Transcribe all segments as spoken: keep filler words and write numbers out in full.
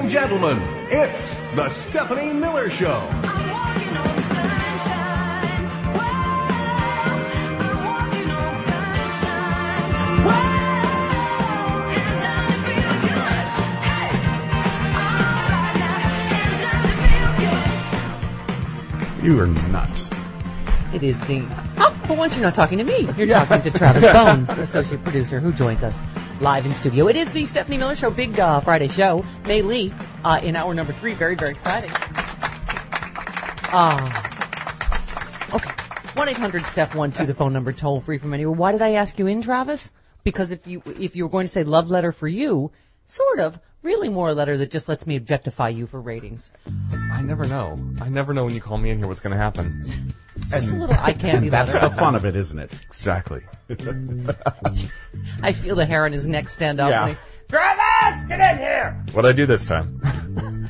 and gentlemen, it's the Stephanie Miller Show. You are nuts. It is the... Oh, for once you're not talking to me. You're yeah. talking to Travis Bone, associate producer, who joins us live in studio. It is the Stephanie Miller Show, big uh, Friday show. May Lee uh, in hour number three. Very, very exciting. Uh, okay. one eight hundred Steph one two, the phone number, toll free from anywhere. Why did I ask you in, Travis? Because if you if you were going to say love letter for you, sort of, really more a letter that just lets me objectify you for ratings. I never know. I never know when you call me in here what's going to happen. Just a little eye candy That's letter. the fun of it, isn't it? Exactly. I feel the hair on his neck stand up. Yeah. Travis, get in here! What'd I do this time?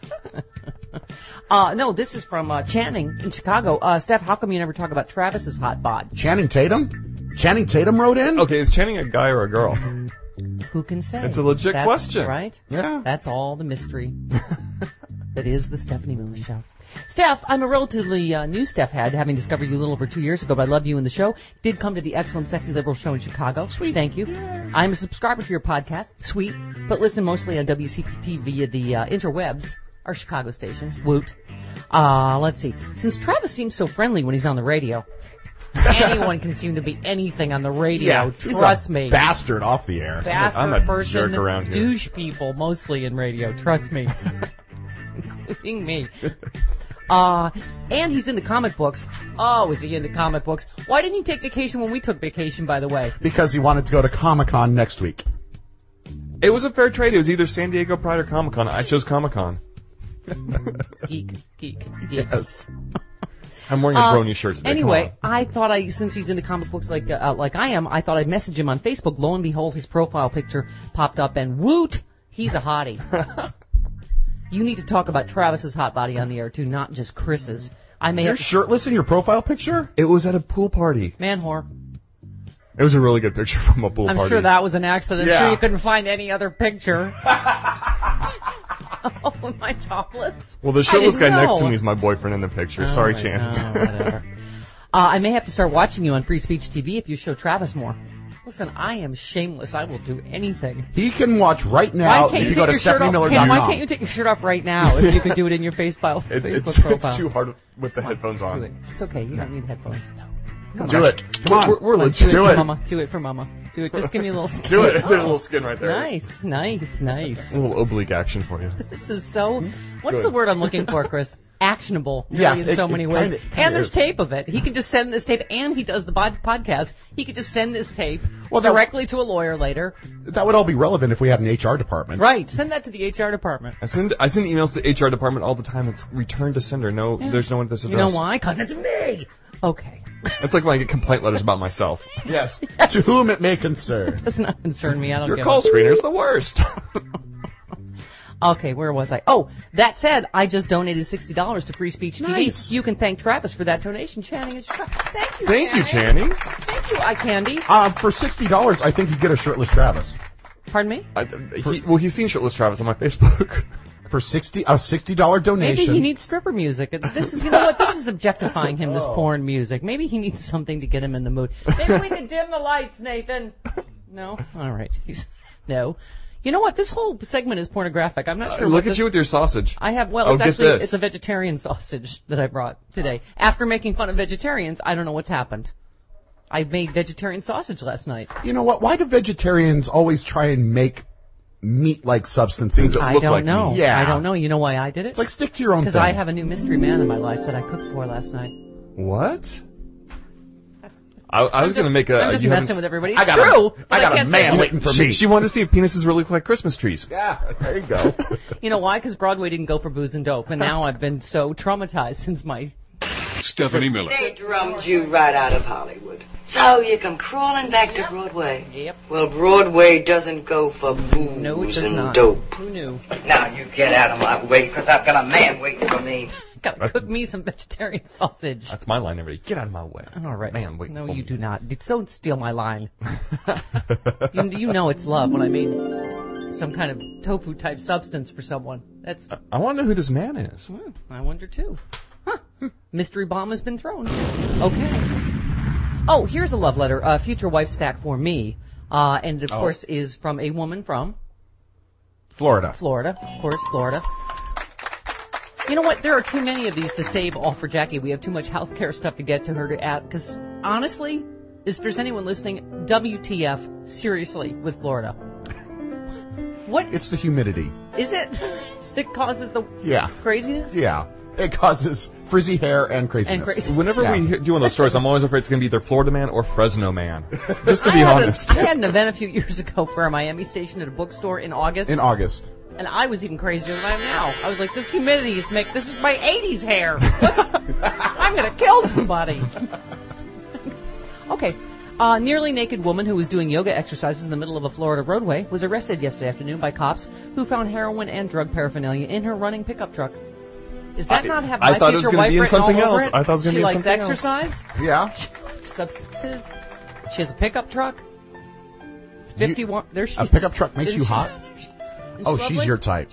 uh, no, this is from uh, Channing in Chicago. Uh, Steph, how come you never talk about Travis's hot bod? Channing Tatum? Channing Tatum wrote in? Okay, is Channing a guy or a girl? Who can say? It's a legit That's question. Right? Yeah. That's all the mystery that is the Stephanie Miller Show. Steph, I'm a relatively uh, new Steph head, having discovered you a little over two years ago, but I love you in the show. Did come to the excellent Sexy Liberal show in Chicago. Sweet. Thank you. Yeah. I'm a subscriber to your podcast. Sweet. But listen mostly on W C P T via the uh, interwebs, our Chicago station. Woot. Uh, let's see. Since Travis seems so friendly when he's on the radio, anyone can seem to be anything on the radio. Yeah, Trust he's a me. Bastard off the air. Bastard I'm a person, jerk around here. douche people, mostly in radio. Trust me. Including me. Uh, and he's into comic books. Oh, is he into comic books? Why didn't he take vacation when we took vacation, by the way? Because he wanted to go to Comic-Con next week. It was a fair trade. It was either San Diego Pride or Comic-Con. I chose Comic-Con. Geek, geek, geek. Yes. I'm wearing a Uh, brony shirt today. Anyway, I thought I, since he's into comic books like uh, like I am, I thought I'd message him on Facebook. Lo and behold, his profile picture popped up, and woot, he's a hottie. You need to talk about Travis's hot body on the air too, not just Chris's. I may You're have to... shirtless in your profile picture? It was at a pool party. Man whore. It was a really good picture from a pool I'm party. sure that was an accident. Yeah. I'm sure you couldn't find any other picture. Oh, am I topless? Well, the I shirtless guy didn't next know. to me is my boyfriend in the picture. Oh, Sorry, my Chan. God, whatever. uh, I may have to start watching you on Free Speech T V if you show Travis more. Listen, I am shameless. I will do anything. He can watch right now Why can't if you you go take to your shirt Stephanie off? Miller Can, dot com. why can't you take your shirt off right now if you could do it in your face file, It, Facebook it's, profile? it's too hard with the headphones Do on. it. It's okay. You don't need headphones. Come Do on. it. Come on. We're, we're Come on, legit. do it Do for it. Mama. Do it for Mama. Do it. Just give me a little skin. Do it. There's a little skin right there. Nice, nice, nice. A little oblique action for you. This is so... What's Good. the word I'm looking for, Chris? Actionable. Yeah, really, in it- so it many kinda- ways. kinda And there's is. tape of it. He could just send this tape, and he does the bod- podcast. He could just send this tape Well, that- directly to a lawyer later. That would all be relevant if we had an H R department. Right. Send that to the H R department. I send I send emails to H R department all the time. It's return to sender. No, Yeah. there's no one at this You address. know why? Because it's me. Okay. It's like when I get complaint letters about myself. Yes. To whom it may concern. Does not concern me. I don't Your give call a... screener's the worst. Okay, where was I? Oh, that said, I just donated sixty dollars to Free Speech T V. Nice. You can thank Travis for that donation, Channing. Is- Thank you, Thank you, Channing. Channing. Thank you, Eye Candy. Uh, for sixty dollars, I think you get a shirtless Travis. Pardon me? I, he, well, he's seen shirtless Travis on my Facebook. For sixty a sixty dollar donation. Maybe he needs stripper music. This is, you know what? This is objectifying him. This porn music. Maybe he needs something to get him in the mood. Maybe we can dim the lights, Nathan. No. All right. He's, no. You know what? This whole segment is pornographic. I'm not sure. Uh, what look this, at you with your sausage. I have. Well, Oh, it's get actually this. it's a vegetarian sausage that I brought today. After making fun of vegetarians, I don't know what's happened. I made vegetarian sausage last night. You know what? Why do vegetarians always try and make meat-like substances? Things that I look don't like know. meat. Yeah. I don't know. You know why I did it? It's like stick to your own thing. Because I have a new mystery man in my life that I cooked for last night. What? I, I was going to make a. I'm just you messing haven't- with everybody. It's I got true. a, but I got a can't say man it. waiting for She, me. she wanted to see if penises really look like Christmas trees. Yeah, there you go. You know why? Because Broadway didn't go for booze and dope, and now I've been so traumatized since my... Stephanie Miller. They drummed you right out of Hollywood. So you come crawling back to Broadway. Yep. Well, Broadway doesn't go for booze No, it does and not. dope. Who knew? Now you get out of my way, because I've got a man waiting for me. Gotta cook me some vegetarian sausage. That's my line, everybody. Get out of my way. All right. Man, wait. No, for you me. do not. Don't steal my line. you, you know it's love when I mean... some kind of tofu-type substance for someone. That's. I want to know who this man is. Well, I wonder too. Huh. Mystery bomb has been thrown. Okay. Oh, here's a love letter. A future wife stack for me. Uh, and, of Oh. course, is from a woman from... Florida. Florida. Of course, Florida. You know what? There are too many of these to save all for Jackie. We have too much health care stuff to get to her to add. Because, honestly, if there's anyone listening, W T F, seriously, with Florida. What? It's the humidity. Is it? That causes the Yeah. craziness? Yeah. It causes frizzy hair and craziness. And crazy. Whenever Yeah. we hear- do one of those stories, I'm always afraid it's going to be either Florida man or Fresno man. Just to I be had honest. A, I had an event a few years ago for a Miami station at a bookstore in August. In August. And I was even crazier than I am now. I was like, this humidity is make this is my eighties hair. I'm going to kill somebody. Okay. A nearly naked woman who was doing yoga exercises in the middle of a Florida roadway was arrested yesterday afternoon by cops who found heroin and drug paraphernalia in her running pickup truck. Is that I- not have I my thought it was future gonna be in wife written something all over else. it? I thought it was gonna she be in likes something else. exercise. Yeah. She likes substances. She has a pickup truck. It's You- fifty-one. There she A is. pickup truck makes Isn't you she- hot? Isn't Oh, she she's lovely? your type.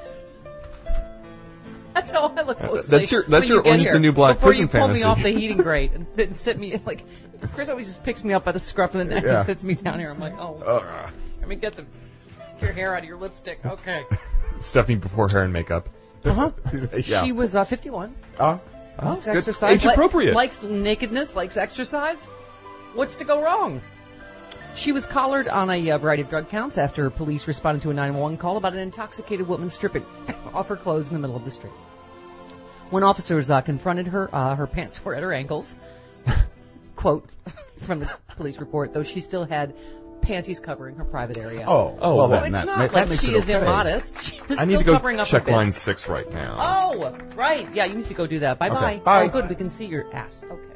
That's how I look Uh, mostly. that's your- that's when your you get Orange is here. the New Black Before prison you pull me fantasy. off the heating grate and then sit me like. Chris always just picks me up by the scruff of the neck Yeah. and sits me down here. I'm like, oh, Ugh. let me get the get your hair out of your lipstick. Okay. Stephanie before hair and makeup. Uh-huh. Yeah. She was uh, fifty-one. Oh, Oh, Likes good. exercise. Age appropriate. Li- likes nakedness. Likes exercise. What's to go wrong? She was collared on a uh, variety of drug counts after police responded to a nine one one call about an intoxicated woman stripping off her clothes in the middle of the street. When officers uh, confronted her, uh, her pants were at her ankles. Quote from the police report, though she still had panties covering her private area. oh, Oh, well, so then it's that, not that like makes she it is okay. immodest. She was I need still to go covering up check her line bits. six right now. Oh, right. Yeah, you need to go do that. Bye-bye. Okay. Bye. Oh, good. We can see your ass. Okay.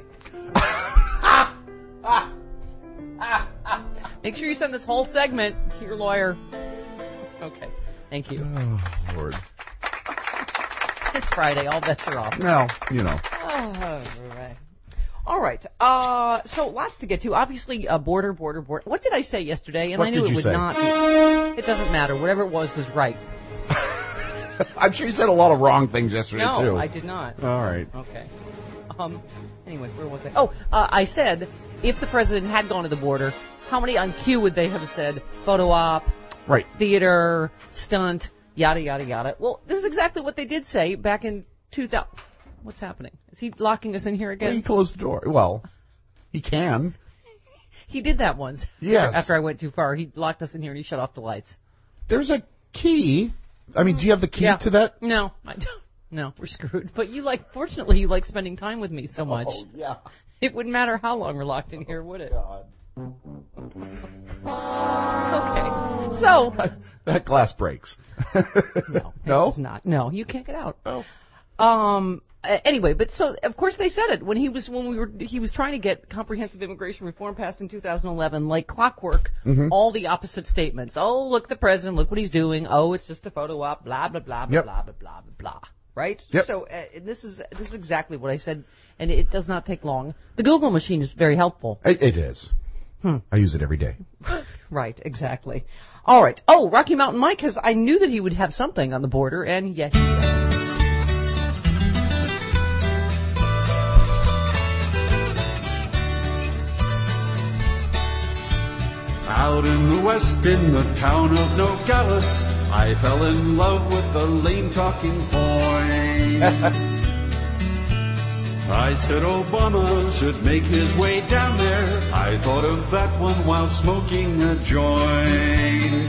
Make sure you send this whole segment to your lawyer. Okay. Thank you. Oh, Lord. It's Friday. All bets are off. No, you know. All right. All right. Uh, so lots to get to. Obviously, uh, border, border, border. What did I say yesterday? And What I knew did it you would say? not be. It doesn't matter. Whatever it was was right. I'm sure you said a lot of wrong things yesterday, No, too. I did not. All right. Okay. Um. Anyway, where was I? Oh, uh, I said if the president had gone to the border, how many on cue would they have said photo op, Right. theater, stunt, yada yada yada? Well, this is exactly what they did say back in two thousand. What's happening? Is he locking us in here Well, he again? closed the door. Well, he can. He did that once. Yes. After, after I went too far, he locked us in here and he shut off the lights. There's a key. I mean, do you have the key Yeah. to that? No, I don't. No, we're screwed. But you like, fortunately, you like spending time with me so much. Oh, yeah. It wouldn't matter how long we're locked in here, would it? God. Okay. So. That glass breaks. No, No? it's not. No, you can't get out. Oh. Um. uh, Anyway, but so of course they said it when he was when we were he was trying to get comprehensive immigration reform passed in two thousand eleven, like clockwork. Mhm. All the opposite statements. Oh, look, the president, look what he's doing. Oh, it's just a photo op. Blah blah blah blah Yep. blah blah blah blah. Right. Yep. So uh, this is this is exactly what I said, and it does not take long. The Google machine is very helpful. It, it is. Hmm. I use it every day. Right, exactly. All right. Oh, Rocky Mountain Mike, because I knew that he would have something on the border, and yes, he does. Out in the west, in the town of Nogales, I fell in love with the lame talking point. I said Obama should make his way down there. I thought of that one while smoking a joint.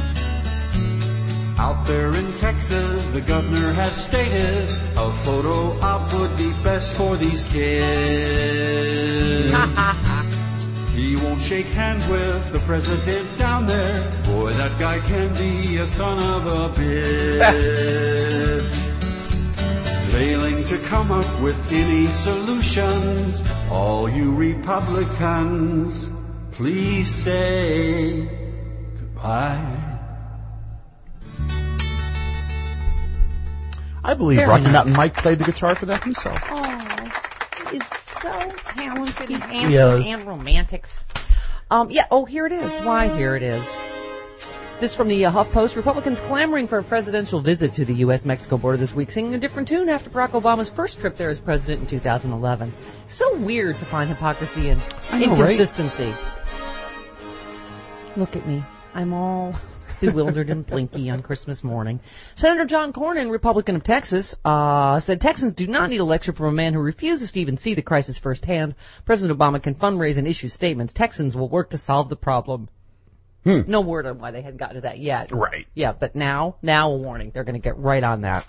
Out there in Texas, the governor has stated a photo op would be best for these kids. He won't shake hands with the president down there. Boy, that guy can be a son of a bitch. Failing to come up with any solutions, all you Republicans, please say goodbye. I believe Very Rocky nice. Mountain Mike played the guitar for that himself. Oh, he is so talented and, He is. and romantic. Um, yeah, oh, here it is. Why, here it is. This from the uh, HuffPost. Republicans clamoring for a presidential visit to the U S Mexico border this week, singing a different tune after Barack Obama's first trip there as president in two thousand eleven. So weird to find hypocrisy and I know, inconsistency. Right? Look at me. I'm all bewildered and blinky on Christmas morning. Senator John Cornyn, Republican of Texas, uh, said Texans do not need a lecture from a man who refuses to even see the crisis firsthand. President Obama can fundraise and issue statements. Texans will work to solve the problem. Hmm. No word on why they hadn't gotten to that yet. Right. Yeah, but now, now a warning. They're going to get right on that.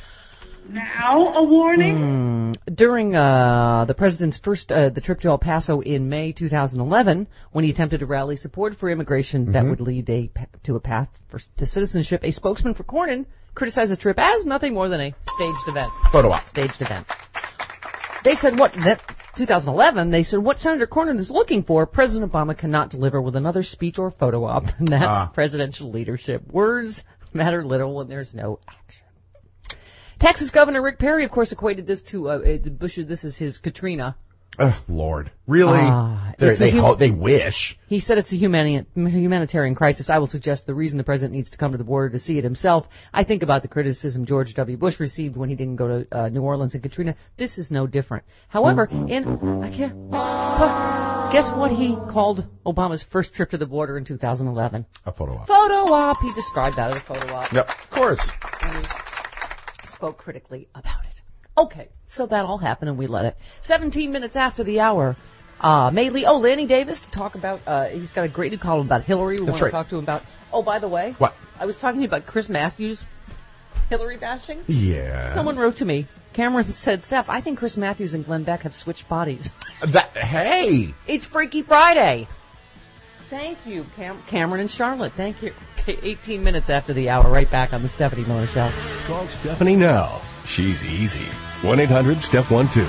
Now a warning? Mm. During uh, the president's first uh, the trip to El Paso in May two thousand eleven, when he attempted to rally support for immigration mm-hmm. that would lead a, to a path for, to citizenship, a spokesman for Cornyn criticized the trip as nothing more than a staged event. Photo op. Staged event. They said what that twenty eleven. They said what Senator Cornyn is looking for, President Obama cannot deliver with another speech or photo op. And that's uh. presidential leadership. Words matter little when there's no action. Texas Governor Rick Perry, of course, equated this to uh, Bush. This is his Katrina. Oh, Lord. Really? Uh, they, hum- ho- they wish. He said it's a humani- humanitarian crisis. I will suggest the reason the president needs to come to the border to see it himself. I think about the criticism George W. Bush received when he didn't go to uh, New Orleans and Katrina. This is no different. However, in I can't, uh, guess what he called Obama's first trip to the border in two thousand eleven? A photo op. Photo op. He described that as a photo op. Yep, of course. And he spoke critically about it. Okay, so that all happened and we let it. Seventeen minutes after the hour, uh, Maylee, oh, Lanny Davis to talk about, uh, he's got a great new column about Hillary. We That's want right. to talk to him about, oh, by the way. What? I was talking to you about Chris Matthews Hillary bashing. Yeah. Someone wrote to me. Cameron said, Steph, I think Chris Matthews and Glenn Beck have switched bodies. That, hey. It's Freaky Friday. Thank you, Cam- Cameron and Charlotte. Thank you. Okay, eighteen minutes after the hour, right back on the Stephanie Miller Show. Call Stephanie now. She's easy. one eight hundred step one two.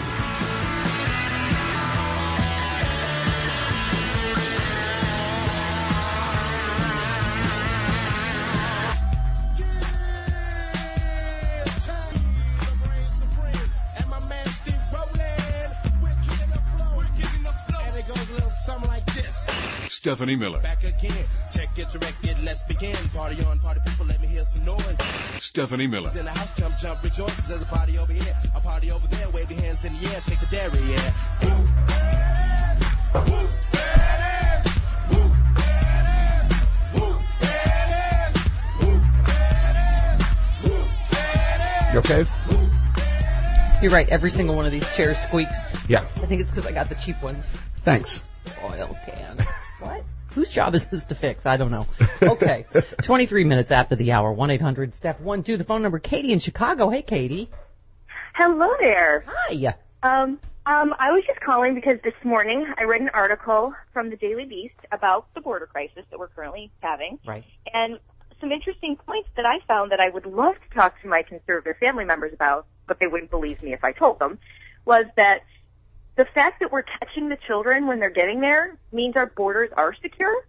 Stephanie Miller. Back again. Check it, direct it, let's begin. Party on, party people, let me hear some noise. Stephanie Miller. In the house, jump, jump, rejoice. There's a party over here, a party over there. Wave your hands in the air, shake the dairy, yeah. Woo, woo, badass. Woo, badass. Woo, badass. Woo, badass. Woo, badass. You okay? You're right, every single one of these chairs squeaks. Yeah. I think it's because I got the cheap ones. Thanks. Oil can. What? Whose job is this to fix? I don't know. Okay. twenty-three minutes after the hour. one eight hundred step one two. The phone number, Katie in Chicago. Hey, Katie. Hello there. Hi. Um, um, I was just calling because this morning I read an article from the Daily Beast about the border crisis that we're currently having. Right. And some interesting points that I found that I would love to talk to my conservative family members about, but they wouldn't believe me if I told them, was that the fact that we're catching the children when they're getting there means our borders are secure,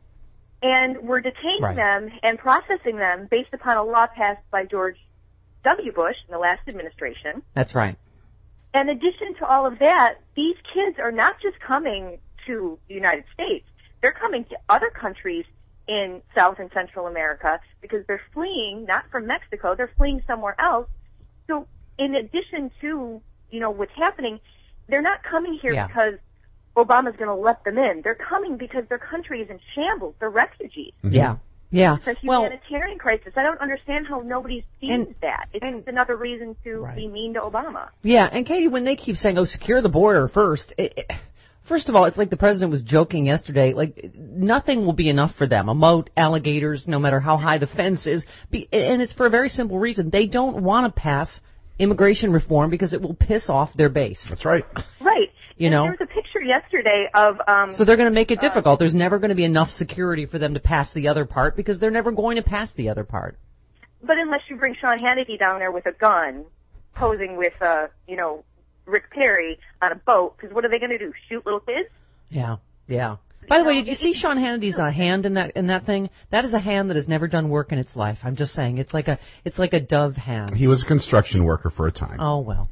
and we're detaining right. them and processing them based upon a law passed by George W. Bush in the last administration. That's right. In addition to all of that, these kids are not just coming to the United States. They're coming to other countries in South and Central America because they're fleeing, not from Mexico, they're fleeing somewhere else. So in addition to, you know, what's happening, they're not coming here yeah. because Obama's going to let them in. They're coming because their country is in shambles. They're refugees. Mm-hmm. Yeah, yeah. It's a well, humanitarian crisis. I don't understand how nobody sees and, that. It's and, just another reason to right. be mean to Obama. Yeah, and Katie, when they keep saying, oh, secure the border first, it, it, first of all, it's like the president was joking yesterday, like nothing will be enough for them. A moat, alligators, no matter how high the fence is. Be, and it's for a very simple reason. They don't want to pass immigration reform because it will piss off their base. That's right. Right. You and know? There was a picture yesterday of... Um, so they're going to make it difficult. Uh, There's never going to be enough security for them to pass the other part because they're never going to pass the other part. But unless you bring Sean Hannity down there with a gun, posing with, uh, you know, Rick Perry on a boat, because what are they going to do, shoot little kids? Yeah, yeah. By the way, did you see Sean Hannity's uh, hand in that in that thing? That is a hand that has never done work in its life. I'm just saying, it's like a it's like a dove hand. He was a construction worker for a time. Oh well,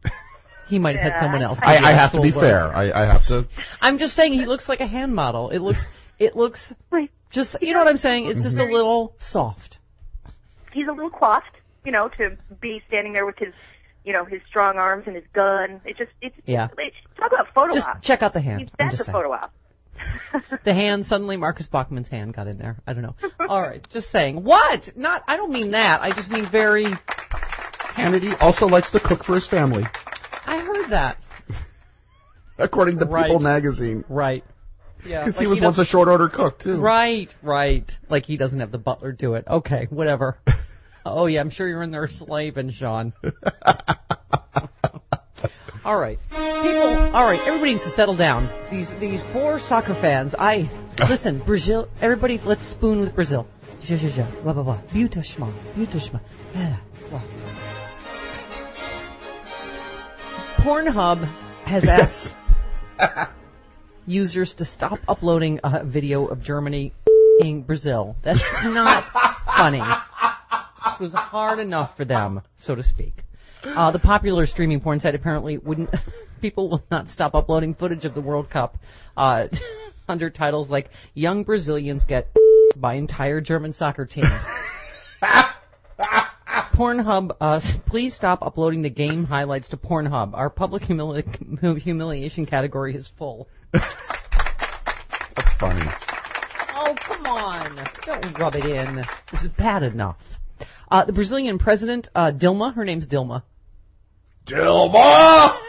he might have yeah, had someone else. I, I have to be work. fair. I, I have to. I'm just saying, he looks like a hand model. It looks it looks Just, you know what I'm saying? It's just a little soft. He's a little coiffed, you know, to be standing there with his, you know, his strong arms and his gun. It just, it's, Yeah. it's talk about photo Just op. check out the hand. He's- I'm That's just a saying. photo op. The hand, suddenly Marcus Bachman's hand got in there. I don't know. All right, just saying. What? Not, I don't mean that. I just mean very... Hannity also likes to cook for his family, I heard that. according to Right. People magazine. Right. Yeah. Because like he was once a doesn't- short order cook, too. Right, right. Like he doesn't have the butler do it. Okay, whatever. Oh, yeah, I'm sure you're in there slaving, Sean. All right. People, all right, everybody needs to settle down. These these poor soccer fans, I, listen, Brazil, everybody, let's spoon with Brazil. Ja, ja, ja, blah, blah, blah. Buta schma, buta schma. Yeah, blah. Pornhub has asked users to stop uploading a video of Germany in Brazil. That's not funny. It was hard enough for them, so to speak. Uh, the popular streaming porn site apparently wouldn't. People will not stop uploading footage of the World Cup uh, under titles like "Young Brazilians Get by Entire German Soccer Team." Pornhub, uh, please stop uploading the game highlights to Pornhub. Our public humili- humiliation category is full. That's funny. Oh, come on. Don't rub it in. This is bad enough. Uh, the Brazilian president, uh, Dilma, her name's Dilma. Dilma!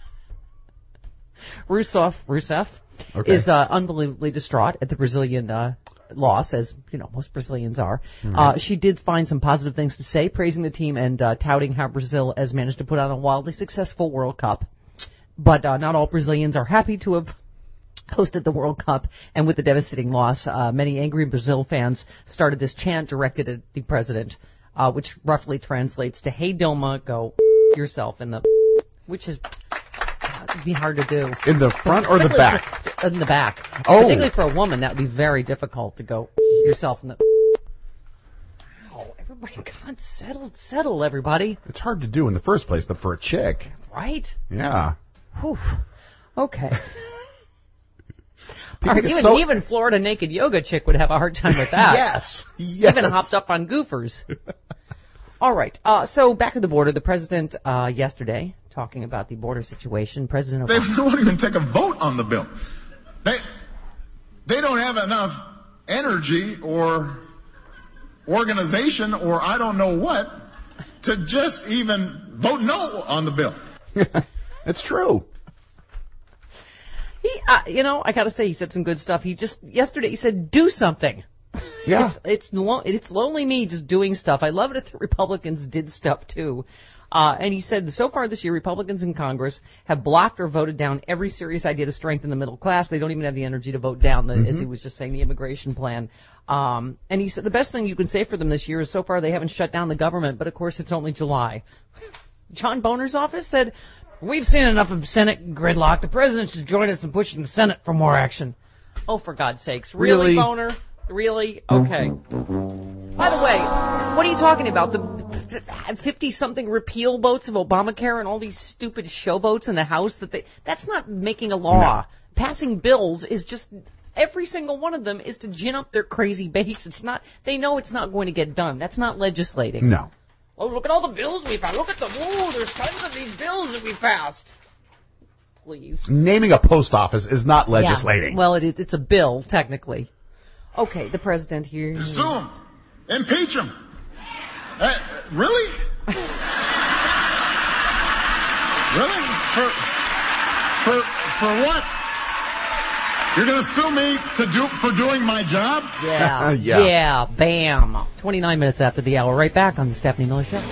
Rousseff, Rousseff Okay. is uh, unbelievably distraught at the Brazilian uh, loss, as you know most Brazilians are. Uh, she did find some positive things to say, praising the team and uh, touting how Brazil has managed to put on a wildly successful World Cup. But uh, not all Brazilians are happy to have hosted the World Cup, and with the devastating loss, uh, many angry Brazil fans started this chant directed at the president, uh, which roughly translates to, "Hey Dilma, go yourself," in the, which is it'd be hard to do. In the front or the Especially back? for- in the back. Oh. Particularly for a woman, that would be very difficult to go yourself in the. Oh, everybody, God, settle, settle, everybody. It's hard to do in the first place, but for a chick, Right? yeah. Whew. Okay. People All right, get even, so- even Florida naked yoga chick would have a hard time with that. Yes. Yes. Even hopped up on goofers. All right. Uh, so back to the border. The president uh, yesterday talking about the border situation. President They Obama. won't even take a vote on the bill. They they don't have enough energy or organization or I don't know what to just even vote no on the bill. It's true. He, uh, you know, I gotta say, he said some good stuff. He just yesterday he said, "Do something." Yeah. It's it's, lo- it's lonely me just doing stuff. I love it if the Republicans did stuff too. Uh, and he said, so far this year, Republicans in Congress have blocked or voted down every serious idea to strengthen the middle class. They don't even have the energy to vote down, the, Mm-hmm. as he was just saying, the immigration plan. Um, and he said the best thing you can say for them this year is so far they haven't shut down the government, but of course it's only July. John Boehner's office said, "We've seen enough of Senate gridlock. The president should join us in pushing the Senate for more action." Oh, for God's sakes. Really, Really? Boehner? Really? Okay. By the way, what are you talking about? The fifty-something repeal votes of Obamacare and all these stupid show votes in the House? That they That's not making a law. No. Passing bills is just... Every single one of them is to gin up their crazy base. It's not... They know it's not going to get done. That's not legislating. No. Oh, look at all the bills we passed. Look at the... Oh, there's tons of these bills that we passed. Please. Naming a post office is not legislating. Yeah. Well, it is, it's a bill, technically. Okay, the president here... Sue him. Impeach him. Uh, really? Really? For, for, for what? You're going to sue me to do for doing my job? Yeah. Yeah. Yeah, bam. twenty-nine minutes after the hour. Right back on the Stephanie Miller Show.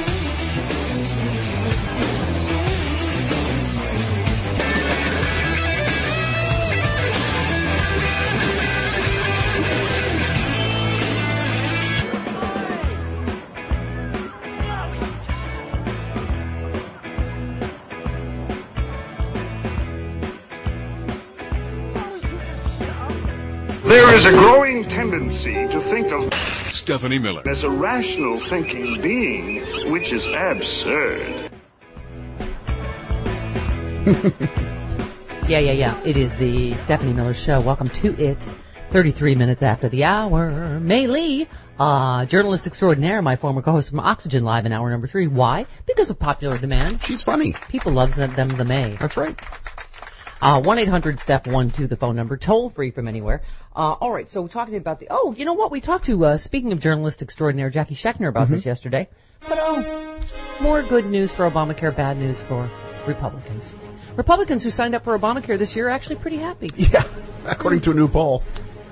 There is a growing tendency to think of Stephanie Miller as a rational thinking being, which is absurd. Yeah, yeah, yeah. It is the Stephanie Miller Show. Welcome to it. thirty-three minutes after the hour. May Lee, uh, journalist extraordinaire, my former co-host from Oxygen Live in hour number three. Why? Because of popular demand. She's funny. People love them, them the May. That's right. Uh, one eight hundred step one two, the phone number, toll free from anywhere. Uh, all right, so we're talking about the, oh, you know what? We talked to, uh, speaking of journalist extraordinaire, Jackie Schechner about mm-hmm. this yesterday. But, oh, more good news for Obamacare, bad news for Republicans. Republicans who signed up for Obamacare this year are actually pretty happy. Yeah, according to a new poll.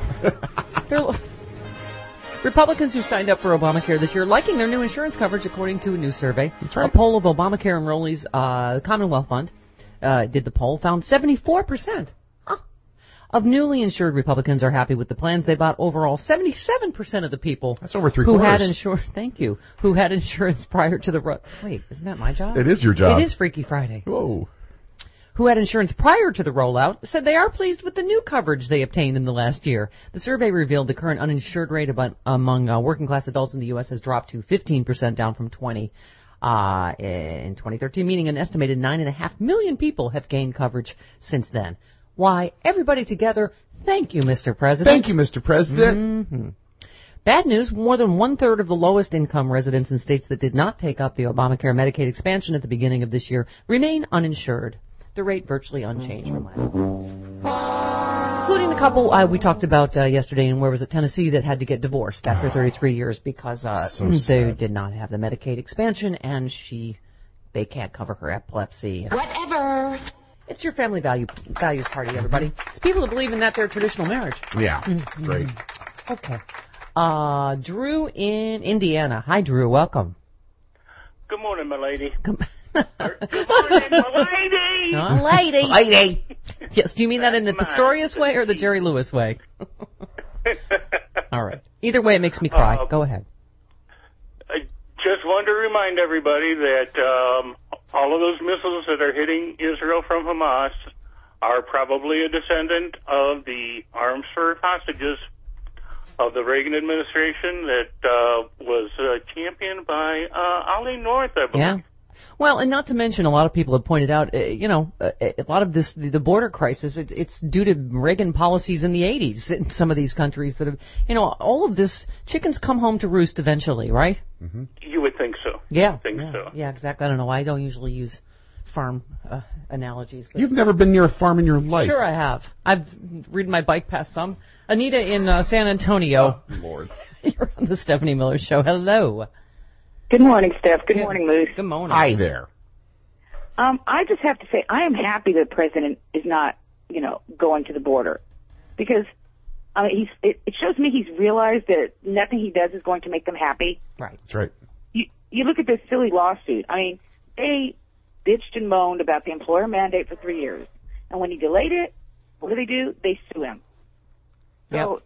Republicans who signed up for Obamacare this year liking their new insurance coverage, according to a new survey. That's right. A poll of Obamacare enrollees, uh, the Commonwealth Fund, uh, did the poll, found seventy-four percent huh, of newly insured Republicans are happy with the plans they bought. Overall, seventy-seven percent of the people That's over three who quarters. had insurance, thank you, who had insurance prior to the, ro- wait, isn't that my job? It is your job. It is Freaky Friday. Whoa. Who had insurance prior to the rollout, said they are pleased with the new coverage they obtained in the last year. The survey revealed the current uninsured rate about, among uh, working-class adults in the U S has dropped to fifteen percent, down from twenty uh, in twenty thirteen, meaning an estimated nine point five million people have gained coverage since then. Why, everybody together, thank you, Mister President. Thank you, Mister President. Mm-hmm. Bad news, more than one-third of the lowest-income residents in states that did not take up the Obamacare Medicaid expansion at the beginning of this year remain uninsured. The rate virtually unchanged from last year. Including the couple uh, we talked about uh, yesterday in, where was it, Tennessee, that had to get divorced after thirty-three years because uh, so they did not have the Medicaid expansion, and she, they can't cover her epilepsy. Whatever. It's your family value values party, everybody. It's people who believe in that their traditional marriage. Yeah, mm-hmm. great. Okay. Uh, Drew in Indiana. Hi, Drew. Welcome. Good morning, my lady. Come Good morning, my lady. Oh, lady. Lady. Yes, do you mean that in the Pistorius way or the Jerry Lewis way? All right. Either way, it makes me cry. Uh, Go ahead. I just wanted to remind everybody that um, all of those missiles that are hitting Israel from Hamas are probably a descendant of the arms for hostages of the Reagan administration that uh, was uh, championed by uh, Ollie North, I believe. Yeah. Well, and not to mention, a lot of people have pointed out, uh, you know, uh, a lot of this, the border crisis, it, it's due to Reagan policies in the eighties in some of these countries that have, you know, all of this, chickens come home to roost eventually, right? Mm-hmm. You would think so. Yeah. I think yeah, so. Yeah, exactly. I don't know why I don't usually use farm uh, analogies. But You've never been near a farm in your life. Sure I have. I've ridden my bike past some. Anita in uh, San Antonio. Oh, Lord. You're on the Stephanie Miller Show. Hello. Good morning, Steph. Good, Good morning, Moose. Good morning. Hi there. Um, I just have to say, I am happy that the president is not, you know, going to the border. Because I mean, he's, it, it shows me he's realized that nothing he does is going to make them happy. Right. That's right. You, you look at this silly lawsuit. I mean, they bitched and moaned about the employer mandate for three years. And when he delayed it, what do they do? They sue him. Yep. So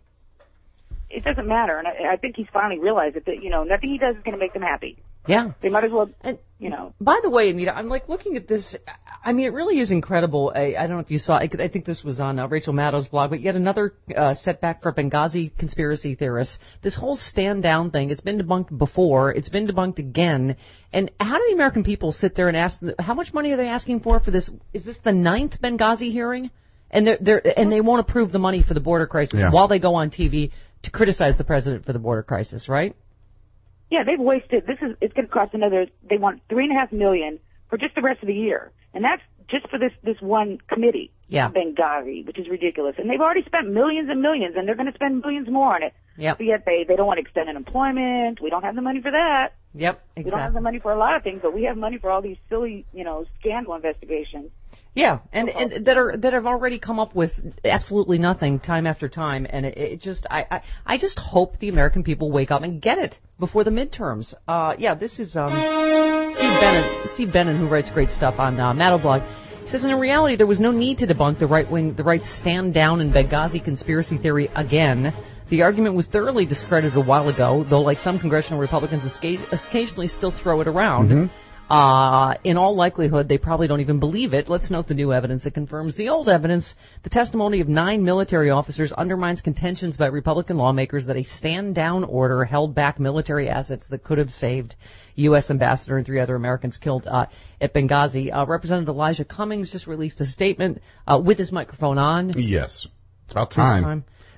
it doesn't matter. And I, I think he's finally realized that, that, you know, nothing he does is going to make them happy. Yeah. They might as well, and, you know. By the way, Anita, I'm like looking at this. I mean, it really is incredible. I, I don't know if you saw, I, I think this was on uh, Rachel Maddow's blog, but yet another uh, setback for Benghazi conspiracy theorists. This whole stand down thing, it's been debunked before, it's been debunked again. And how do the American people sit there and ask, how much money are they asking for for this? Is this the ninth Benghazi hearing? And they're, they're and they won't approve the money for the border crisis yeah. while they go on T V to criticize the president for the border crisis, right? Yeah, they've wasted. This is it's going to cost another. They want three and a half million for just the rest of the year, and that's just for this this one committee. Yeah. Benghazi, which is ridiculous, and they've already spent millions and millions, and they're going to spend millions more on it. Yep. But yet they they don't want to extend unemployment. We don't have the money for that. Yep. Exactly. We don't have the money for a lot of things, but we have money for all these silly, you know, scandal investigations. Yeah, and, and that are that have already come up with absolutely nothing time after time, and it, it just I, I I just hope the American people wake up and get it before the midterms. Uh, yeah, this is um, Steve Bannon, Steve Bannon, who writes great stuff on uh, Madoblog. He says, in reality, there was no need to debunk the right wing, the right stand down in Benghazi conspiracy theory again. The argument was thoroughly discredited a while ago, though, like some congressional Republicans, occasionally still throw it around. Mm-hmm. Uh, in all likelihood, they probably don't even believe it. Let's note the new evidence that confirms the old evidence. The testimony of nine military officers undermines contentions by Republican lawmakers that a stand-down order held back military assets that could have saved U S ambassador and three other Americans killed uh, at Benghazi. Uh, Representative Elijah Cummings just released a statement uh, with his microphone on. Yes. It's about time. time.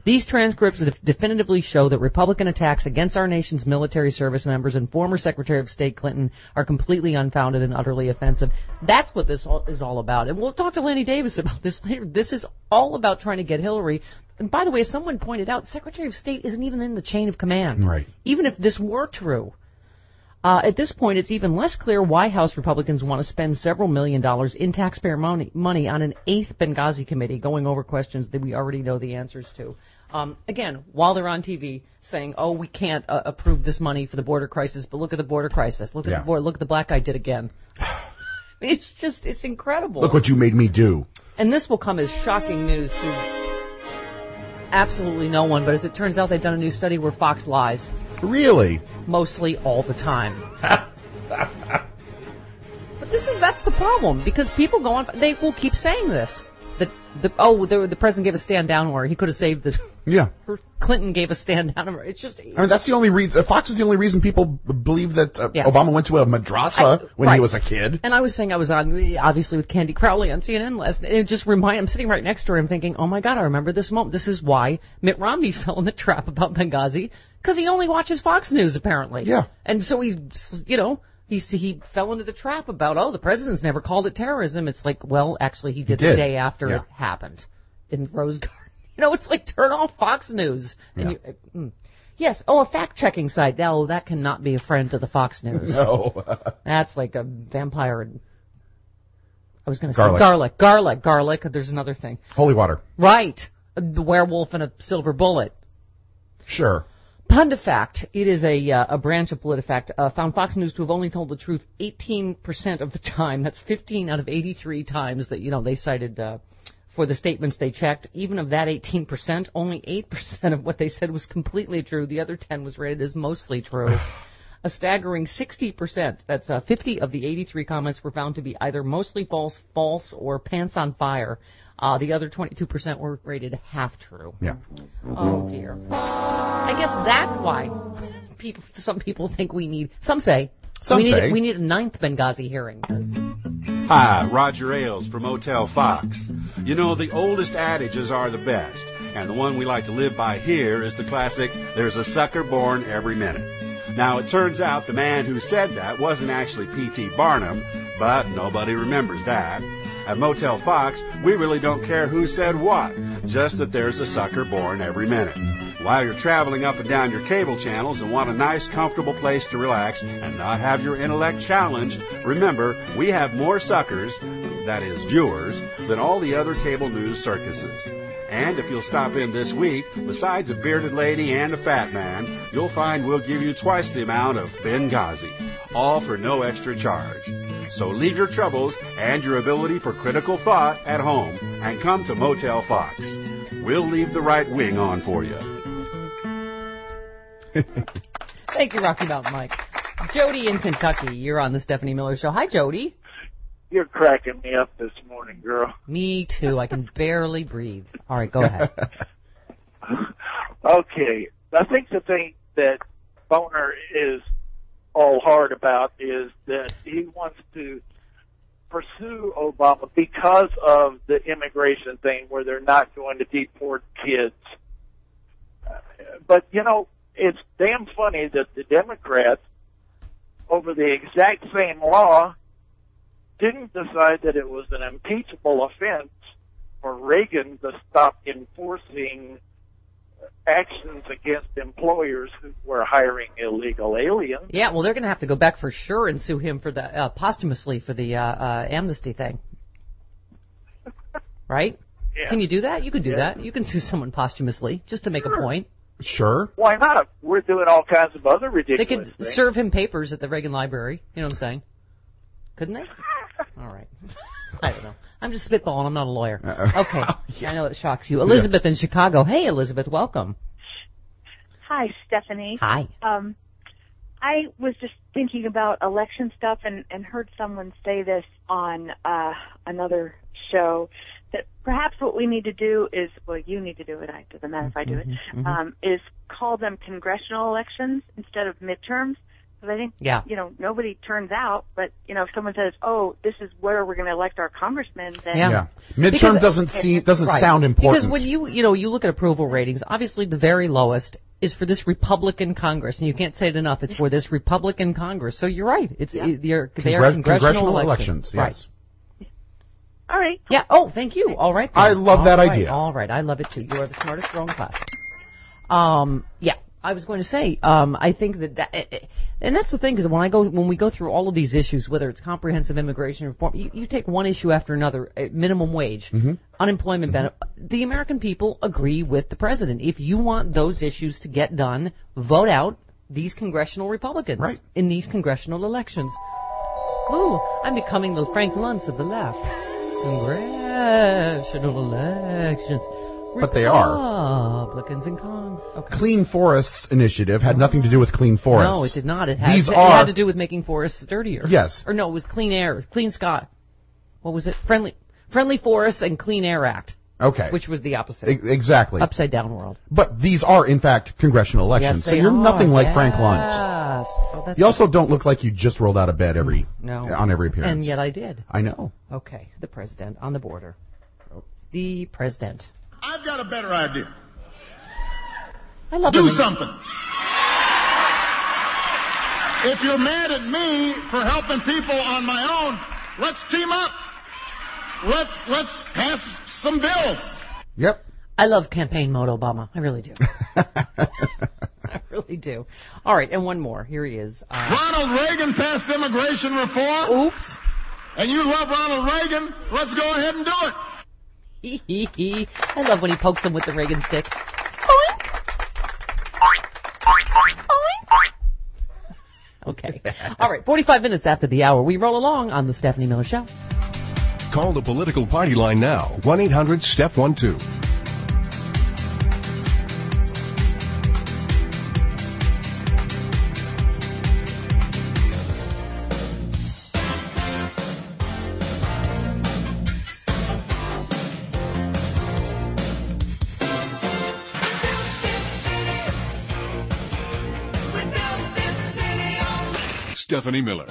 These transcripts def- definitively show that Republican attacks against our nation's military service members and former Secretary of State Clinton are completely unfounded and utterly offensive. That's what this all is all about. And we'll talk to Lanny Davis about this later. This is all about trying to get Hillary. And by the way, as someone pointed out, Secretary of State isn't even in the chain of command. Right. Even if this were true. Uh, at this point, it's even less clear why House Republicans want to spend several million dollars in taxpayer money, money on an eighth Benghazi committee going over questions that we already know the answers to. Um, again, while they're on T V saying, oh, we can't uh, approve this money for the border crisis, but look at the border crisis. Look at Yeah. the border. Look at the black guy did again. It's just, it's incredible. Look what you made me do. And this will come as shocking news to absolutely no one, but as it turns out, they've done a new study where Fox lies. Really? Mostly all the time. But this is that's the problem, because people go on, they will keep saying this. That the oh the, the president gave a stand down order. He could have saved the. Yeah. Clinton gave a stand down order. It's just. I mean, that's the only reason. Fox is the only reason people b- believe that uh, Yeah. Obama went to a madrasa I- when right. he was a kid. And I was saying I was on, obviously, with Candy Crowley on C N N last night. It just remind. I'm sitting right next to her. I'm thinking, oh my God, I remember this moment. This is why Mitt Romney fell in the trap about Benghazi, because he only watches Fox News apparently. Yeah. And so he's, you know, he he fell into the trap about, oh, the president's never called it terrorism. It's like, well, actually, he did, He did. the day after Yeah. it happened in Rose Garden. You know, it's like turn off Fox News. And Yeah. you, mm. Yes. Oh, a fact-checking site. No, that cannot be a friend to the Fox News. No. That's like a vampire. And I was going to say Garlic. garlic, garlic, garlic. There's another thing. Holy water. Right. A werewolf and a silver bullet. Sure. PundaFact, it is a uh, a branch of PolitiFact, uh, found Fox News to have only told the truth eighteen percent of the time. That's fifteen out of eighty-three times that, you know, they cited uh, for the statements they checked. Even of that eighteen percent, only eight percent of what they said was completely true. The other ten was rated as mostly true. A staggering sixty percent, that's uh, fifty of the eighty-three comments were found to be either mostly false, false, or pants on fire. Uh, the other twenty-two percent were rated half true. Yeah. Oh, dear. I guess that's why people, some people think we need, some say, Some we, say. Need, we need a ninth Benghazi hearing. Hi, Roger Ailes from Motel Fox. You know, the oldest adages are the best, and the one we like to live by here is the classic, there's a sucker born every minute. Now, it turns out the man who said that wasn't actually P T Barnum, but nobody remembers that. At Motel Fox, we really don't care who said what, just that there's a sucker born every minute. While you're traveling up and down your cable channels and want a nice, comfortable place to relax and not have your intellect challenged, remember, we have more suckers, that is, viewers, than all the other cable news circuses. And if you'll stop in this week, besides a bearded lady and a fat man, you'll find we'll give you twice the amount of Benghazi, all for no extra charge. So leave your troubles and your ability for critical thought at home and come to Motel Fox. We'll leave the right wing on for you. Thank you, Rocky Mountain Mike. Jody in Kentucky, you're on the Stephanie Miller Show. Hi, Jody. You're cracking me up this morning, girl. Me too. I can barely breathe. All right, go ahead. Okay. I think the thing that Boner is all hard about is that he wants to pursue Obama because of the immigration thing where they're not going to deport kids. But, you know, it's damn funny that the Democrats, over the exact same law, didn't decide that it was an impeachable offense for Reagan to stop enforcing actions against employers who were hiring illegal aliens. Yeah, well, they're going to have to go back for sure and sue him for the uh, posthumously for the uh, uh, amnesty thing, right? Yeah. Can you do that? You could do Yeah. that. You can sue someone posthumously just to make Sure. a point. Sure. Why not? We're doing all kinds of other They ridiculous could things. serve him papers at the Reagan Library. You know what I'm saying? Couldn't they? All right. I don't know. I'm just spitballing. I'm not a lawyer. Uh-uh. Okay. I know it shocks you. Elizabeth in Chicago. Hey, Elizabeth. Welcome. Hi, Stephanie. Hi. Um, I was just thinking about election stuff and, and heard someone say this on uh, another show, that perhaps what we need to do is, well, you need to do it, it doesn't matter if I do it, Mhm, mhm. um, is call them congressional elections instead of midterms, Because I think, Yeah. you know, nobody turns out, but, you know, if someone says, oh, this is where we're going to elect our congressmen, then... Yeah. Yeah. Midterm Because- doesn't see doesn't Right. sound important. Because when you, you know, you look at approval ratings, obviously the very lowest is for this Republican Congress, and you can't say it enough. It's for this Republican Congress. So you're right. It's Yeah. it- they're, they Congre- are congressional, congressional elections. elections, yes. All right. Yeah. Oh, thank you. All right. I then. love All that right, idea. All right. I love it too. You are the smartest girl in class. Um. Yeah. I was going to say. Um. I think that, that and that's the thing, because when I go when we go through all of these issues, whether it's comprehensive immigration reform, you, you take one issue after another. uh, Minimum wage, Mm-hmm. unemployment benefit. The American people agree with the president. If you want those issues to get done, vote out these congressional Republicans Right. in these congressional elections. Ooh, I'm becoming the Frank Luntz of the left. Congressional elections. But they are. Republicans and con. Okay. Clean Forests Initiative had nothing to do with clean forests. No, it did not. It had, These it are had to do with making forests dirtier. Yes. Or no, it was clean air. It was clean sky. What was it? Friendly Friendly Forests and Clean Air Act. Okay. Which was the opposite. E- exactly. Upside down world. But these are, in fact, congressional elections. Yes, so they you're are. nothing like yes. Frank Luntz. Oh, that's You also don't look like you just rolled out of bed every no. on every appearance. And yet I did. I know. Okay. The president on the border. The president. I've got a better idea. I love Do it when- something. If you're mad at me for helping people on my own, let's team up. Let's let's pass some bills. Yep. I love campaign mode Obama. I really do. I really do. All right, and one more. Here he is. Uh, Ronald Reagan passed immigration reform. Oops. And you love Ronald Reagan. Let's go ahead and do it. I love when he pokes him with the Reagan stick. Okay. All right, forty-five minutes after the hour, we roll along on the Stephanie Miller Show. Call the political party line now. one eight hundred step one two. Stephanie Miller.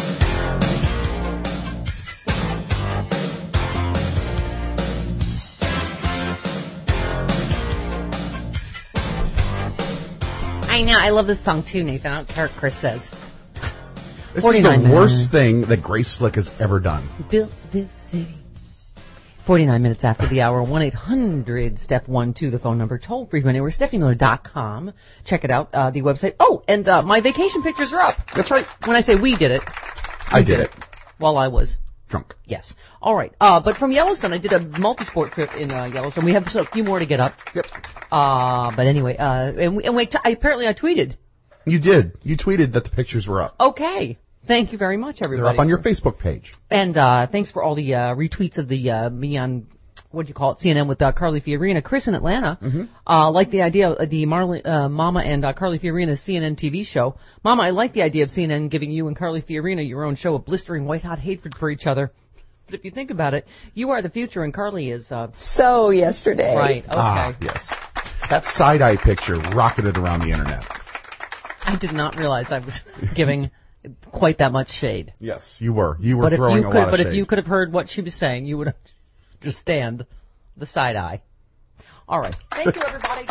I know. I love this song too, Nathan. I don't care what Chris says. This is forty-nine the worst minutes. thing that Grace Slick has ever done. Built this city. forty-nine minutes after the hour, one eight hundred step one two, the phone number, toll free from anywhere, stephanie miller dot com. Check it out, uh, the website. Oh, and uh, my vacation pictures are up. That's right. When I say we did it, I did it. while I was drunk. Yes. All right. Uh, but from Yellowstone, I did a multi-sport trip in uh, Yellowstone. We have a few more to get up. Yep. Uh, but anyway, uh, and, we, and we t- I, apparently I tweeted. You did. You tweeted that the pictures were up. Okay. Thank you very much, everybody. They're up on your Facebook page. And uh, thanks for all the uh, retweets of the uh, me on, what do you call it, C N N with uh, Carly Fiorina. Chris in Atlanta Mm-hmm. uh, liked the idea of the Marley, uh, Mama and uh, Carly Fiorina C N N T V show. Mama, I like the idea of C N N giving you and Carly Fiorina your own show of blistering white-hot hatred for each other. But if you think about it, you are the future and Carly is... Uh, so yesterday. Right, okay. Ah, yes. That side-eye picture rocketed around the internet. I did not realize I was giving quite that much shade. Yes, you were. You were but throwing if you a could, lot of But shade. if you could have heard what she was saying, you would understand the side eye. All right. Thank you, everybody.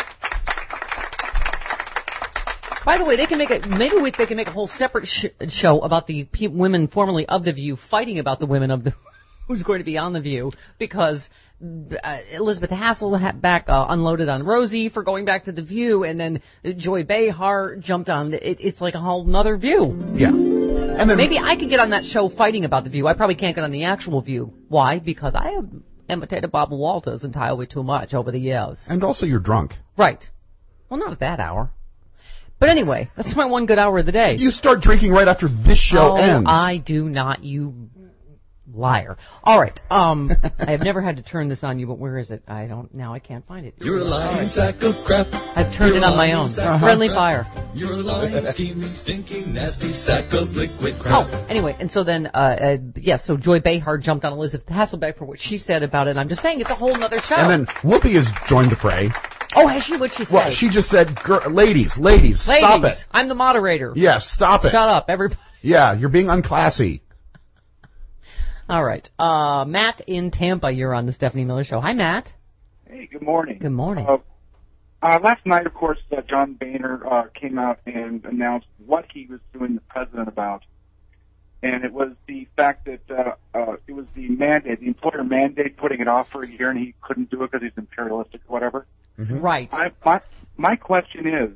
By the way, they can make a maybe we, they can make a whole separate sh- show about the pe- women formerly of the View fighting about the women of the who's going to be on the View because uh, Elizabeth Hasselbeck uh, unloaded on Rosie for going back to the View, and then Joy Behar jumped on. It, it's like a whole nother View. Yeah. And then Maybe I could get on that show fighting about the View. I probably can't get on the actual View. Why? Because I have imitated Bob Walters entirely too much over the years. And also you're drunk. Right. Well, not at that hour. But anyway, that's my one good hour of the day. You start drinking right after this show oh, ends. I do not, you liar. All right. Um, I have never had to turn this on you, but where is it? I don't. Now I can't find it. You're a lying sack of crap. I've turned You're it on my lying own. sack of Friendly crap. fire. You're a lying, scheming, stinking, nasty sack of liquid crap. Oh, anyway, and so then, uh, uh yes, so Joy Behar jumped on Elizabeth Hasselbeck for what she said about it. And I'm just saying it's a whole other show. And then Whoopi has joined the fray. Oh, has she? What'd she say? Well, she just said, Gir- ladies, ladies, Ladies, stop it. I'm the moderator. Yes, stop it. Shut up, everybody. Yeah, you're being unclassy. All right. Uh, Matt in Tampa, you're on the Stephanie Miller Show. Hi, Matt. Hey, good morning. Good morning. Uh, uh, last night, of course, uh, John Boehner uh, came out and announced what he was suing the president about. And it was the fact that uh, uh, it was the mandate, the employer mandate, putting it off for a year, and he couldn't do it because he's imperialistic or whatever. Mm-hmm. Right. I, my, my question is,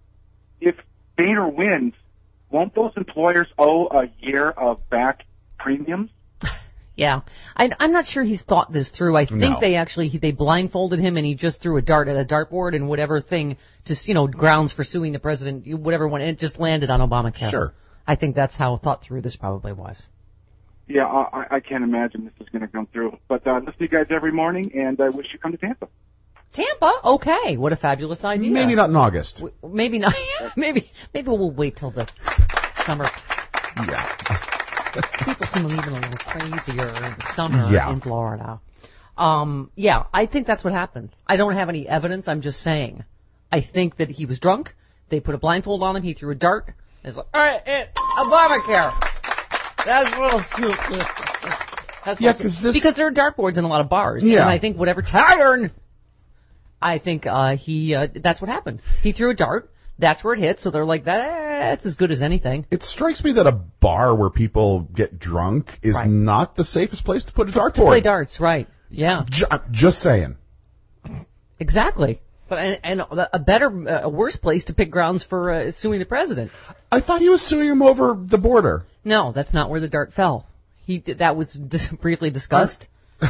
if Boehner wins, won't those employers owe a year of back premiums? Yeah, I, I'm not sure he's thought this through. I think No. they actually they blindfolded him and he just threw a dart at a dartboard and whatever thing, just you know, grounds for suing the president, whatever one, it just landed on Obamacare. Sure. I think that's how thought through this probably was. Yeah, I, I can't imagine this is going to come through. But uh, listen to you guys every morning, and I wish you come to Tampa. Tampa, okay, what a fabulous idea. Maybe not in August. W- Maybe not. maybe maybe we'll wait till the summer. Yeah. People seem even a little crazier in the summer Yeah. in Florida. Um, yeah, I think that's what happened. I don't have any evidence. I'm just saying. I think that he was drunk. They put a blindfold on him. He threw a dart. It's like, all right, eh, Obamacare. That's a little stupid. That's Yeah, little 'cause stupid. this- because there are dartboards in a lot of bars. Yeah. And I think whatever tavern. I think uh, he. Uh, that's what happened. He threw a dart. That's where it hit. So they're like, that's as good as anything. It strikes me that a bar where people get drunk is Right. not the safest place to put a dartboard. To play darts, right? Yeah. Ju- just saying. Exactly. But and, and a better, a worse place to pick grounds for uh, suing the president. I thought he was suing him over the border. No, that's not where the dart fell. He did, that was dis- briefly discussed.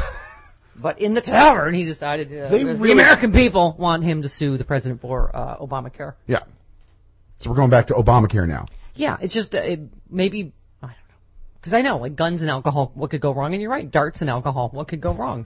But in the tavern, he decided uh, They the really- American people want him to sue the president for uh, Obamacare. Yeah. So we're going back to Obamacare now. Yeah, it's just uh, it, maybe I don't know because I know like guns and alcohol, what could go wrong? And you're right, darts and alcohol, what could go wrong?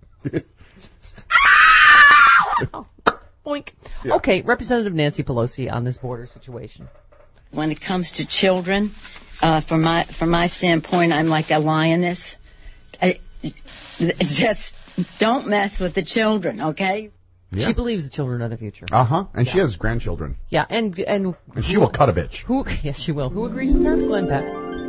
Boink. Yeah. Okay, Representative Nancy Pelosi on this border situation. When it comes to children, uh, from my from my standpoint, I'm like a lioness. I, just don't mess with the children, okay? Yeah. She believes the children are the future. Uh huh. And Yeah. she has grandchildren. Yeah, and and And she will cut a bitch. Who? Yes, she will. Who agrees with her? Glenn Beck.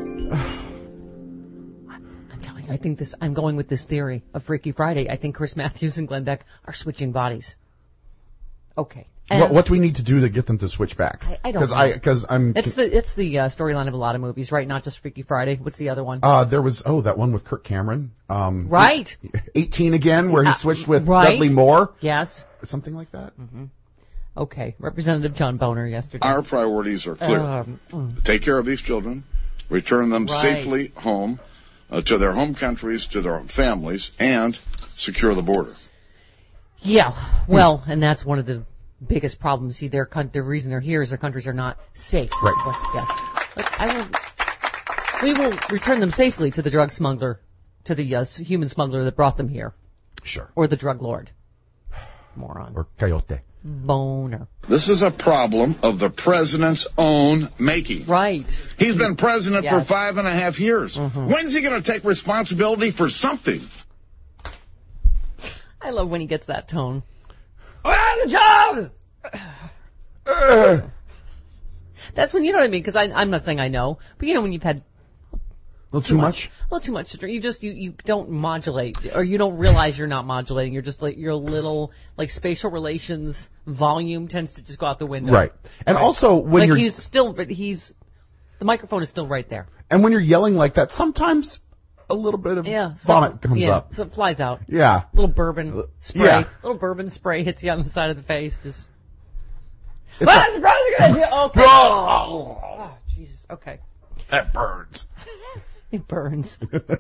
I'm telling you, I think this. I'm going with this theory of Freaky Friday. I think Chris Matthews and Glenn Beck are switching bodies. Okay. And What, what do we need to do to get them to switch back? I, I don't Because know. I, because I'm. It's the it's the uh, storyline of a lot of movies, right? Not just Freaky Friday. What's the other one? Uh, there was oh that one with Kirk Cameron. Um, Right. eighteen again, where he Uh, switched with right. Dudley Moore. Yes. Something like that. Mm-hmm. Okay. Representative John Boehner yesterday. Our priorities are clear. Um, mm. Take care of these children, return them Right. safely home, uh, to their home countries, to their families, and secure the border. Yeah, well, and that's one of the biggest problems. See, their con- the reason they're here is their countries are not safe. Right. But, yeah. But I will, we will return them safely to the drug smuggler, to the uh, human smuggler that brought them here. Sure. Or the drug lord. Moron. Or coyote. Boner. This is a problem of the president's own making. Right. He's been president Yes. for five and a half years. Mhm. When's he going to take responsibility for something? I love when he gets that tone. Where are the jobs? Uh, That's when, you know what I mean, because I'm not saying I know, but you know when you've had a little too much. a little too much to drink, you just, you, you don't modulate, or you don't realize you're not modulating, you're just like, your little, like, spatial relations volume tends to just go out the window. Right. And also when like you're he's still, but he's, the microphone is still right there. and when you're yelling like that, sometimes a little bit of Yeah. vomit so- comes yeah, up. So it flies out. Yeah. Little bourbon spray. Yeah. Little bourbon spray hits you on the side of the face. Just. It's What's a- the president going to do? Okay. Oh. Oh, Jesus. Okay. That burns. It burns.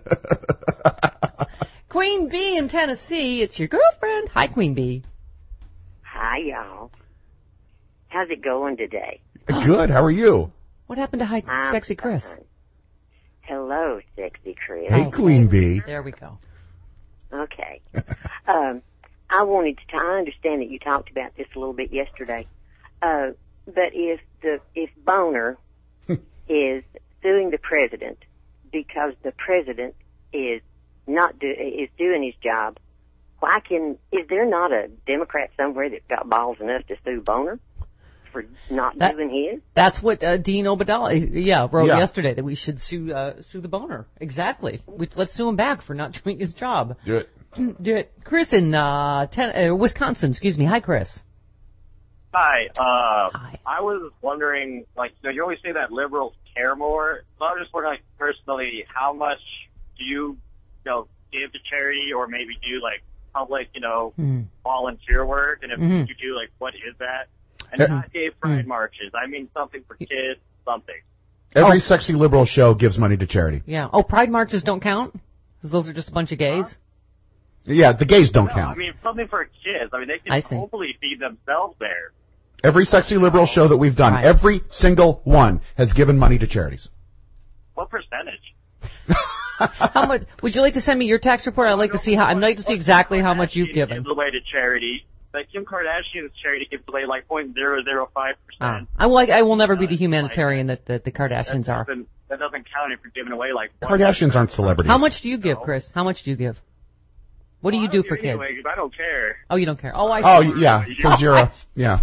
Queen Bee in Tennessee, it's your girlfriend. Hi, Queen Bee. Hi, y'all. How's it going today? Good. How are you? What happened to Hi, I'm Sexy Chris? fine. Hello, Sexy Chris. Hey, Queen Bee. There we go. Okay. um, I wanted to. I understand that you talked about this a little bit yesterday, uh, but if the if Boehner is suing the president because the president is not do, is doing his job, why can, is there not a Democrat somewhere that's got balls enough to sue Boner for not That- doing his? That's what uh, Dean Obadala, yeah, wrote Yeah. yesterday, that we should sue uh, sue the Boner. Exactly. We, let's sue him back for not doing his job. Do it. Do it. Chris in uh, ten, uh, Wisconsin, excuse me. Hi, Chris. Hi. Uh, I was wondering, like, you know, you always say that liberals care more. So I was just wondering, like, personally, how much do you, you know, give to charity, or maybe do like public, you know, Mm. volunteer work? And if Mhm. you do, like, what is that? And Uh, not gay pride marches. I mean, something for kids, something. Every Oh. sexy liberal show gives money to charity. Yeah. Oh, pride marches don't count? Because those are just a bunch of gays? Yeah, the gays don't No, I count. mean, something for kids. I mean, they I can see. hopefully feed themselves there. Every sexy liberal show that we've done, Right. every single one has given money to charities. What percentage? How much? Would you like to send me your tax report? I'd like to see how. I'd like to see exactly how much you've given. Gives away to charity. Like Kim Kardashian's charity gives away like point zero zero five Ah. percent. I will. I will never be the humanitarian that, that the Kardashians That are. doesn't, that doesn't count if you're giving away like one. Kardashians aren't celebrities. How much do you give, Chris? How much do you give? What do you do for kids? Anyway, 'cause I don't care. Oh, you don't care. Oh, I. Oh, see. yeah, because you're a, yeah.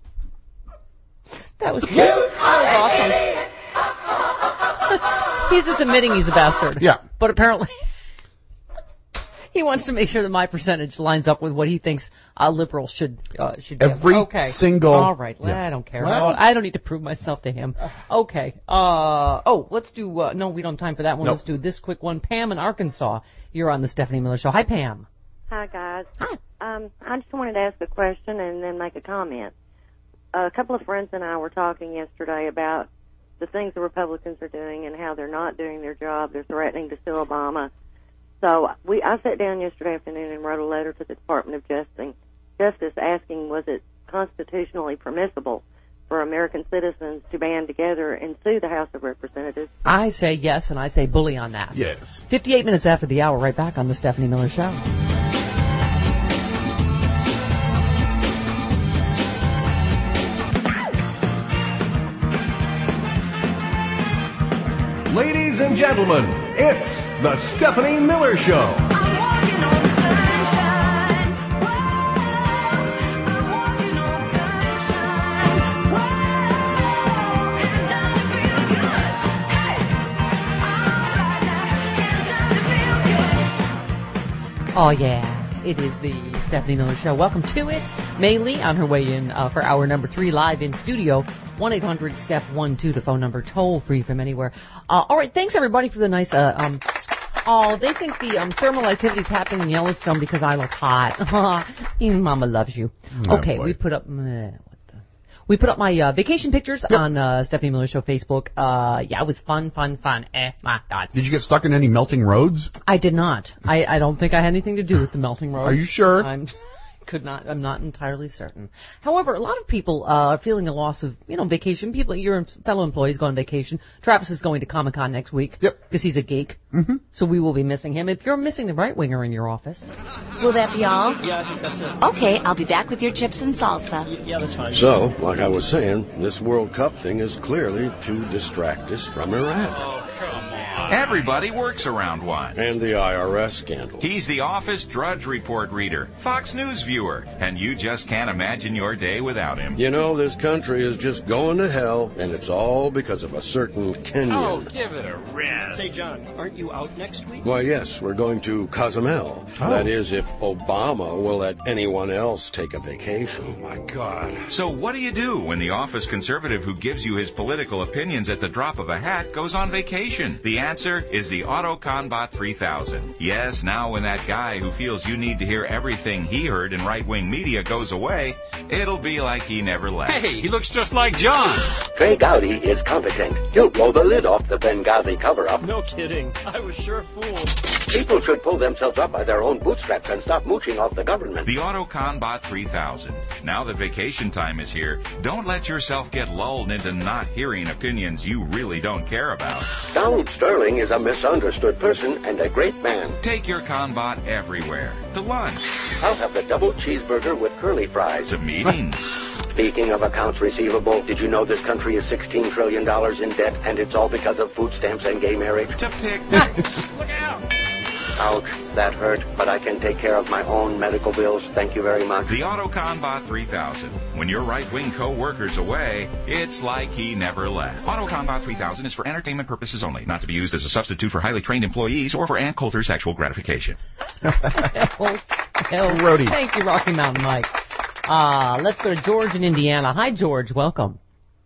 That was that was awesome. He's just admitting he's a bastard. Yeah. But apparently, he wants to make sure that my percentage lines up with what he thinks a liberal should uh, should give. Every okay. single- All right. Yeah. I don't care. Well- I, don't, I don't need to prove myself to him. Okay. Uh oh. Let's do. Uh, no, we don't have time for that one. Nope. Let's do this quick one. Pam in Arkansas. You're on the Stephanie Miller Show. Hi, Pam. Hi, guys. Hi. Um, I just wanted to ask a question and then make a comment. A couple of friends and I were talking yesterday about the things the Republicans are doing and how they're not doing their job. They're threatening to sue Obama. So we, I sat down yesterday afternoon and wrote a letter to the Department of Justice, Justice asking was it constitutionally permissible for American citizens to band together and sue the House of Representatives. I say yes, and I say bully on that. Yes. fifty-eight minutes after the hour, right back on the Stephanie Miller Show. Ladies and gentlemen, it's the Stephanie Miller Show. Oh, yeah. It is the Stephanie Miller Show. Welcome to it. May Lee on her way in uh, for hour number three, live in studio. one eight hundred step one two, the phone number, toll free from anywhere. Uh, all right, thanks everybody for the nice. Uh, um, oh, they think the um, thermal activity is happening in Yellowstone because I look hot. Your mama loves you. Oh, okay, boy. we put up. Meh, what the? We put up my uh, vacation pictures on uh, Stephanie Miller Show Facebook. Uh, yeah, it was fun, fun, fun. Eh, my God. Did you get stuck in any melting roads? I did not. I, I don't think I had anything to do with the melting roads. Are you sure? I'm could not. I'm not entirely certain. However, a lot of people uh, are feeling a loss of, you know, vacation. People, your fellow employees go on vacation. Travis is going to Comic Con next week. Yep. Because he's a geek. Mm-hmm. So we will be missing him. If you're missing the right winger in your office, Will that be all? Yeah, I think that's it. Okay, I'll be back with your chips and salsa. Yeah, that's fine. So, like I was saying, this World Cup thing is clearly to distract us from Iran. Oh, come on. Everybody works around one. And the I R S scandal. He's the Office Drudge Report reader, Fox News viewer, and you just can't imagine your day without him. You know, this country is just going to hell, and it's all because of a certain Kenyan. Oh, give it a rest. Say, John, aren't you out next week? Why, yes, we're going to Cozumel. Oh. That is, if Obama will let anyone else take a vacation. My God. So what do you do when the office conservative who gives you his political opinions at the drop of a hat goes on vacation? The answer is the AutoConbot three thousand. Yes, now when that guy who feels you need to hear everything he heard in right-wing media goes away, it'll be like he never left. Hey, he looks just like John. Trey Gowdy is competent. He'll blow the lid off the Benghazi cover-up. No kidding. I was sure fooled. People should pull themselves up by their own bootstraps and stop mooching off the government. The AutoConbot three thousand. Now that vacation time is here, don't let yourself get lulled into not hearing opinions you really don't care about. Donald Sterling is a misunderstood person and a great man. Take your Conbot everywhere. To lunch. I'll have the double cheeseburger with curly fries. To meetings. Speaking of accounts receivable, did you know this country is sixteen trillion dollars in debt, and it's all because of food stamps and gay marriage? To picnics. Look out. Ouch, that hurt, but I can take care of my own medical bills. Thank you very much. The Autocon Bot three thousand. When your right-wing co-worker's away, it's like he never left. Autocon Bot three thousand is for entertainment purposes only, not to be used as a substitute for highly trained employees or for Ann Coulter's sexual gratification. Hell, Roadie. Thank you, Rocky Mountain Mike. Uh, let's go to George in Indiana. Hi, George. Welcome.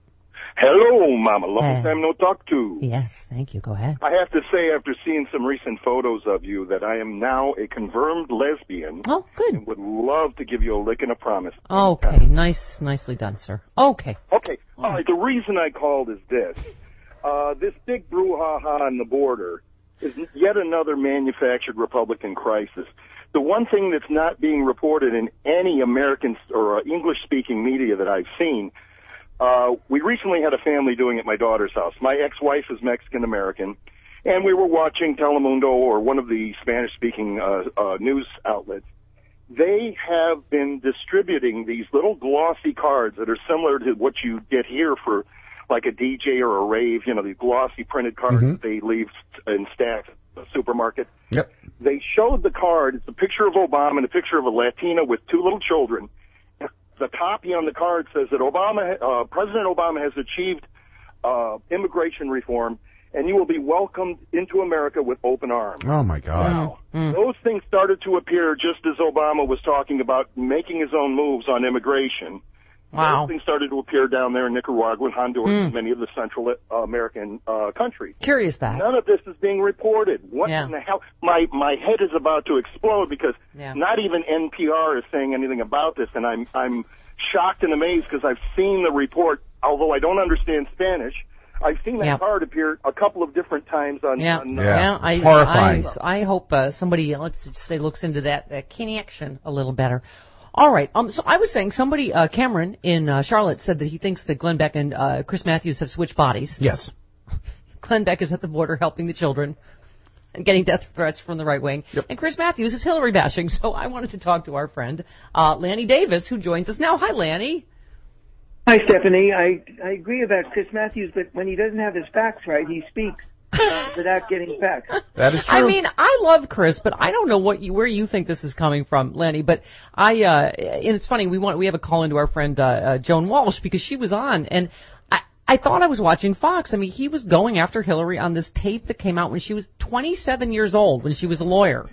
Hello, Mama. Long Hey. time no talk to. Yes, thank you. Go ahead. I have to say, after seeing some recent photos of you, that I am now a confirmed lesbian. Oh, good. And would love to give you a lick and a promise. Okay, nice, nicely done, sir. Okay. Okay. All right. The reason I called is this: uh, this big brouhaha on the border is yet another manufactured Republican crisis. The one thing that's not being reported in any American or uh, English-speaking media that I've seen. Uh, we recently had a family doing it at my daughter's house. My ex-wife is Mexican-American, and we were watching Telemundo or one of the Spanish-speaking uh, uh, news outlets. They have been distributing these little glossy cards that are similar to what you get here for like a D J or a rave, you know, these glossy printed cards Mm-hmm. that they leave in stacks at the supermarket. Yep. They showed the card. It's a picture of Obama and a picture of a Latina with two little children. The copy on the card says that Obama, uh, President Obama has achieved uh, immigration reform, and you will be welcomed into America with open arms. Oh, my God. Now, those things started to appear just as Obama was talking about making his own moves on immigration. Wow. Those things started to appear down there in Nicaragua and Honduras Mm. and many of the Central uh, American uh, countries. Curious that. None of this is being reported. What Yeah. in the hell? My my head is about to explode because Yeah. not even N P R is saying anything about this, and I'm I'm shocked and amazed because I've seen the report. Although I don't understand Spanish, I've seen that Yeah. card appear a couple of different times on. Yeah, on, uh, yeah. I, It's horrifying. I, I hope uh, somebody, let's just say, looks into that, that connection a little better. All right. Um. So I was saying, somebody, uh, Cameron in uh, Charlotte, said that he thinks that Glenn Beck and uh, Chris Matthews have switched bodies. Yes. Glenn Beck is at the border helping the children and getting death threats from the right wing. Yep. And Chris Matthews is Hillary bashing. So I wanted to talk to our friend uh, Lanny Davis, who joins us now. Hi, Lanny. Hi, Stephanie. I, I agree about Chris Matthews, but when he doesn't have his facts right, he speaks uh, without getting facts. That is true. I mean, I love Chris, but I don't know what you, where you think this is coming from, Lenny. But I, uh, and it's funny, we want, we have a call into our friend, uh, uh, Joan Walsh, because she was on, and I, I thought I was watching Fox. I mean, he was going after Hillary on this tape that came out when she was twenty-seven years old, when she was a lawyer.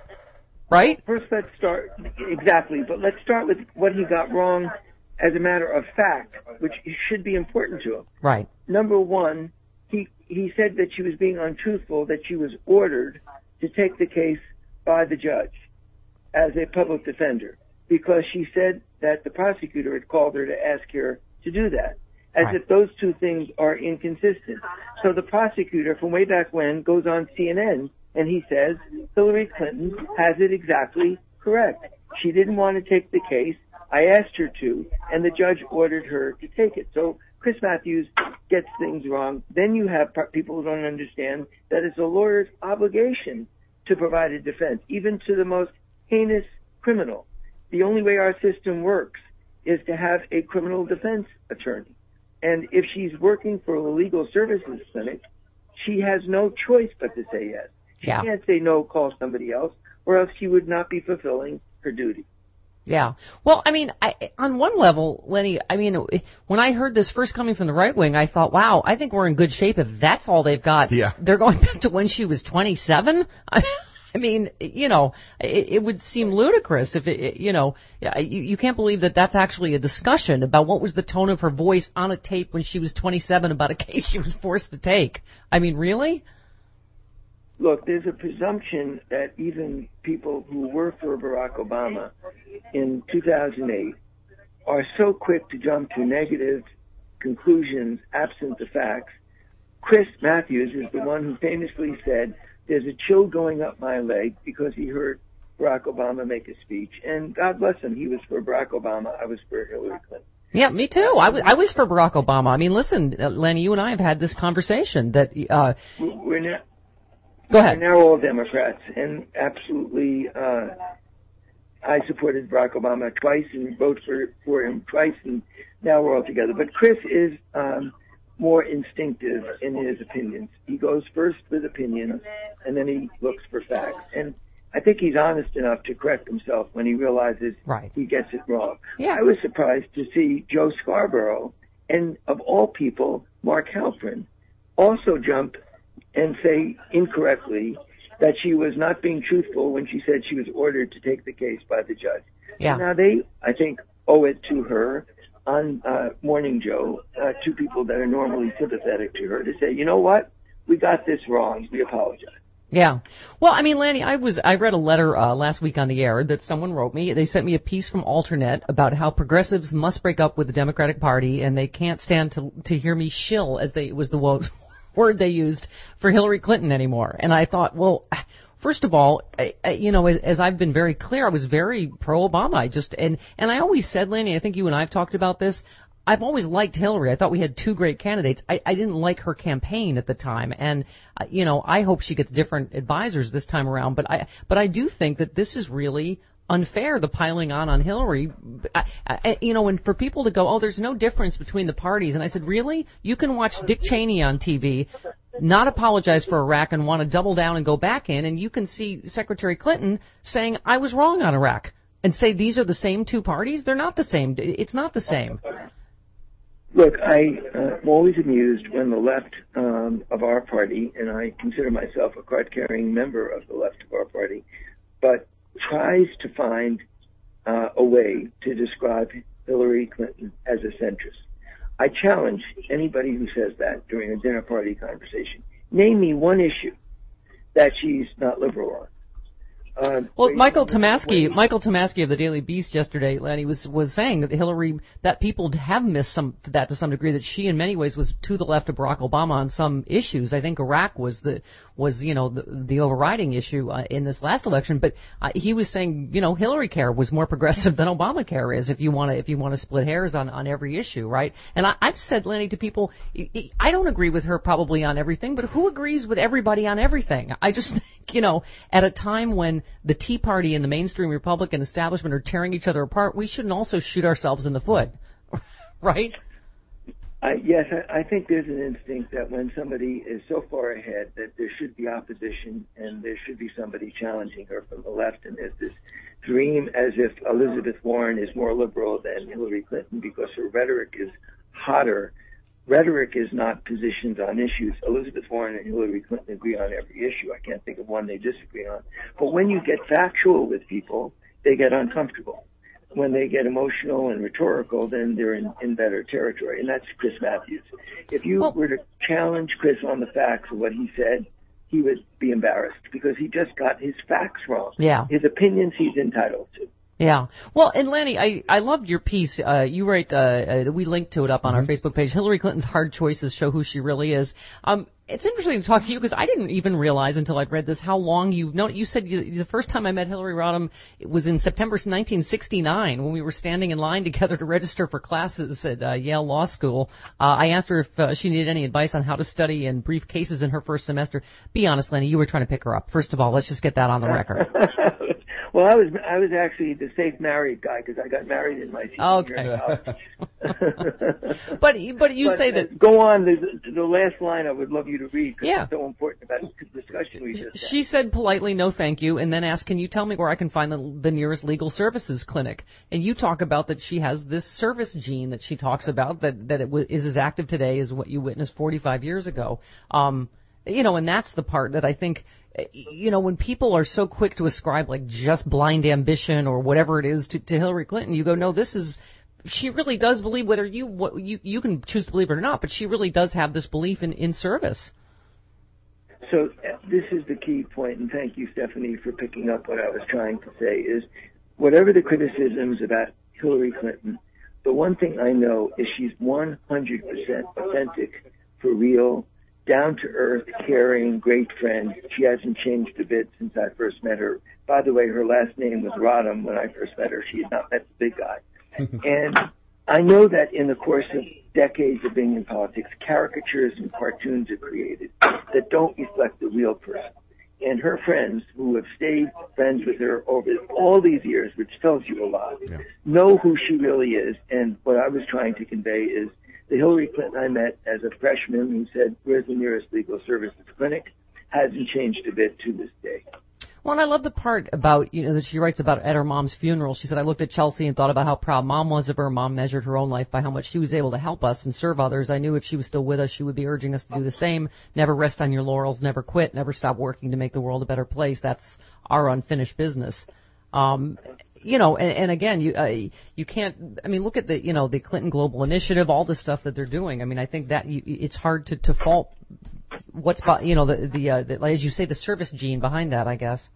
Right? First, let's start, exactly, but let's start with what he got wrong as a matter of fact, which should be important to him. Right. Number one, he he said that she was being untruthful, that she was ordered to take the case by the judge as a public defender because she said that the prosecutor had called her to ask her to do that, as Right. if those two things are inconsistent. So the prosecutor from way back when goes on C N N and he says Hillary Clinton has it exactly correct. She didn't want to take the case. I asked her to, and the judge ordered her to take it. So Chris Matthews gets things wrong. Then you have people who don't understand that it's a lawyer's obligation to provide a defense, even to the most heinous criminal. The only way our system works is to have a criminal defense attorney. And if she's working for a legal services clinic, she has no choice but to say yes. She Yeah. can't say no, call somebody else, or else she would not be fulfilling her duty. Yeah. Well, I mean, I, on one level, Lenny, I mean, when I heard this first coming from the right wing, I thought, wow, I think we're in good shape if that's all they've got. Yeah. They're going back to when she was twenty-seven. I, I mean, you know, it, it would seem ludicrous if it, it you know, you, you can't believe that that's actually a discussion about what was the tone of her voice on a tape when she was twenty-seven about a case she was forced to take. I mean, really? Look, there's a presumption that even people who were for Barack Obama in two thousand eight are so quick to jump to negative conclusions absent the facts. Chris Matthews is the one who famously said, there's a chill going up my leg because he heard Barack Obama make a speech. And God bless him, he was for Barack Obama, I was for Hillary Clinton. Yeah, me too. I was, I was for Barack Obama. I mean, listen, uh, Lenny, you and I have had this conversation that... Uh, We're now, Go ahead. We're now all Democrats, and absolutely, uh, I supported Barack Obama twice and voted for, for him twice, and now we're all together. But Chris is um, more instinctive in his opinions. He goes first with opinions, and then he looks for facts. And I think he's honest enough to correct himself when he realizes right. he gets it wrong. Yeah. I was surprised to see Joe Scarborough and, of all people, Mark Halperin also jump and say incorrectly that she was not being truthful when she said she was ordered to take the case by the judge. Yeah. Now they, I think, owe it to her on uh, Morning Joe, uh, two people that are normally sympathetic to her, to say, you know what, we got this wrong, we apologize. Yeah. Well, I mean, Lanny, I was I read a letter uh, last week on the air that someone wrote me. They sent me a piece from Alternet about how progressives must break up with the Democratic Party, and they can't stand to to hear me shill, as they was the wo- word they used for Hillary Clinton anymore. And I thought, well, first of all, I, I, you know, as, as I've been very clear, I was very pro-Obama. I just and and I always said, Lanny, I think you and I have talked about this. I've always liked Hillary. I thought we had two great candidates. I, I didn't like her campaign at the time, and uh, you know, I hope she gets different advisors this time around. But I, but I do think that this is really unfair, the piling on on Hillary. I, I, you know, and for people to go, oh, there's no difference between the parties, and I said, really? You can watch Dick Cheney on T V, not apologize for Iraq, and want to double down and go back in, and you can see Secretary Clinton saying, I was wrong on Iraq, and say these are the same two parties? They're not the same. It's not the same. Look, I, uh, I'm always amused when the left um, of our party, and I consider myself a card-carrying member of the left of our party, but tries to find uh, a way to describe Hillary Clinton as a centrist. I challenge anybody who says that during a dinner party conversation. Name me one issue that she's not liberal on. Uh, well, Michael Tomasky, Michael Tomasky of the Daily Beast yesterday, Lanny, was was saying that Hillary, that people have missed some that to some degree, that she in many ways was to the left of Barack Obama on some issues. I think Iraq was the was you know the, the overriding issue uh, in this last election, but uh, he was saying you know Hillary Care was more progressive than Obamacare is if you want to if you want to split hairs on on every issue, right? And I, I've said, Lanny, to people, I don't agree with her probably on everything, but who agrees with everybody on everything? I just think you know at a time when the Tea Party and the mainstream Republican establishment are tearing each other apart, we shouldn't also shoot ourselves in the foot, right? I, yes, I, I think there's an instinct that when somebody is so far ahead that there should be opposition and there should be somebody challenging her from the left, and there's this dream as if Elizabeth Warren is more liberal than Hillary Clinton because her rhetoric is hotter. Rhetoric is not positions on issues. Elizabeth Warren and Hillary Clinton agree on every issue. I can't think of one they disagree on. But when you get factual with people, they get uncomfortable. When they get emotional and rhetorical, then they're in, in better territory. And that's Chris Matthews. If you well, were to challenge Chris on the facts of what he said, he would be embarrassed because he just got his facts wrong. Yeah. His opinions he's entitled to. Yeah. Well, and Lanny, I, I loved your piece. Uh, you write, uh, uh, we linked to it up on mm-hmm. our Facebook page. Hillary Clinton's hard choices show who she really is. Um, it's interesting to talk to you because I didn't even realize until I'd read this how long you've known. You said you, the first time I met Hillary Rodham it was in September nineteen sixty-nine when we were standing in line together to register for classes at uh, Yale Law School. Uh, I asked her if uh, she needed any advice on how to study and brief cases in her first semester. Be honest, Lanny, you were trying to pick her up. First of all, let's just get that on the record. Well, I was I was actually the safe married guy because I got married in my senior year of college. but but you but, say uh, that. Go on. The, the last line I would love you to read because yeah. it's so important about the discussion we just had. She said politely, no thank you, and then asked, can you tell me where I can find the, the nearest legal services clinic? And you talk about that she has this service gene that she talks about that, that it w- is as active today as what you witnessed forty-five years ago. Um, you know, and that's the part that I think, you know, when people are so quick to ascribe like just blind ambition or whatever it is to, to Hillary Clinton, you go, no, this is, she really does believe, whether you, what, you, you can choose to believe it or not, but she really does have this belief in, in service. So uh, this is the key point, and thank you, Stephanie, for picking up what I was trying to say, is whatever the criticisms about Hillary Clinton, the one thing I know is she's one hundred percent authentic, for real, down-to-earth, caring, great friend. She hasn't changed a bit since I first met her. By the way, her last name was Rodham when I first met her. She had not met the big guy. And I know that in the course of decades of being in politics, caricatures and cartoons are created that don't reflect the real person. And her friends, who have stayed friends with her over all these years, which tells you a lot, Yeah. know who she really is. And what I was trying to convey is the Hillary Clinton I met as a freshman who said, where's the nearest legal services clinic, hasn't changed a bit to this day. Well, and I love the part about, you know, that she writes about at her mom's funeral. She said, I looked at Chelsea and thought about how proud Mom was of her. Mom measured her own life by how much she was able to help us and serve others. I knew if she was still with us, she would be urging us to do the same. Never rest on your laurels, never quit, never stop working to make the world a better place. That's our unfinished business. Um, you know, and, and again, you uh, you can't, I mean, look at the, you know, the Clinton Global Initiative, all the stuff that they're doing. I mean, I think that you, it's hard to, to fault what's, you know, the, the, uh, the, as you say, the service gene behind that, I guess.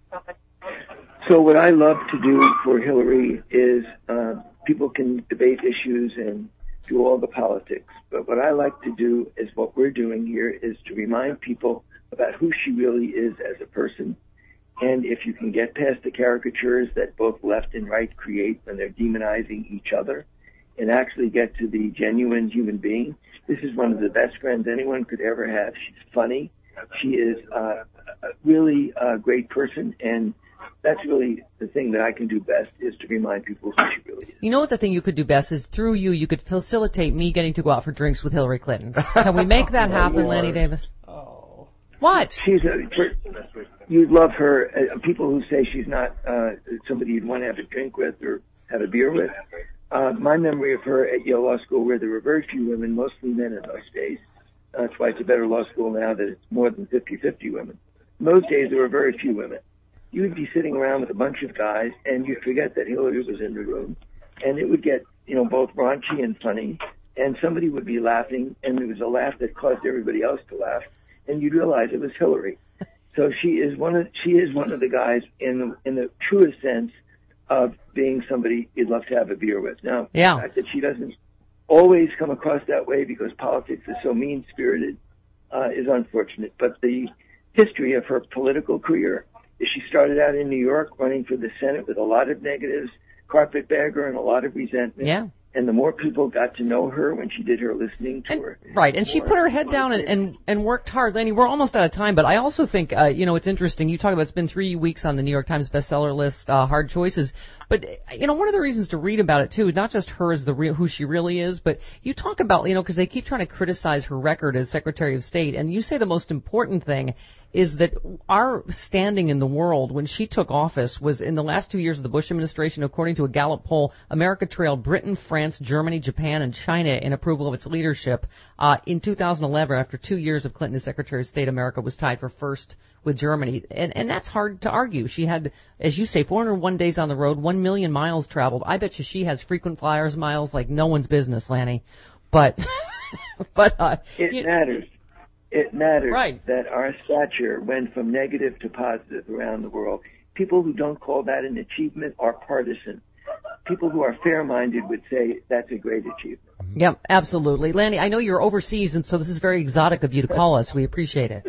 So what I love to do for Hillary is uh, people can debate issues and do all the politics. But what I like to do is what we're doing here is to remind people about who she really is as a person. And if you can get past the caricatures that both left and right create when they're demonizing each other and actually get to the genuine human being, this is one of the best friends anyone could ever have. She's funny. She is uh, a really uh, great person, and that's really the thing that I can do best is to remind people who she really is. You know what the thing you could do best is through you, you could facilitate me getting to go out for drinks with Hillary Clinton. Can we make that happen, Lanny Davis? Oh. What? She's a, for, you'd love her. Uh, people who say she's not uh, somebody you'd want to have a drink with or have a beer with. Uh, my memory of her at Yale Law School, where there were very few women, mostly men in those days. That's why it's a better law school now that it's more than fifty-fifty women. In those days, there were very few women. You would be sitting around with a bunch of guys, and you'd forget that Hillary was in the room, and it would get, you know, both raunchy and funny, and somebody would be laughing, and there was a laugh that caused everybody else to laugh, and you'd realize it was Hillary. So she is one of she is one of the guys in the in the truest sense of being somebody you'd love to have a beer with. Now, yeah. the fact that she doesn't always come across that way because politics is so mean-spirited uh, is unfortunate. But the history of her political career is she started out in New York running for the Senate with a lot of negatives, carpetbagger, and a lot of resentment. Yeah. And the more people got to know her when she did her listening tour. And, right, and she put her head down and, and, and worked hard. Lanny, we're almost out of time, but I also think, uh, you know, it's interesting. You talk about it's been three weeks on the New York Times bestseller list, uh, Hard Choices. But, you know, one of the reasons to read about it, too, not just her as the real, who she really is, but you talk about, you know, because they keep trying to criticize her record as Secretary of State, and you say the most important thing is that our standing in the world when she took office was in the last two years of the Bush administration, according to a Gallup poll, America trailed Britain, France, Germany, Japan, and China in approval of its leadership. Uh, in two thousand eleven, after two years of Clinton as Secretary of State, America was tied for first with Germany. And, and that's hard to argue. She had, as you say, four hundred one days on the road, one million miles traveled. I bet you she has frequent flyers miles like no one's business, Lanny. But, but, uh, it you, matters. It matters right. that our stature went from negative to positive around the world. People who don't call that an achievement are partisan. People who are fair-minded would say that's a great achievement. Yep, absolutely. Lanny, I know you're overseas, and so this is very exotic of you to call us. We appreciate it.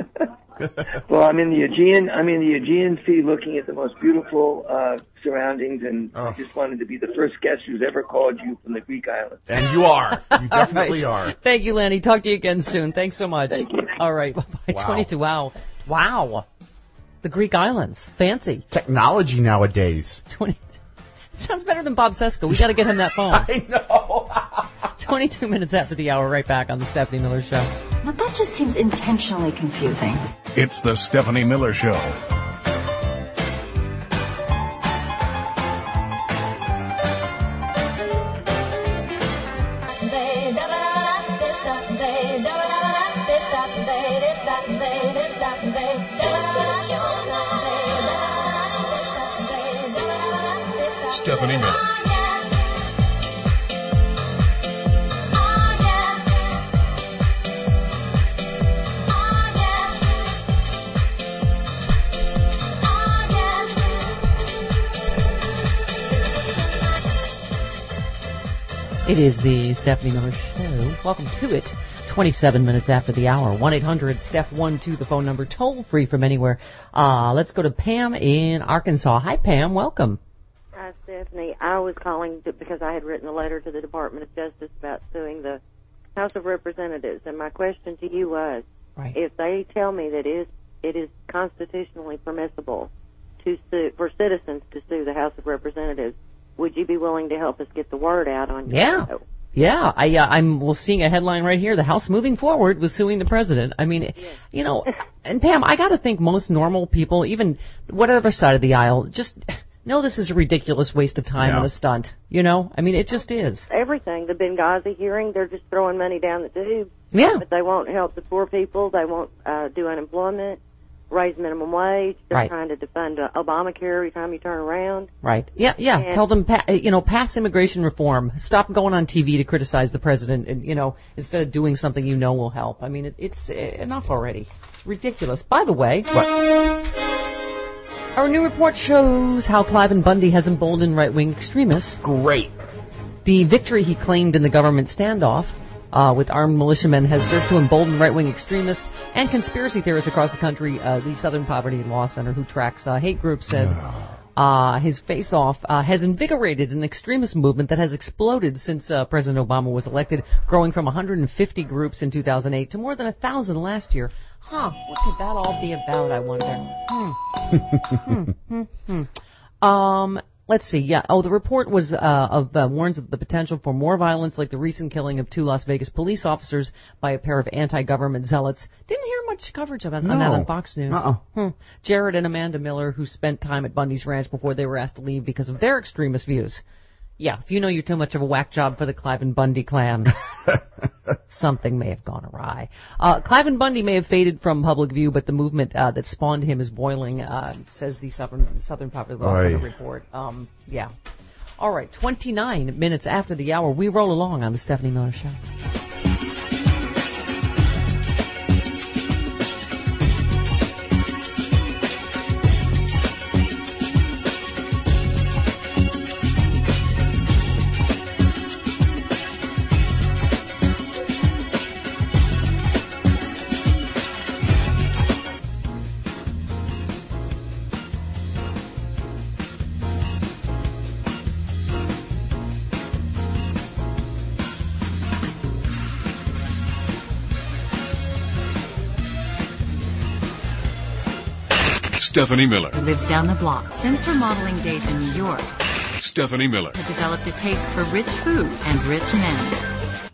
Well, I'm in the Aegean. I'm in the Aegean Sea, looking at the most beautiful uh, surroundings, and oh. I just wanted to be the first guest who's ever called you from the Greek islands. And you are. You definitely right. are. Thank you, Lanny. Talk to you again soon. Thanks so much. Thank you. All right. Bye-bye. Wow. twenty-two. Wow. Wow. The Greek islands. Fancy. Technology nowadays. twenty Sounds better than Bob Seska. We got to get him that phone. I know. twenty-two minutes after the hour, right back on the Stephanie Miller Show. Now that just seems intentionally confusing. It's the Stephanie Miller Show. Stephanie Miller. It is the Stephanie Miller Show. Welcome to it. twenty-seven minutes after the hour. one eight hundred Steph one two, the phone number, toll free from anywhere. Uh, let's go to Pam in Arkansas. Hi, Pam. Welcome. Hi, Stephanie. I was calling to, because I had written a letter to the Department of Justice about suing the House of Representatives, and my question to you was, right. if they tell me that it is it is constitutionally permissible to sue, for citizens to sue the House of Representatives. Would you be willing to help us get the word out on your Yeah. show? Yeah, I, uh, I'm seeing a headline right here. The House moving forward with suing the president. I mean, you know, and Pam, I got to think most normal people, even whatever side of the aisle, just know this is a ridiculous waste of time Yeah. and a stunt. You know, I mean, it just is. Everything. The Benghazi hearing, they're just throwing money down the tube. Yeah. But they won't help the poor people. They won't uh, do unemployment, raise minimum wage. They're Right. trying to defund uh, Obamacare every time you turn around. Right. Yeah, yeah. And- Tell them, pa- you know, pass immigration reform. Stop going on T V to criticize the president, and you know, instead of doing something you know will help. I mean, it, it's uh, enough already. It's ridiculous. By the way, our new report shows how Cliven Bundy has emboldened right-wing extremists. Great. The victory he claimed in the government standoff uh, with armed militiamen has served to embolden right-wing extremists and conspiracy theorists across the country. Uh, the Southern Poverty Law Center, who tracks uh, hate groups, said uh, his face-off uh, has invigorated an extremist movement that has exploded since uh, President Obama was elected, growing from one hundred fifty groups in two thousand eight to more than one thousand last year. Huh, what could that all be about, I wonder? Hmm. hmm, hmm, hmm. Um, let's see. Yeah. Oh, the report was uh, of uh, warns of the potential for more violence, like the recent killing of two Las Vegas police officers by a pair of anti-government zealots. Didn't hear much coverage about on that No. on Fox News. Uh-uh. Hmm. Jared and Amanda Miller, who spent time at Bundy's Ranch before they were asked to leave because of their extremist views. Yeah, if you know you're too much of a whack job for the Cliven Bundy clan, something may have gone awry. Uh, Cliven Bundy may have faded from public view, but the movement uh, that spawned him is boiling, uh, says the Southern, Southern Poverty Law Center report. Um, yeah. All right, twenty-nine minutes after the hour, we roll along on the Stephanie Miller Show. Stephanie Miller. Who lives down the block. Since her modeling days in New York, Stephanie Miller. has developed a taste for rich food and rich men.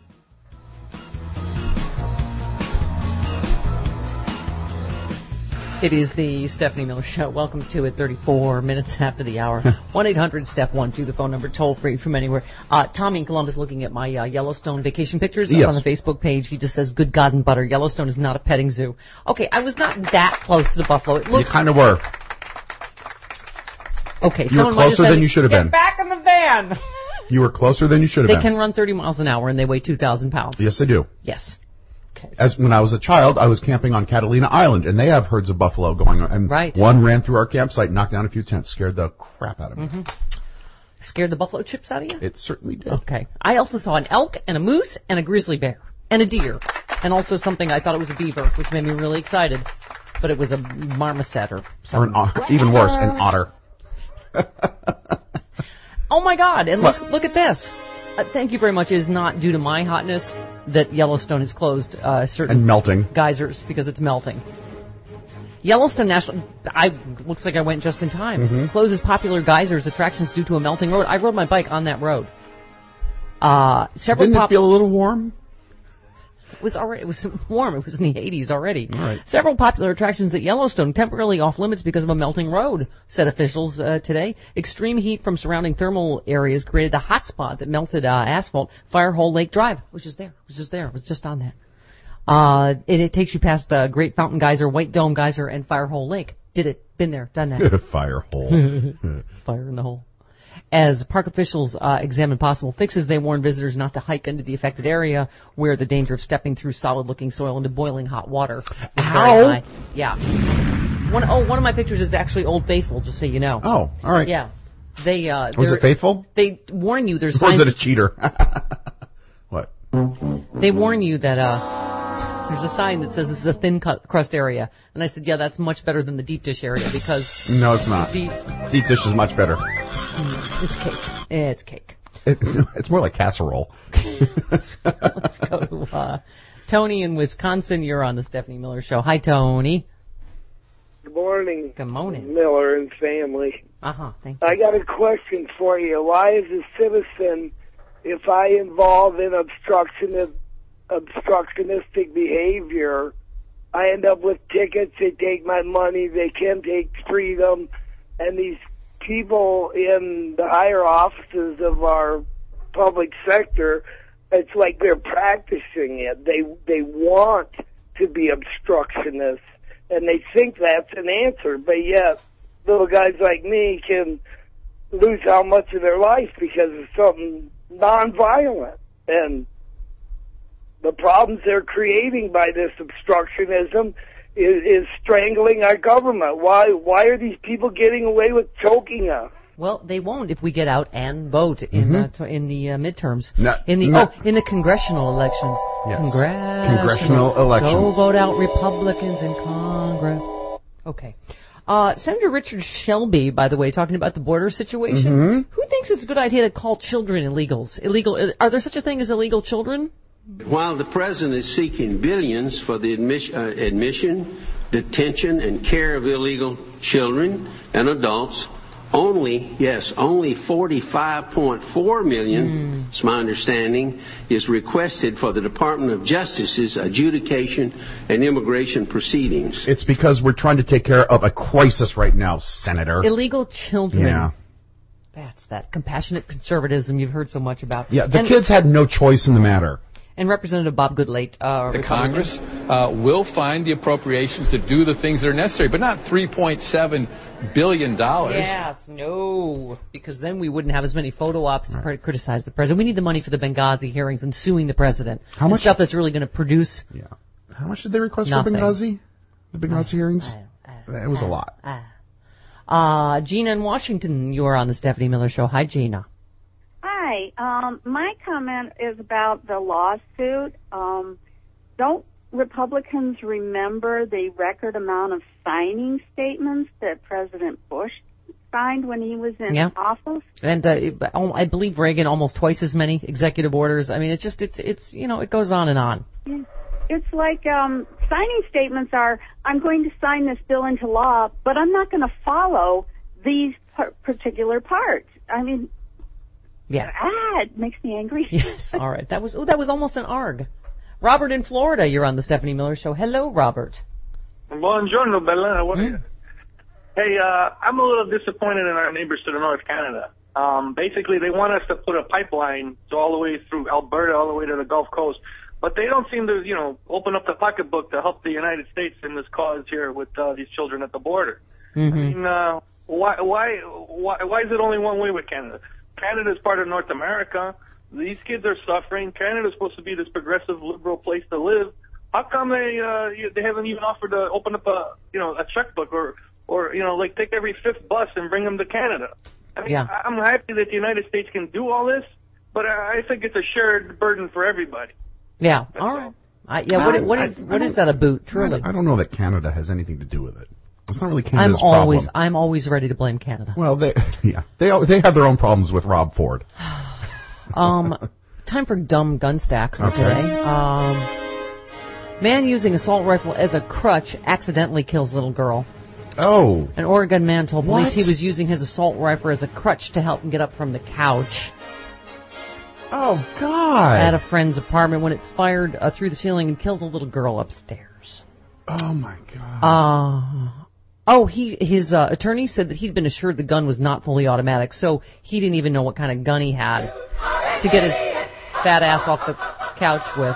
It is the Stephanie Miller Show. Welcome to it, thirty-four minutes after the hour. one eight hundred steph one two, the phone number, toll free from anywhere. Uh, Tommy in Columbus looking at my uh, Yellowstone vacation pictures Yes. on the Facebook page. He just says, good God and butter, Yellowstone is not a petting zoo. Okay, I was not that close to the buffalo. It You looks... kind of were. Okay, You were someone might have closer said, than you should have "Get been." back in the van! You were closer than you should have They been. can run thirty miles an hour and they weigh two thousand pounds. Yes, they do. Yes. As when I was a child, I was camping on Catalina Island, and they have herds of buffalo going on. And Right. one ran through our campsite, knocked down a few tents, scared the crap out of me. hmm Scared the buffalo chips out of you? It certainly did. Okay. I also saw an elk and a moose and a grizzly bear and a deer and also something I thought it was a beaver, which made me really excited, but it was a marmoset or Or something. an otter, even worse, an otter. Oh my God! And look, look at this. Uh, thank you very much. It is not due to my hotness that Yellowstone has closed uh, certain And melting. geysers because it's melting. Yellowstone National, I looks like I went just in time. Mhm. Closes popular geysers attractions due to a melting road. I rode my bike on that road. Uh, several Didn't pop- it feel a little warm? It was already. It was warm. It was in the eighties already. All right. Several popular attractions at Yellowstone temporarily off limits because of a melting road, said officials uh, today. Extreme heat from surrounding thermal areas created a hot spot that melted uh, asphalt. Firehole Lake Drive was just there. It was just there. It was just on that. Uh, and it takes you past uh, Great Fountain Geyser, White Dome Geyser, and Firehole Lake. Did it? Been there? Done that? Fire hole. Fire in the hole. As park officials uh, examine possible fixes, they warn visitors not to hike into the affected area where the danger of stepping through solid-looking soil into boiling hot water is Ow. very high. Yeah. One, oh, one of my pictures is actually Old Faithful, just so you know. Oh, all right. Yeah. They, uh, Was they're- it faithful? They warn you there's Or was signs... it a cheater? What? They warn you that uh, there's a sign that says this is a thin cu- crust area. And I said, yeah, that's much better than the deep dish area because... No, it's not. Deep, Deep dish is much better. it's cake. It's cake. It, it's more like casserole. Let's go to uh, Tony in Wisconsin. You're on the Stephanie Miller Show. Hi, Tony. Good morning. Good morning. Miller and family. Uh-huh, thank you. I got a question for you. Why, as a citizen, if I involve in obstructionist, obstructionistic behavior, I end up with tickets, they take my money, they can take freedom, and these people in the higher offices of our public sector, it's like they're practicing it. They they want to be obstructionists, and they think that's an answer, but yet little guys like me can lose how much of their life because of something nonviolent. And the problems they're creating by this obstructionism is, is strangling our government. Why Why are these people getting away with choking us? Well, they won't if we get out and vote in Mm-hmm. uh, t- in the uh, midterms. No, in the no. oh, in the congressional elections. Yes. Congressional, Congressional elections. Go vote out Republicans in Congress. Okay. Uh, Senator Richard Shelby, by the way, talking about the border situation. Mhm. Who thinks it's a good idea to call children illegals? Illegal? Are there such a thing as illegal children? While the president is seeking billions for the admission, uh, admission, detention, and care of illegal children and adults, only, yes, only forty-five point four million, mm. it's my understanding, is requested for the Department of Justice's adjudication and immigration proceedings. It's because we're trying to take care of a crisis right now, Senator. Illegal children. Yeah. That's that compassionate conservatism you've heard so much about. Yeah, the and, kids had no choice in the matter. And Representative Bob Goodlate. Uh, the Congress uh, will find the appropriations to do the things that are necessary, but not three point seven billion dollars. Yes, no, because then we wouldn't have as many photo ops to right. criticize the president. We need the money for the Benghazi hearings and suing the president. How much stuff that's really going to produce? Yeah. How much did they request nothing. for Benghazi? The Benghazi hearings? I, I, it was I, a lot. I, uh, Gina in Washington, you are on the Stephanie Miller Show. Hi, Gina. Hi. Um, my comment is about the lawsuit. Um, don't Republicans remember the record amount of signing statements that President Bush signed when he was in yeah. office? And uh, I believe Reagan almost twice as many executive orders. I mean, it's just, it's, it's you know, it goes on and on. It's like um, signing statements are, I'm going to sign this bill into law, but I'm not going to follow these par- particular parts. I mean, yeah. Ah, it makes me angry. Yes, all right. That was oh, that was almost an arg. Robert in Florida, you're on the Stephanie Miller Show. Hello, Robert. Buongiorno, Bella. What mm. Hey, uh, I'm a little disappointed in our neighbors to the north, Canada. Um, basically, they want us to put a pipeline so all the way through Alberta, all the way to the Gulf Coast, but they don't seem to, you know, open up the pocketbook to help the United States in this cause here with uh, these children at the border. Mm-hmm. I mean, uh, why, why, why, why is it only one way with Canada? Canada is part of North America. These kids are suffering. Canada is supposed to be this progressive, liberal place to live. How come they uh, they haven't even offered to open up a you know a checkbook or or you know like take every fifth bus and bring them to Canada? I mean, yeah. I'm happy that the United States can do all this, but I think it's a shared burden for everybody. Yeah. That's all right. I, yeah. What, what is what is that a boot? Truly. I don't know that Canada has anything to do with it. It's not really Canada's I'm always, problem. I'm always ready to blame Canada. Well, they, yeah, they they have their own problems with Rob Ford. um, time for dumb gun stack for okay. today. Um, man using assault rifle as a crutch accidentally kills little girl. Oh. An Oregon man told police what? he was using his assault rifle as a crutch to help him get up from the couch. Oh, God. At a friend's apartment when it fired uh, through the ceiling and killed a little girl upstairs. Oh, my God. Uh, oh, he his uh, attorney said that he'd been assured the gun was not fully automatic, so he didn't even know what kind of gun he had to get his fat ass off the couch with.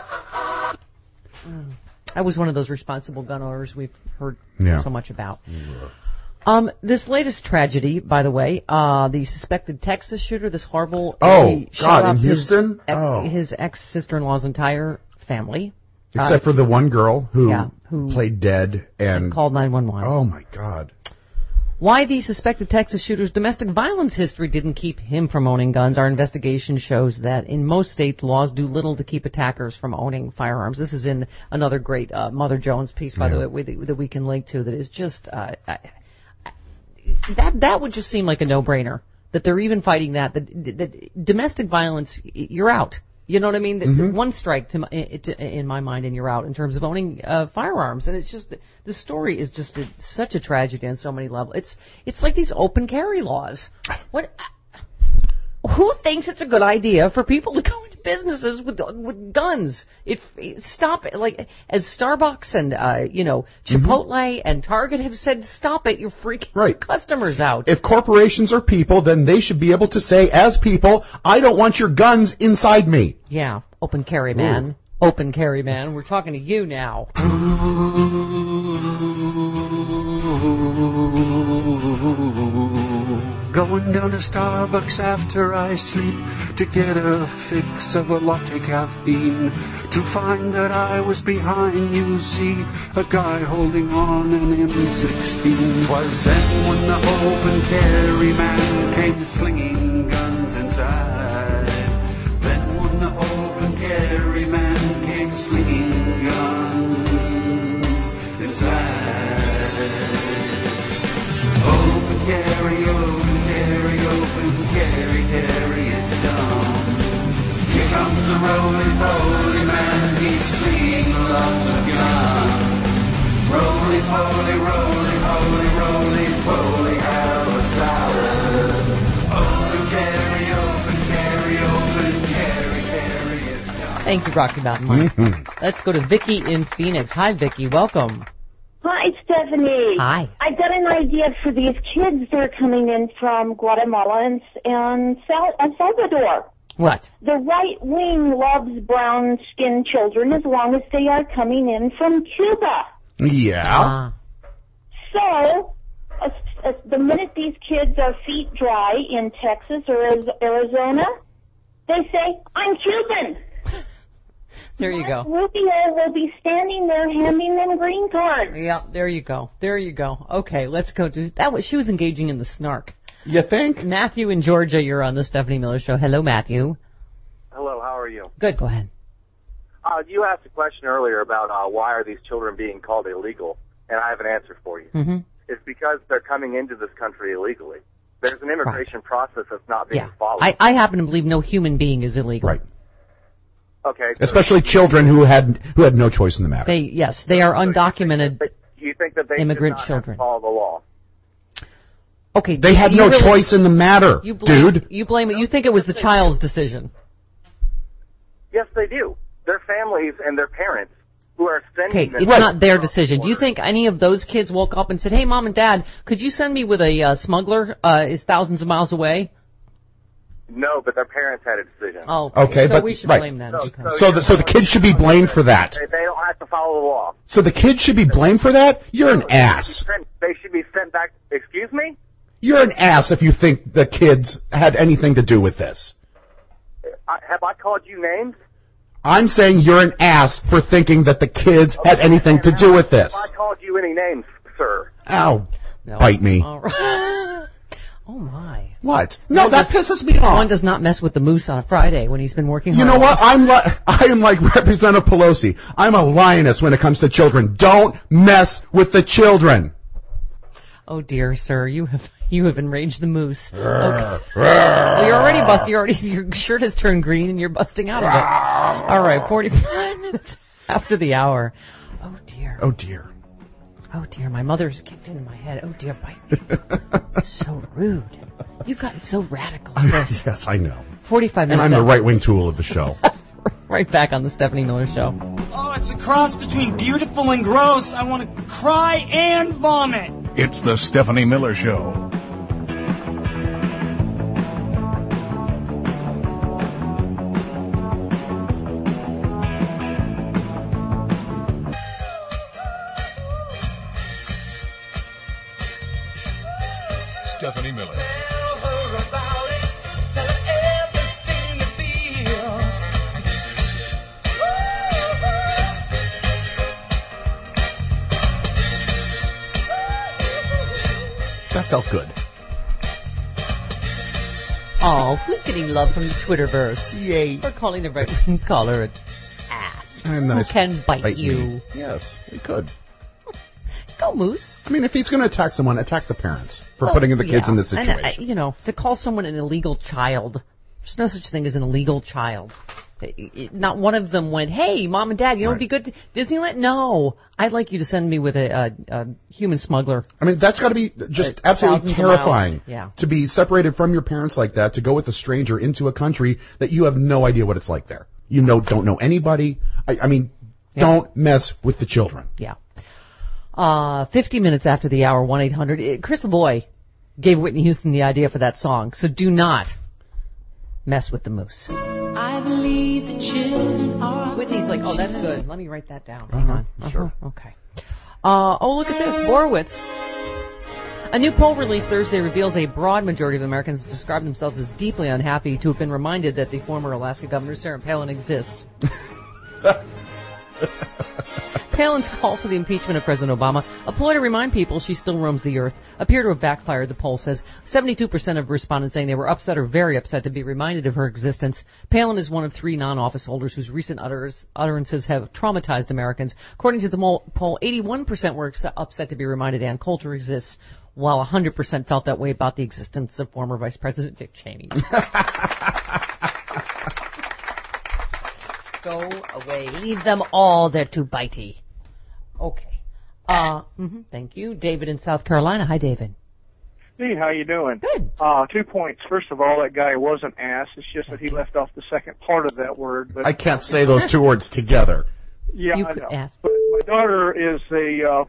Mm. That was one of those responsible gun owners we've heard yeah. so much about. Yeah. Um, this latest tragedy, by the way, uh, the suspected Texas shooter, this horrible... Oh, God, in his Houston? Ex, oh. His ex-sister-in-law's entire family. Except uh, for the one girl who, yeah, who played dead and... and called nine one one. Oh, my God. Why the suspected Texas shooter's domestic violence history didn't keep him from owning guns. Our investigation shows that in most states, laws do little to keep attackers from owning firearms. This is in another great uh, Mother Jones piece, by yeah. the way, that we can link to, that is just... Uh, that that would just seem like a no-brainer, that they're even fighting that. That, that domestic violence, you're out. You know what I mean? Mm-hmm. One strike to my, to, in my mind, and you're out in terms of owning uh, firearms. And it's just the story is just a, such a tragedy on so many levels. It's it's like these open carry laws. What? Who thinks it's a good idea for people to go into businesses with with guns? It, it stop it. Like as Starbucks and uh, you know Chipotle mm-hmm. and Target have said, stop it. You're freaking right. customers out. If corporations are people, then they should be able to say, as people, I don't want your guns inside me. Yeah, open carry man. Ooh. Open carry man. We're talking to you now. Going down to Starbucks after I sleep to get a fix of a latte caffeine. To find that I was behind, you see, a guy holding on an M sixteen. 'Twas then when the open carry man came slinging guns inside. Then when the open carry man came slinging guns inside. Open carry, open carry, open carry, carry, it's done. Here comes the roly-poly man, he's slinging lots of guns. Roly-poly, roly-poly, roly-poly, have a salad. Open carry, open carry, open carry, carry, it's done. Thank you, Rocky Mountain Mike. Mm-hmm. Let's go to Vicky in Phoenix. Hi, Vicky. Welcome. Hi, Stephanie. Hi. I've got an idea for these kids that are coming in from Guatemala and, and Sal- El Salvador. What? The right wing loves brown-skinned children as long as they are coming in from Cuba. Yeah. Uh. So, uh, uh, the minute these kids are feet dry in Texas or Arizona, they say, I'm Cuban. There you go. Rubio will be standing there handing them green cards. Yeah, there you go. There you go. Okay, let's go to that. Was she was engaging in the snark? You think? Matthew in Georgia, you're on the Stephanie Miller Show. Hello, Matthew. Hello, how are you? Good. Go ahead. Uh, you asked a question earlier about uh, why are these children being called illegal, and I have an answer for you. Mm-hmm. It's because they're coming into this country illegally. There's an immigration right. process that's not being yeah. followed. I, I happen to believe no human being is illegal. Right. Okay. So especially children who had who had no choice in the matter. They yes, they are undocumented. Do you think that they immigrant should not children have to follow the law? Okay. They had no really, choice in the matter, you blame, dude. You blame it. You think it was the child's decision? Yes, they do. Their families and their parents who are sending okay, them. It's right. not their decision. Do you think any of those kids woke up and said, "Hey, Mom and Dad, could you send me with a uh, smuggler? Uh, is thousands of miles away." No, but their parents had a decision. Oh, okay. okay so but, we should right. blame them. So, because... so, so, the, so the kids should be blamed for that. They, they don't have to follow the law. So the kids should be blamed for that? You're an ass. They should be sent back. Excuse me? You're an ass if you think the kids had anything to do with this. I, have I called you names? I'm saying you're an ass for thinking that the kids okay, had anything to do with this. Have I called you any names, sir? Ow. No. Bite me. All right. Oh, my. What? No, one that does, pisses me off. One does not mess with the moose on a Friday when he's been working hard. You know what? I'm li- I am like Representative Pelosi. I'm a lioness when it comes to children. Don't mess with the children. Oh, dear, sir. You have you have enraged the moose. Okay. Well, you're already busting. You're already, your shirt has turned green and you're busting out of it. All right, forty-five minutes after the hour. Oh, dear. Oh, dear. Oh, dear, my mother's kicked into my head. Oh, dear, bite me. So rude. You've gotten so radical. Yes, I know. forty-five minutes. And I'm the right-wing tool of the show. Right back on the Stephanie Miller Show. Oh, it's a cross between beautiful and gross. I want to cry and vomit. It's the Stephanie Miller Show. Stephanie Miller. That felt good. Oh, who's getting love from the Twitterverse? Yay. For calling the right-wing caller an ass. And then Who can bite, bite you? Me. Yes, he could. Go, Moose. I mean, if he's going to attack someone, attack the parents for well, putting the kids yeah. in this situation. And, uh, you know, to call someone an illegal child, there's no such thing as an illegal child. Not one of them went, hey, Mom and Dad, you know what would be good? To Disneyland? No. I'd like you to send me with a, a, a human smuggler. I mean, that's got to be just absolutely terrifying. Yeah. To be separated from your parents like that, to go with a stranger into a country that you have no idea what it's like there. You know, don't know anybody. I, I mean, yeah. Don't mess with the children. Yeah. Uh, fifty minutes after the hour, one eight hundred. Chris LeBoy gave Whitney Houston the idea for that song, so do not mess with the moose. I believe the children are... Whitney's like, oh, that's good. Let me write that down. Uh-huh. Hang on. Uh-huh. Sure. Okay. Uh, oh, look at this. Borowitz. A new poll released Thursday reveals a broad majority of Americans describe themselves as deeply unhappy to have been reminded that the former Alaska Governor Sarah Palin exists. Palin's call for the impeachment of President Obama, a ploy to remind people she still roams the earth, appear to have backfired, the poll says. seventy-two percent of respondents saying they were upset or very upset to be reminded of her existence. Palin is one of three non-office holders whose recent utters, utterances have traumatized Americans. According to the poll, eighty-one percent were upset to be reminded Ann Coulter exists, while one hundred percent felt that way about the existence of former Vice President Dick Cheney. Go away. Leave them all. They're too bitey. Okay. Uh, mm-hmm, thank you. David in South Carolina. Hi, David. Hey, how you doing? Good. Uh, two points. First of all, that guy wasn't ass. It's just that he left off the second part of that word. But I can't say those two words together. Yeah, you I could know. Ask. But my daughter is a... Uh,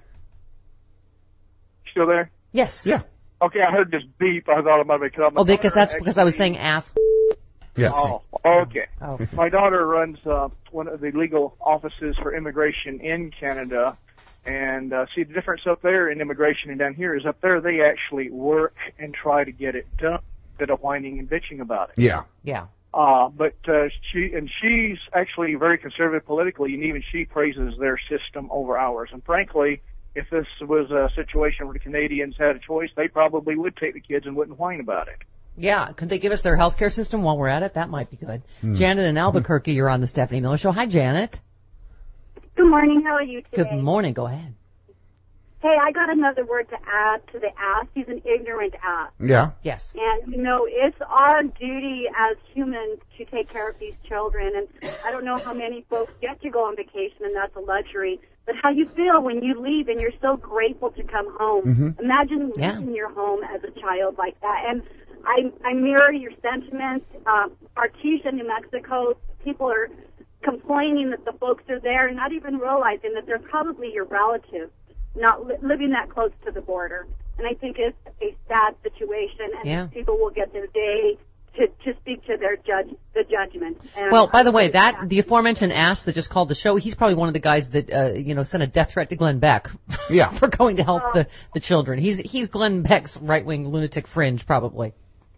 still there? Yes. Yeah. Okay, I heard this beep. I thought it might be cut off. Oh, because that's actually, because I was saying ass. Yes. Oh, okay. Oh. My daughter runs uh, one of the legal offices for immigration in Canada, and uh, see the difference up there in immigration and down here is up there they actually work and try to get it done instead of whining and bitching about it. Yeah. Yeah. Uh, but uh, she and she's actually very conservative politically, and even she praises their system over ours. And frankly, if this was a situation where the Canadians had a choice, they probably would take the kids and wouldn't whine about it. Yeah, could they give us their health care system while we're at it? That might be good. Hmm. Janet in Albuquerque, you're on the Stephanie Miller Show. Hi, Janet. Good morning. How are you today? Good morning. Go ahead. Hey, I got another word to add to the ass. He's an ignorant ass. Yeah. Yes. And, you know, it's our duty as humans to take care of these children. And I don't know how many folks get to go on vacation, and that's a luxury. But how you feel when you leave and you're so grateful to come home. Mm-hmm. Imagine Yeah. leaving your home as a child like that. And I, I mirror your sentiments. Uh, Artesia, New Mexico, people are complaining that the folks are there and not even realizing that they're probably your relatives, not li- living that close to the border. And I think it's a sad situation, and Yeah. people will get their day to, to speak to their judge, the judgment. And Well, by the way, I- that the aforementioned ass that just called the show, he's probably one of the guys that uh, you know sent a death threat to Glenn Beck. Yeah. For going to help the the children. He's he's Glenn Beck's right wing lunatic fringe, probably.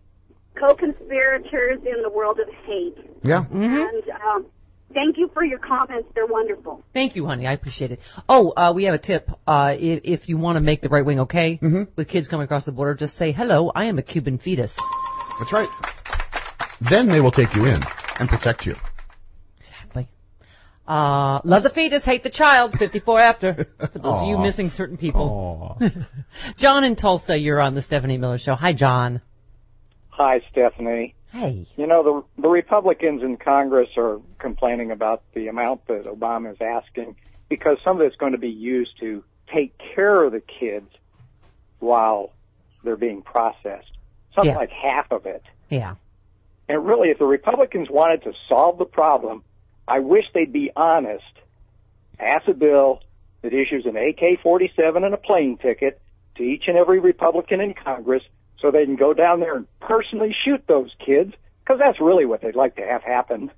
co-conspirators in the world of hate. Yeah. Mm-hmm. And um, thank you for your comments. They're wonderful. Thank you, honey. I appreciate it. Oh, uh, we have a tip. Uh, if, if you want to make the right wing okay Mm-hmm. with kids coming across the border, just say, hello, I am a Cuban fetus. That's right. Then they will take you in and protect you. Exactly. Uh, love the fetus, hate the child, fifty-four after. For those of you Aw. missing certain people. Aw. John in Tulsa, you're on the Stephanie Miller Show. Hi, John. Hi, Stephanie. Hey. You know, the the Republicans in Congress are complaining about the amount that Obama is asking because some of it's going to be used to take care of the kids while they're being processed. Something Yeah. like half of it. Yeah. And really, if the Republicans wanted to solve the problem, I wish they'd be honest. Pass a bill that issues an A K forty-seven and a plane ticket to each and every Republican in Congress so they can go down there and personally shoot those kids, because that's really what they'd like to have happen.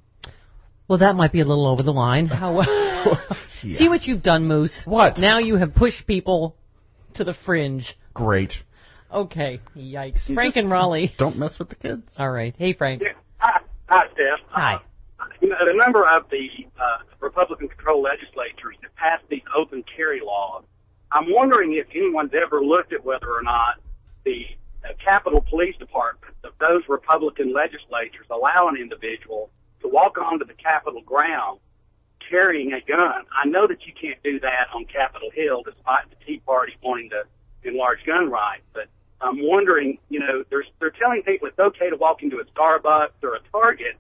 Well, that might be a little over the line. How, Yeah. See what you've done, Moose. What? Now you have pushed people to the fringe. Great. Okay. Yikes. You Frank just and Raleigh. Don't mess with the kids. All right. Hey, Frank. Hi, hi, Steph. Hi. You know, a number of the uh, Republican-controlled legislatures have passed these open carry laws. I'm wondering if anyone's ever looked at whether or not the uh, Capitol Police Department of those Republican legislatures allow an individual to walk onto the Capitol ground carrying a gun. I know that you can't do that on Capitol Hill, despite the Tea Party wanting to enlarge gun rights, but I'm wondering, you know, they're, they're telling people it's okay to walk into a Starbucks or a Target,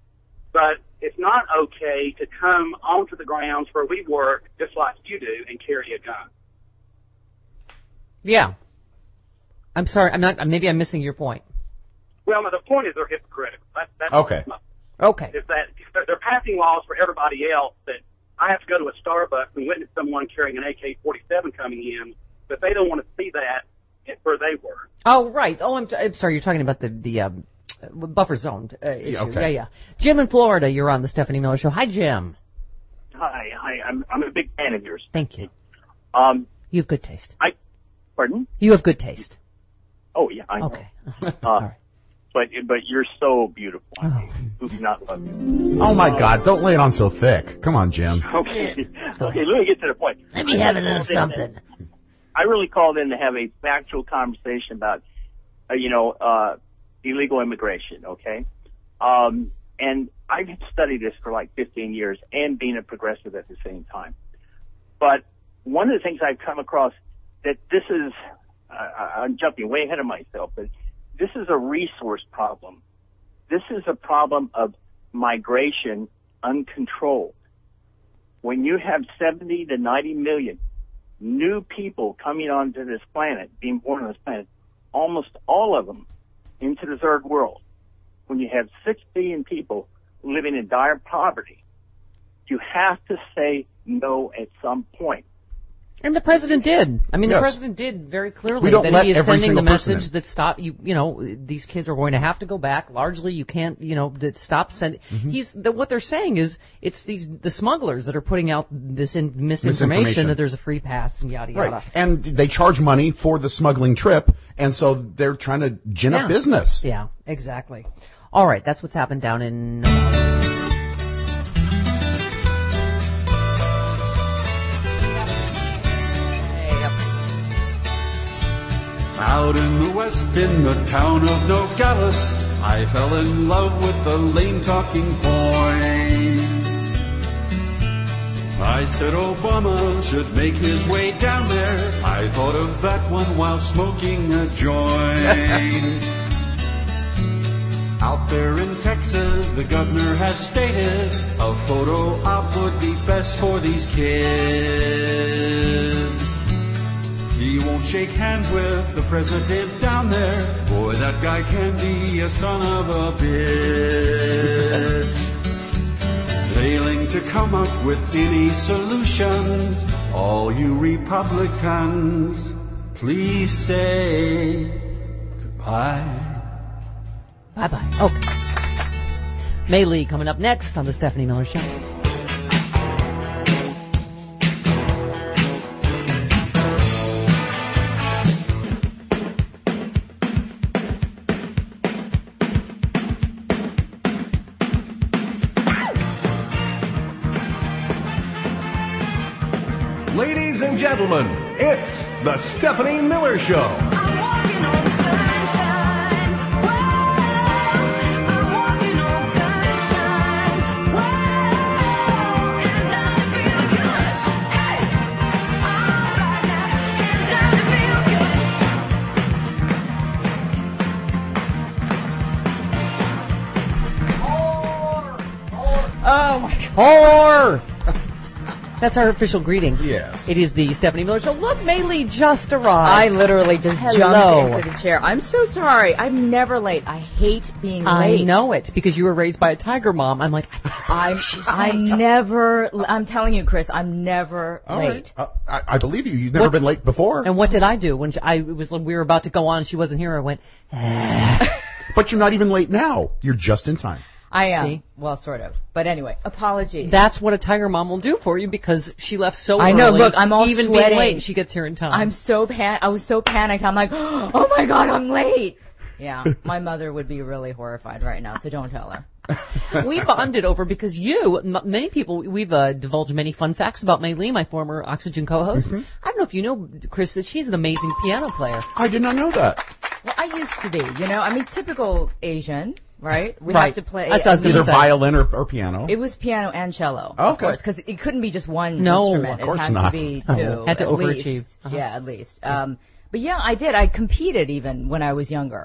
but it's not okay to come onto the grounds where we work, just like you do, and carry a gun. Yeah. I'm sorry. I'm not. Maybe I'm missing your point. Well, the point is they're hypocritical. That, that's Okay. My, Okay. Is that they're passing laws for everybody else that I have to go to a Starbucks and witness someone carrying an A K forty-seven coming in, but they don't want to see that where they were. Oh, right. Oh, I'm, I'm sorry. You're talking about the the um, buffer zone uh, issue. Yeah, okay. yeah, yeah. Jim in Florida, you're on the Stephanie Miller Show. Hi, Jim. Hi, hi. I'm I'm a big fan of yours. Thank you. Um, you have good taste. I, pardon? You have good taste. Oh yeah, I know. Okay. uh, All right. But but you're so beautiful. I mean, who does not love you? Oh my God! Don't lay it on so thick. Come on, Jim. Okay, okay. Let me get to the point. Let me have a little something. I really called in to have a factual conversation about, uh, you know, uh, illegal immigration. Okay, um, and I've studied this for like fifteen years and being a progressive at the same time. But one of the things I've come across that this is, uh, I'm jumping way ahead of myself, but this is a resource problem. This is a problem of migration uncontrolled. When you have seventy to ninety million new people coming onto this planet, being born on this planet, almost all of them into the third world, when you have six billion people living in dire poverty, you have to say no at some point. And the president did. I mean, Yes. the president did very clearly We don't that let he is every sending the single person message in. that stop you. You know, these kids are going to have to go back. Largely, you can't. You know, that stop sending. Mm-hmm. He's the, what they're saying is it's these the smugglers that are putting out this in, misinformation, Misinformation. that there's a free pass and yada yada. Right. And they charge money for the smuggling trip, and so they're trying to gin up Yeah. business. Yeah, exactly. All right, that's what's happened down in Nogales. Out in the west, in the town of Nogales, I fell in love with the lame talking boy. I said Obama should make his way down there. I thought of that one while smoking a joint. Out there in Texas, the governor has stated a photo op would be best for these kids. He won't shake hands with the president down there. Boy, that guy can be a son of a bitch. Failing to come up with any solutions, all you Republicans, please say goodbye. Bye-bye. Okay. May Lee coming up next on the Stephanie Miller Show. Ladies and gentlemen, it's the Stephanie Miller Show. Oh my God. That's our official greeting. Yes. It is the Stephanie Miller Show. Look, May Lee just arrived. I literally just Hello. jumped into the chair. I'm so sorry. I'm never late. I hate being I late. know it because you were raised by a tiger mom. I'm like, I'm, I'm never, I'm telling you, Chris, I'm never All late. right. Uh, I, I believe you. You've never What- been late before. and what did I do when she, I it was we were about to go on and she wasn't here? I went, But you're not even late now. You're just in time. I am. See? Well, sort of. But anyway, apologies. that's what a tiger mom will do for you because she left so I know, early. look, I'm all even sweating. being late, she gets here in time. I'm so pan. I was so panicked. I'm like, oh my God, I'm late. Yeah, my mother would be really horrified right now, so don't tell her. We bonded over because you, m- many people, we've uh, divulged many fun facts about May Lee, my former Oxygen co-host. Mhm. I don't know if you know, Chris, that she's an amazing piano player. I did not know that. Well, I used to be, you know, I mean, typical Asian, right? We Right. have to play. That's what I was at gonna Either least- say. violin or, or piano. It was piano and cello, Oh, of okay. course, because it couldn't be just one No, instrument. of course it had not. to be No. two. Had to at overachieve. least. Uh-huh. Yeah, at least. Um, but yeah, I did. I competed even when I was younger.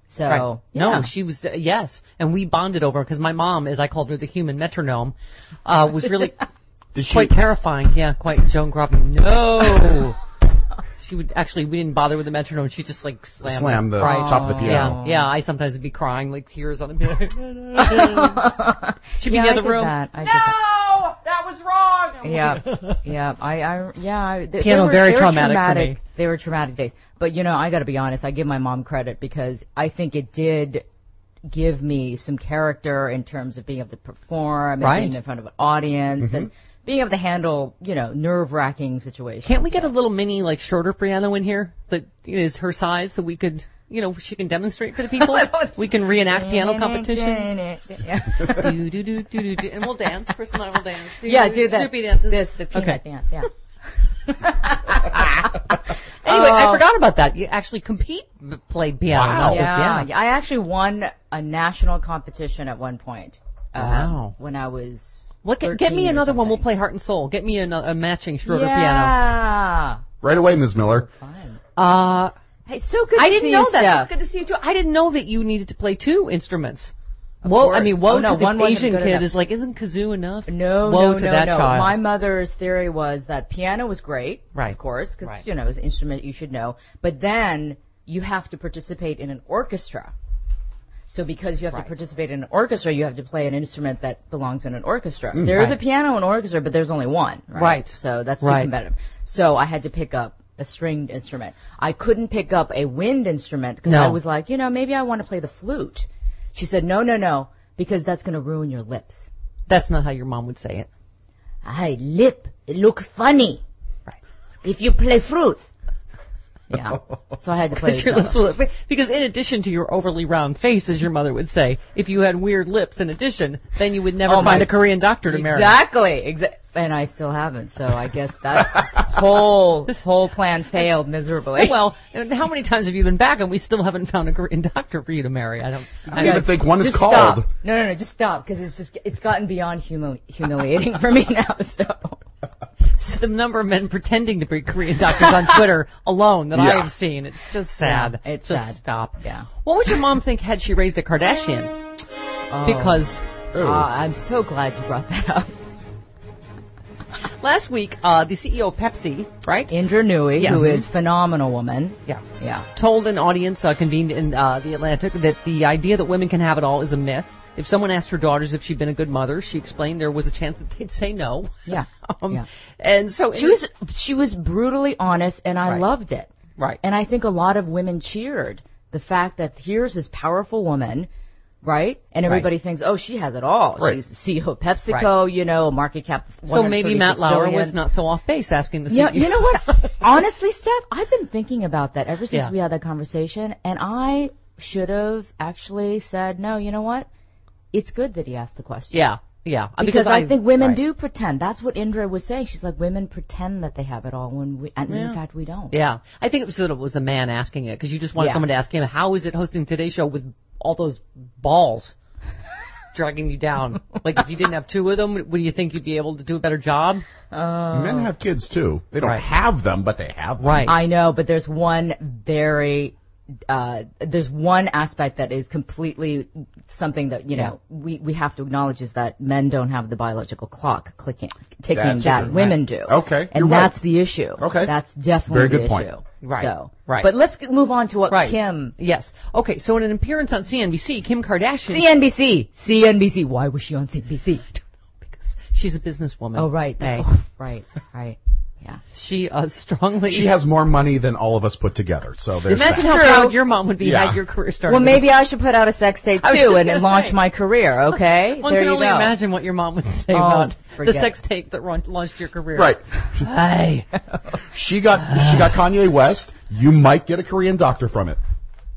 So, right. yeah. No, she was, uh, yes. And we bonded over because my mom, as I called her, the human metronome, uh, was really quite terrifying. Yeah, quite Joan Crawford. No. She would actually, we didn't bother with the metronome. She just like slammed Slam the right. top of the piano. Yeah, yeah. I sometimes would be crying, like tears on the piano. She'd be yeah, in the I other did room. That. I no, did that. that was wrong. Yeah, yeah. I, I, yeah. I, they, Piano they were, very they were traumatic, traumatic for me. They were traumatic days. But you know, I got to be honest. I give my mom credit because I think it did give me some character in terms of being able to perform and right. being in front of an audience mm-hmm. and being able to handle, you know, nerve-wracking situations. Can't we get a little mini, like, shorter piano in here that is her size so we could, you know, she can demonstrate for the people? We can reenact piano competitions. Yeah. do, do, do, do, do, and we'll dance. Chris and I will dance. Do, yeah, do that. Snoopy dances. This, the peanut okay. dance, yeah. Anyway, uh, I forgot about that. You actually compete, played piano. Wow. Yeah. Just, yeah. I actually won a national competition at one point. Wow. Um, when I was... What? Get, get me another one. We'll play Heart and Soul. Get me a, a matching Schroeder yeah. piano. Yeah. Right away, Miz Miller. Fun. Uh, hey, so good. I to didn't see know you, that. Steph. It's good to see you too. I didn't know that you needed to play two instruments. Of Whoa! course. I mean, whoa oh, no, to the one Asian good kid enough. is like, isn't kazoo enough? No, whoa no, to no, that no. child. My mother's theory was that piano was great, right? Of course, because right. you know it's an instrument you should know. But then you have to participate in an orchestra. So because you have right. to participate in an orchestra, you have to play an instrument that belongs in an orchestra. Mm, there right. is a piano in an orchestra, but there's only one. Right. right. So that's too right. competitive. So I had to pick up a stringed instrument. I couldn't pick up a wind instrument because no. I was like, you know, maybe I want to play the flute. She said, no, no, no, because that's going to ruin your lips. That's not how your mom would say it. Hey, lip, it looks funny. Right. If you play flute. Yeah. So I had to play the your lips will, because in addition to your overly round face, as your mother would say, if you had weird lips in addition, then you would never oh find my, a Korean doctor to marry. Exactly. Exa- and I still haven't. So I guess that whole this whole plan failed miserably. Well, how many times have you been back and we still haven't found a Korean doctor for you to marry? I don't. I don't even think one is just called. Stop. No, no, no. Just stop because it's just it's gotten beyond humili- humiliating for me now. So. So the number of men pretending to be Korean doctors on Twitter alone that yeah. I have seen, it's just sad. Yeah, it's just sad. Stop. Yeah. What would your mom think had she raised a Kardashian? Oh. Because uh, I'm so glad you brought that up. Last week, uh, the C E O of Pepsi, right? Indra Nooyi, yes. who is a phenomenal woman. Yeah. Yeah. Told an audience uh, convened in uh, the Atlantic that the idea that women can have it all is a myth. If someone asked her daughters if she'd been a good mother, she explained there was a chance that they'd say no. Yeah. um, yeah. And so she was she was brutally honest, and I right. loved it. Right. And I think a lot of women cheered the fact that here's this powerful woman, right? And everybody right. thinks, oh, she has it all. Right. She's the C E O of PepsiCo, right. you know, market cap. So maybe Matt Lauer billion. was not so off base asking the C E O. Yeah, you know what? Honestly, Steph, I've been thinking about that ever since yeah. we had that conversation, and I should have actually said, no, you know what? It's good that he asked the question. Yeah, yeah. Because, because I, I think women right. do pretend. That's what Indra was saying. She's like, women pretend that they have it all when we, and yeah. in fact, we don't. Yeah. I think it was, it was a man asking it because you just wanted yeah. someone to ask him, how is it hosting Today Show with all those balls dragging you down? Like, if you didn't have two of them, would you think you'd be able to do a better job? Uh, Men have kids, too. They don't right. have them, but they have them. Right. I know, but there's one very... Uh, there's one aspect that is completely something that, you know, yeah. we, we have to acknowledge is that men don't have the biological clock clicking, ticking that's that true. women right. do. Okay. And You're that's right. the issue. Okay. That's definitely Very good the point. issue. Right. So, right. But let's move on to what right. Kim... Yes. Okay, so in an appearance on C N B C, Kim Kardashian... C N B C! C N B C. Why was she on C N B C? Because she's a businesswoman. Oh, right. Hey. Oh, right, right. Yeah. She uh, strongly... She has more money than all of us put together, so there's Imagine that. how True. proud your mom would be yeah. had your career started. Well, maybe I should put out a sex tape, too, and, and launch say. my career, okay? One there can you only go. imagine what your mom would say oh, about forget. the sex tape that run, launched your career. Right. Hey. She got she got Kanye West. You might get a Korean doctor from it.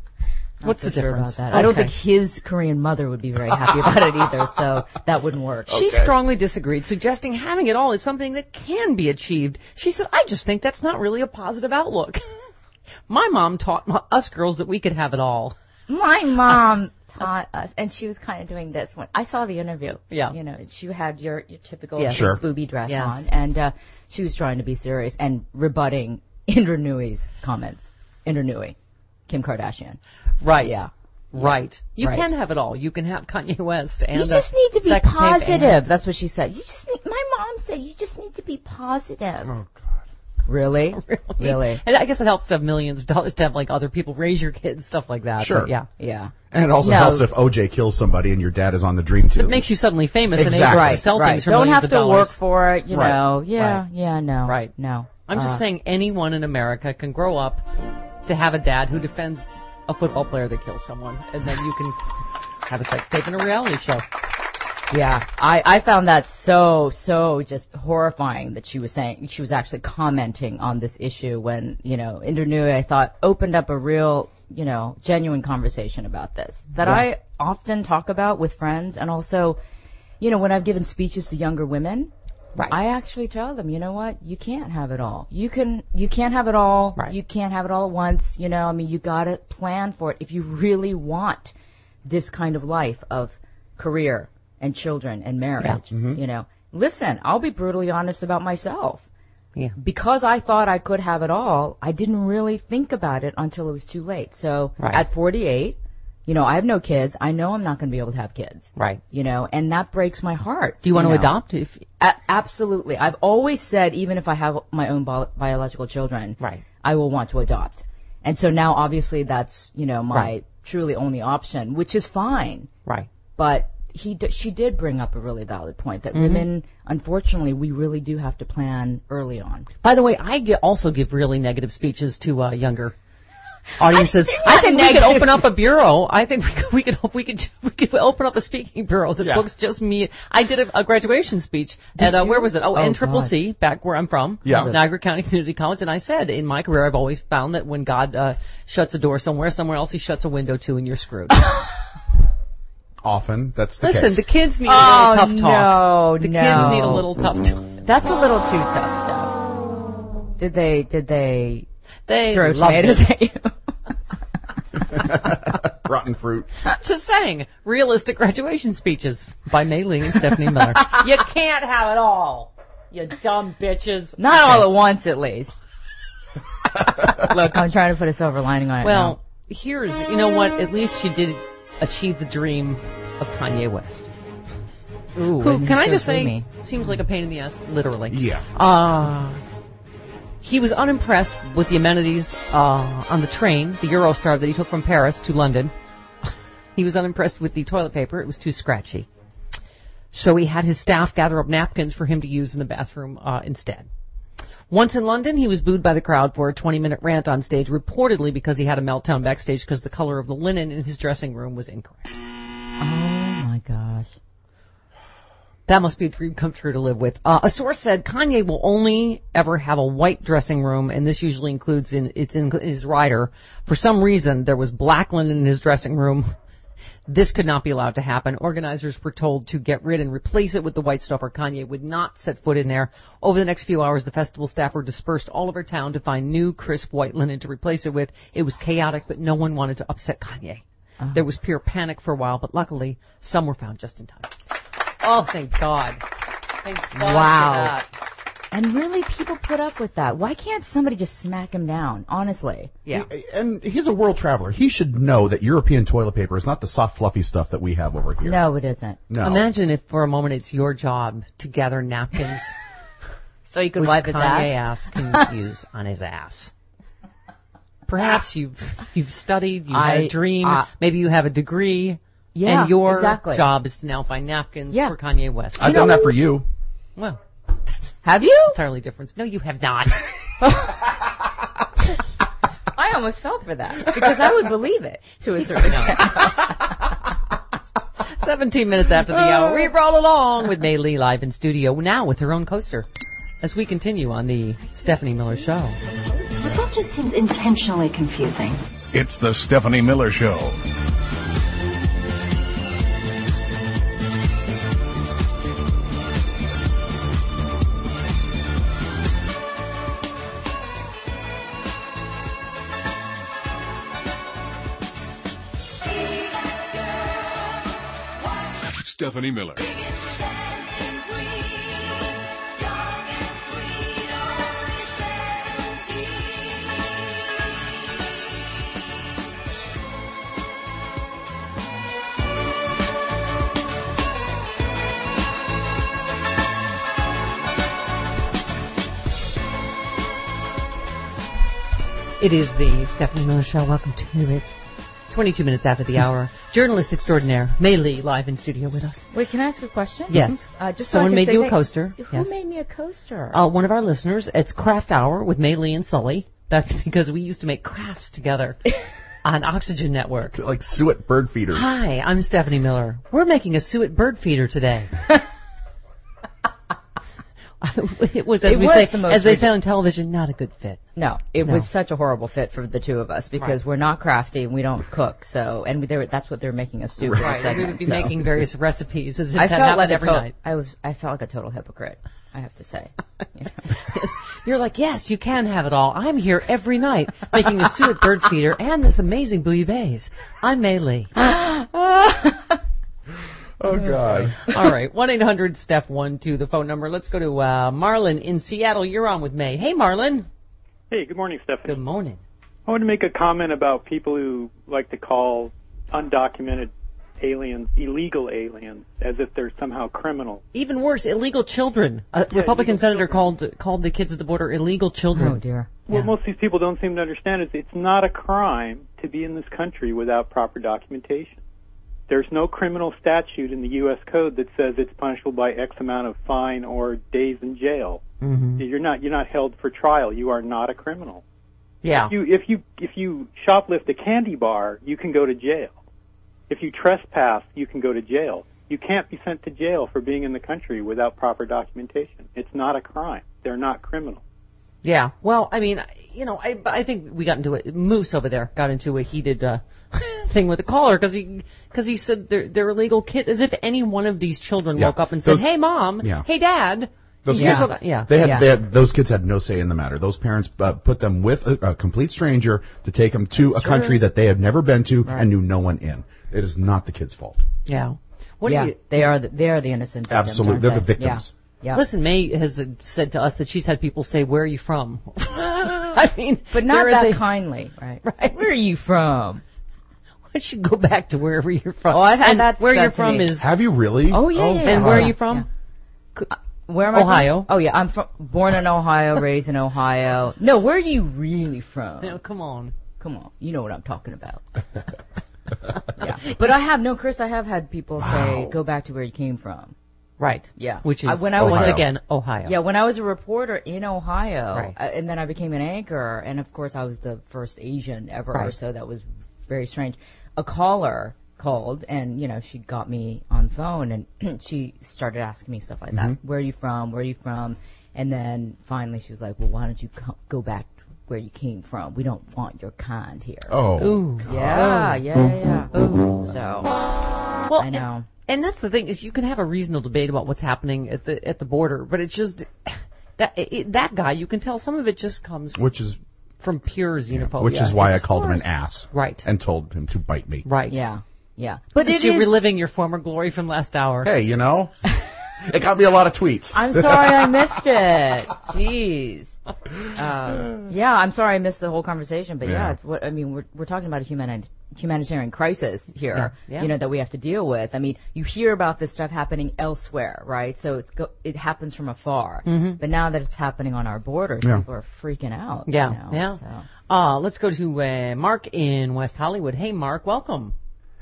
What's Not the so sure difference? About that. Okay. I don't think his Korean mother would be very happy about it either, so that wouldn't work. She Okay. strongly disagreed, suggesting having it all is something that can be achieved. She said, I just think that's not really a positive outlook. My mom taught m- us girls that we could have it all. My mom taught us, and she was kind of doing this when I saw the interview. Yeah. You know, she had your, your typical Yes. Sure. booby dress Yes. on, and uh, she was trying to be serious and rebutting Indra Nooyi's comments. Indra Nooyi, Kim Kardashian. Right. Yeah. Right. You Right. can have it all. You can have Kanye West and You just need to be sex tape positive. and- That's what she said. You just need, my mom said you just need to be positive. Oh, God. Really? Really? Really? And I guess it helps to have millions of dollars to have like other people raise your kids, stuff like that. Sure. But yeah. Yeah. And it also No. helps if O J kills somebody and your dad is on the dream tube. It makes you suddenly famous and able Exactly. to sell right. things for Don't millions have of to dollars. work for it, you Right. know. Yeah, Right. yeah, no. Right. No. I'm just Uh, saying anyone in America can grow up to have a dad who defends a football player that kills someone, and then you can have a sex tape in a reality show. Yeah, I, I found that so, so just horrifying that she was saying, she was actually commenting on this issue when, you know, Indranui, I thought, opened up a real, you know, genuine conversation about this that Yeah. I often talk about with friends, and also, you know, when I've given speeches to younger women, Right. I actually tell them, you know what, you can't have it all. You can, you can't have it all. Right. You can't have it all at once. You know, I mean, you gotta plan for it if you really want this kind of life of career and children and marriage. Yeah. Mm-hmm. You know, listen, I'll be brutally honest about myself. Yeah. Because I thought I could have it all, I didn't really think about it until it was too late. So Right. at forty-eight, you know, I have no kids. I know I'm not going to be able to have kids. Right. You know, and that breaks my heart. Do you want to know. adopt? If A- absolutely. I've always said, even if I have my own bi- biological children, Right. I will want to adopt. And so now, obviously, that's, you know, my Right. truly only option, which is fine. Right. But he, d- she did bring up a really valid point that Mhm. women, unfortunately, we really do have to plan early on. By the way, I get, also give really negative speeches to uh, younger audiences. I- I, think we could negative. open up a bureau. I think we could we could we could, we could open up a speaking bureau that Yeah. books just me. I did a, a graduation speech at uh, you? where was it? Oh, Oh, N Triple God. C, back where I'm from, Yeah. Niagara County Community College, and I said in my career I've always found that when God uh, shuts a door somewhere, somewhere else He shuts a window too, and you're screwed. Often, that's the Listen, case. the kids need a Oh, little tough talk. no, the no. kids need a little tough talk. That's a little too tough stuff. Did they, did they They throw loved tomatoes it. at you? Rotten fruit. Just saying, realistic graduation speeches by Mei Ling and Stephanie Miller. You can't have it all, you dumb bitches. Not Okay. all at once, at least. Look, I'm trying to put a silver lining on it Well, here's, you know what? At least she did achieve the dream of Kanye West. now. Ooh, Who, and can I so just say, gloomy. seems like a pain in the ass, literally. Yeah. Uh, he was unimpressed with the amenities uh, on the train, the Eurostar that he took from Paris to London. He was unimpressed with the toilet paper. It was too scratchy. So he had his staff gather up napkins for him to use in the bathroom uh, instead. Once in London, he was booed by the crowd for a twenty-minute rant on stage, reportedly because he had a meltdown backstage because the color of the linen in his dressing room was incorrect. Oh, my gosh. That must be a dream come true to live with. Uh, a source said Kanye will only ever have a white dressing room, and this usually includes in it's in his rider. For some reason, there was black linen in his dressing room. This could not be allowed to happen. Organizers were told to get rid and replace it with the white stuff, or Kanye would not set foot in there. Over the next few hours, the festival staff were dispersed all over town to find new, crisp white linen to replace it with. It was chaotic, but no one wanted to upset Kanye. Oh. There was pure panic for a while, but luckily, some were found just in time. Oh, thank God. Thank God Wow. for that. And really, people put up with that. Why can't somebody just smack him down, honestly? Yeah. And he's a world traveler. He should know that European toilet paper is not the soft, fluffy stuff that we have over here. No, it isn't. No. Imagine if for a moment it's your job to gather napkins So you can which wipe his Kanye ass? ass can use on his ass. Perhaps you've you've studied, you had I- a dream, uh, maybe you have a degree, Yeah, and your exactly. job is to now find napkins Yeah. for Kanye West. I've done that for you. Well, Have you? entirely different. No, you have not. I almost fell for that because I would believe it to a certain extent. Seventeen minutes after the hour, we roll along with Mei Lee live in studio now with her own coaster. As we continue on the Stephanie Miller Show. But that just seems intentionally confusing. It's the Stephanie Miller Show. Stephanie Miller. It is the Stephanie Miller Show. Welcome to it. twenty-two minutes after the hour. Journalist extraordinaire, May Lee, live in studio with us. Wait, can I ask a question? Yes. Uh, just so Someone I can made say you a that- coaster. Who Yes. made me a coaster? Uh, one of our listeners. It's Craft Hour with May Lee and Sully. That's because we used to make crafts together on Oxygen Network. Like suet bird feeders. Hi, I'm Stephanie Miller. We're making a suet bird feeder today. It was, as It we was say, the most as they ridiculous- say on television, not a good fit. No, it No. was such a horrible fit for the two of us because Right. we're not crafty and we don't cook. So, and we, they were, that's what they're making us do. for the Right. segment, We would be so. making various recipes as if I that felt like happened a every to- night. I was. I felt like a total hypocrite. I have to say. You know? You're like, yes, you can have it all. I'm here every night making a suet bird feeder and this amazing bouillabaisse. I'm May Lee. Oh, God. All right, one eight hundred Steph one two, the phone number. Let's go to uh, Marlon in Seattle. You're on with May. Hey, Marlon. Hey, good morning, Stephanie. Good morning. I want to make a comment about people who like to call undocumented aliens illegal aliens as if they're somehow criminal. Even worse, illegal children. A Yeah, Republican illegal senator called called the kids at the border illegal children. Oh, dear. What most of these people don't seem to understand is it's not a crime to be in this country without proper documentation. There's no criminal statute in the U S code that says it's punishable by X amount of fine or days in jail. Mm-hmm. You're not you're not held for trial. You are not a criminal. Yeah. If you if you if you shoplift a candy bar, you can go to jail. If you trespass, you can go to jail. You can't be sent to jail for being in the country without proper documentation. It's not a crime. They're not criminals. Yeah. Well, I mean, you know, I I think we got into it. Moose over there got into a heated uh, thing with the caller because he because he said they're they're illegal kids, as if any one of these children Yeah. woke up and said, Those- "Hey, mom. Yeah. Hey, dad." Those yeah. kids, yeah. They had, yeah. they had, those kids had no say in the matter. Those parents uh, put them with a, a complete stranger to take them to That's a country true. that they had never been to Right. and knew no one in. It is not the kid's fault. Yeah. What yeah, do you, they are. The, they are the innocent victims. Absolutely, aren't they're they? the victims. Yeah. yeah. Listen, May has uh, said to us that she's had people say, "Where are you from?" I mean, but not there is that a- kindly, right? Right. Where are you from? Why don't you go back to wherever you're from? Oh, I've had and that where said you're to from me. is Have you really? Oh yeah, yeah. and yeah. where are Yeah. you from? Uh, Where am I Ohio. from? Oh yeah, I'm from born in Ohio, raised in Ohio. No, where are you really from? No, come on. Come on, you know what I'm talking about. yeah, but I have no, Chris. I have had people Wow. say, "Go back to where you came from." Right. Yeah, Which is I, when I was once Ohio. again Ohio. Yeah, when I was a reporter in Ohio, Right. uh, and then I became an anchor, and of course I was the first Asian ever, Right. or so that was very strange. A caller called, and you know she got me on the phone, and she started asking me stuff like that. Mhm. Where are you from? Where are you from? And then finally she was like, "Well, why don't you co- go back to where you came from? We don't want your kind here." Oh. Ooh. Yeah, Oh. yeah, yeah, yeah. Ooh. So Well, I know. And that's the thing is you can have a reasonable debate about what's happening at the at the border, but it's just that it, that guy you can tell some of it just comes Which is from pure xenophobia. which is why I It's- called him an ass. Right. And told him to bite me. Right. Yeah, yeah. But But it's it you is. reliving your former glory from last hour. Hey, you know, it got me a lot of tweets. I'm sorry I missed it. Jeez. Uh, yeah, I'm sorry I missed the whole conversation, but yeah, Yeah. it's what I mean. We're we're talking about a human humanitarian crisis here, Yeah, yeah. you know, that we have to deal with. I mean, you hear about this stuff happening elsewhere, right? So it's go, it happens from afar, Mhm. but now that it's happening on our borders, Yeah. people are freaking out. Yeah, you know, yeah. So. Uh, let's go to uh, Mark in West Hollywood. Hey, Mark, welcome.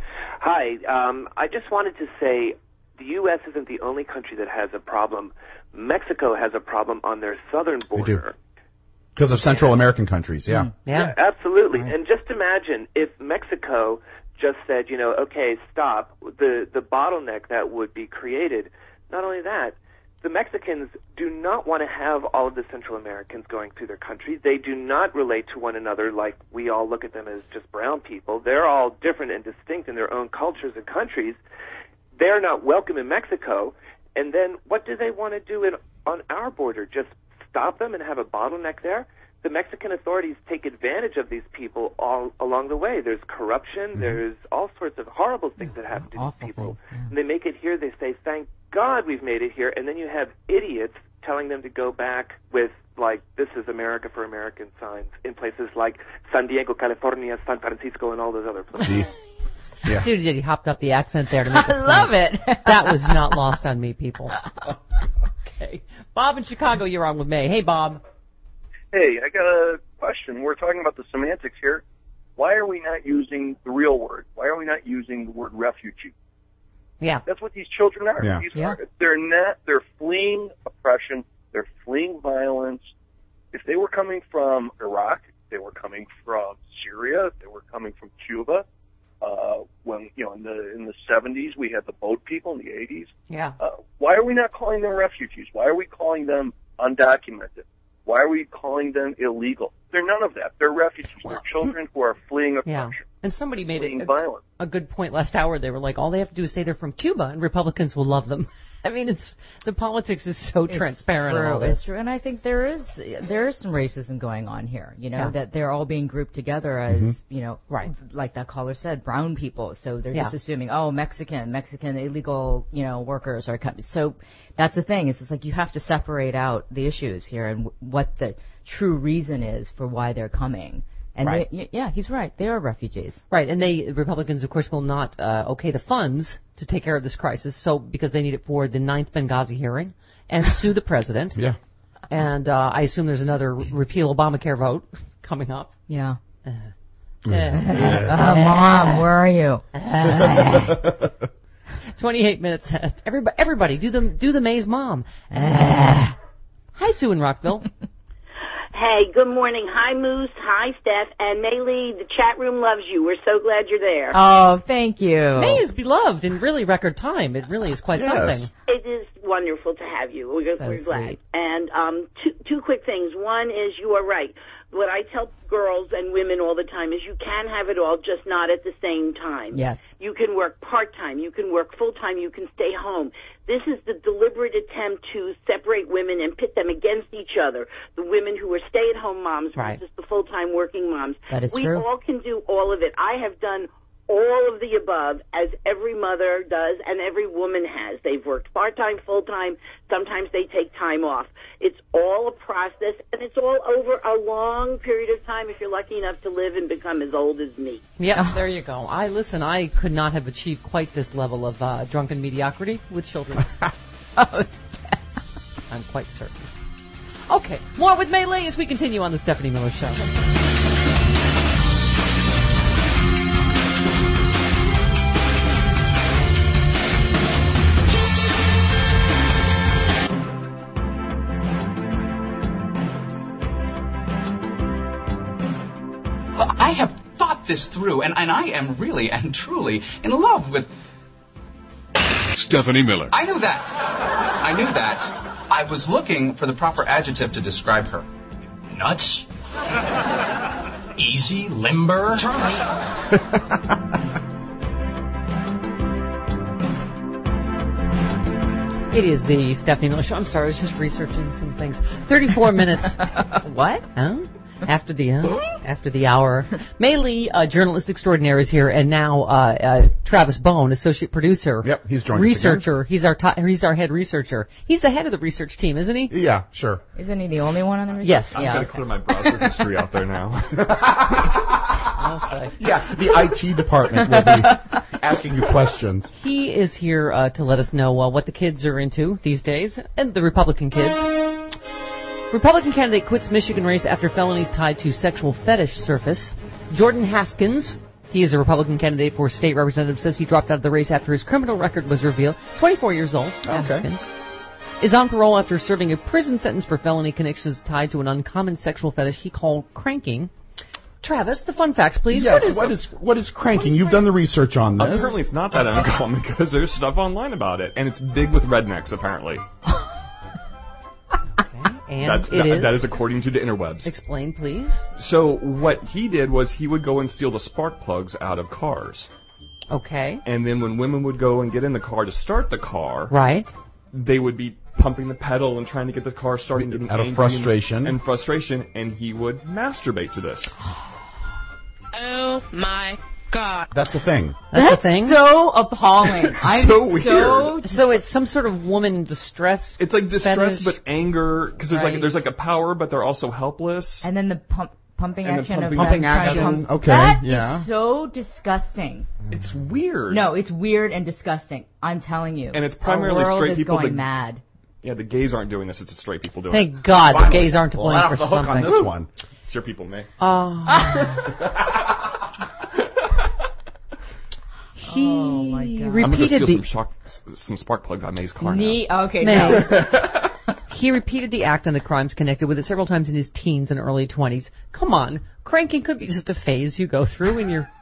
Hi. Um, I just wanted to say the U S isn't the only country that has a problem. Mexico has a problem on their southern border. Because of Central American countries, yeah. Yeah. absolutely. And just imagine if Mexico just said, you know, okay, stop, the, the bottleneck that would be created. Not only that, the Mexicans do not want to have all of the Central Americans going through their country. They do not relate to one another like we all look at them as just brown people. They're all different and distinct in their own cultures and countries. They're not welcome in Mexico. And then what do they want to do in, on our border? Just stop them and have a bottleneck there? The Mexican authorities take advantage of these people all along the way. There's corruption. Mm-hmm. There's all sorts of horrible things that happen to Awful these people. things, yeah. And they make it here. They say, thank God we've made it here. And then you have idiots telling them to go back with, like, this is America for American signs in places like San Diego, California, San Francisco, and all those other places. Gee. Yeah. See, he hopped up the accent there to make I a love point. it. That was not lost on me, people. Okay. Bob in Chicago, you're on with May. Hey, Bob. Hey, I got a question. We're talking about the semantics here. Why are we not using the real word? Why are we not using the word refugee? Yeah. That's what these children are. Yeah. These Yeah. are they're not, they're fleeing oppression. They're fleeing violence. If they were coming from Iraq, if they were coming from Syria, if they were coming from Cuba, uh, when, you know, in the, in the seventies, we had the boat people in the eighties. Yeah. Uh, why are we not calling them refugees? Why are we calling them undocumented? Why are we calling them illegal? They're none of that. They're refugees. They're children who are fleeing oppression. Yeah. And somebody made fleeing it a, violence. a good point last hour. They were like, all they have to do is say they're from Cuba, and Republicans will love them. I mean, it's the politics is so It's transparent. True. And all this. It's true, and I think there is there is some racism going on here. You know, Yeah. that they're all being grouped together as Mhm. you know, right? Like that caller said, brown people. So they're Yeah. just assuming, oh, Mexican, Mexican illegal, you know, workers are coming. So that's the thing. Is it's like you have to separate out the issues here and w- what the true reason is for why they're coming. And Right. they, y- yeah, he's right. They are refugees. Right, and they Republicans, of course, will not uh, okay the funds to take care of this crisis. So because they need it for the ninth Benghazi hearing and sue the president. Yeah. And uh, I assume there's another repeal Obamacare vote coming up. Yeah. Uh, Uh, Mom, where are you? Twenty-eight minutes. Everybody, everybody, do the do the Maze mom. Hi, Sue in Rockville. Hey, good morning. Hi, Moose. Hi, Steph. And Maylee, the chat room loves you. We're so glad you're there. Oh, thank you. May is beloved in really record time. It really is quite Yes. something. It is wonderful to have you. We're, So we're glad. sweet. And um, two, two quick things. One is you are right. What I tell girls and women all the time is you can have it all, just not at the same time. Yes. You can work part-time. You can work full-time. You can stay home. This is the deliberate attempt to separate women and pit them against each other. The women who are stay-at-home moms Right. versus the full-time working moms. That is we true. all can do all of it. I have done all of the above, as every mother does and every woman has. They've worked part-time, full-time. Sometimes they take time off. It's all a process, and it's all over a long period of time if you're lucky enough to live and become as old as me. Yeah, there you go. I listen. I could not have achieved quite this level of uh, drunken mediocrity with children. Oh, I'm quite certain. Okay, more with Maylee as we continue on the Stephanie Miller Show. I have thought this through, and, and I am really and truly in love with... Stephanie Miller. I knew that. I knew that. I was looking for the proper adjective to describe her. Nuts? Easy, limber? It is the Stephanie Miller Show. I'm sorry, I was just researching some things. thirty-four minutes. What? Huh? After the uh, after the hour. Maylee, uh, journalist extraordinaire, is here, and now uh, uh, Travis Bone, associate producer. Yep, he's joined us researcher. He's our to- he's our head researcher. He's the head of the research team, isn't he? Yeah, sure. Isn't he the only one on the research? Yes. I'm yeah. going to clear my browser history out there now. Yeah, the I T department will be asking you questions. He is here uh, to let us know uh, what the kids are into these days, and the Republican kids. Republican candidate quits Michigan race after felonies tied to sexual fetish surface. Jordan Haskins, he is a Republican candidate for state representative, says he dropped out of the race after his criminal record was revealed. twenty-four years old, Haskins, is on parole after serving a prison sentence for felony connections tied to an uncommon sexual fetish he called cranking. Travis, the fun facts, please. Yes, what is what is what is cranking? You've done the research on this. Apparently it's not that uncommon because there's stuff online about it, and it's big with rednecks, apparently. And That's, it that, is. that is according to the interwebs. Explain, please. So what he did was he would go and steal the spark plugs out of cars. Okay. And then when women would go and get in the car to start the car, Right. they would be pumping the pedal and trying to get the car started, getting Out of angry frustration. And, and frustration, and he would masturbate to this. Oh my God. That's a thing. That's, That's a thing. so appalling. I'm so weird. So, so it's some sort of woman in distress. It's like distress, fetish. but anger, because there's Right. like there's like a power, but they're also helpless. and then the pump, pumping And the action pumping- of Pumping them trying to action, pump- okay, That yeah. is so disgusting. It's weird. No, it's weird and disgusting. I'm telling you. And it's primarily Our world straight is people going that- mad. Yeah, the gays aren't doing this; it's the straight people doing it. Thank God the Finally. gays aren't to Well, blame off for the hook something. on this one. Sure people may. Uh, he Oh, my God. I'm going to repeated steal the some, shock, some spark plugs out of May's car Ne- now. okay, May. no. He repeated the act and the crimes connected with it several times in his teens and early twenties. Come on, cranking could be just a phase you go through in your...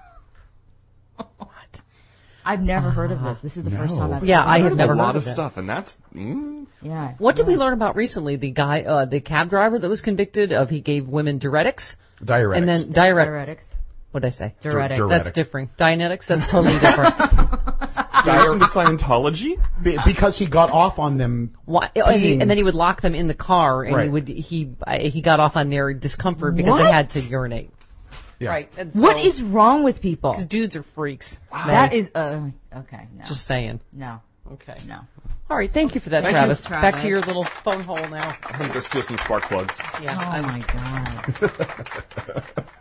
I've never heard of this. This is the No. first time I've Yeah, heard I of have it. never a lot heard of of it. stuff, and that's... Mm, Yeah. What did yeah. we learn about recently? The guy, uh, the cab driver that was convicted of he gave women diuretics. Diuretics. And then diuretic. Diuretics. What did I say? Diuretics. Diuretics. That's different. Dianetics? That's totally different. do you listen to Scientology? Be- because he got off on them. Why, and, he, being- and then he would lock them in the car, and Right. he would he uh, he got off on their discomfort because What? they had to urinate. Yeah. Right. And What so- is wrong with people? 'cause dudes are freaks. That is uh okay. No. Just saying. no. Okay. No. All right. Thank you for that, Thank Travis. you, Back Travis. to your little phone hole now. I'm going to go steal some spark plugs. Yeah. Oh I'm- my God.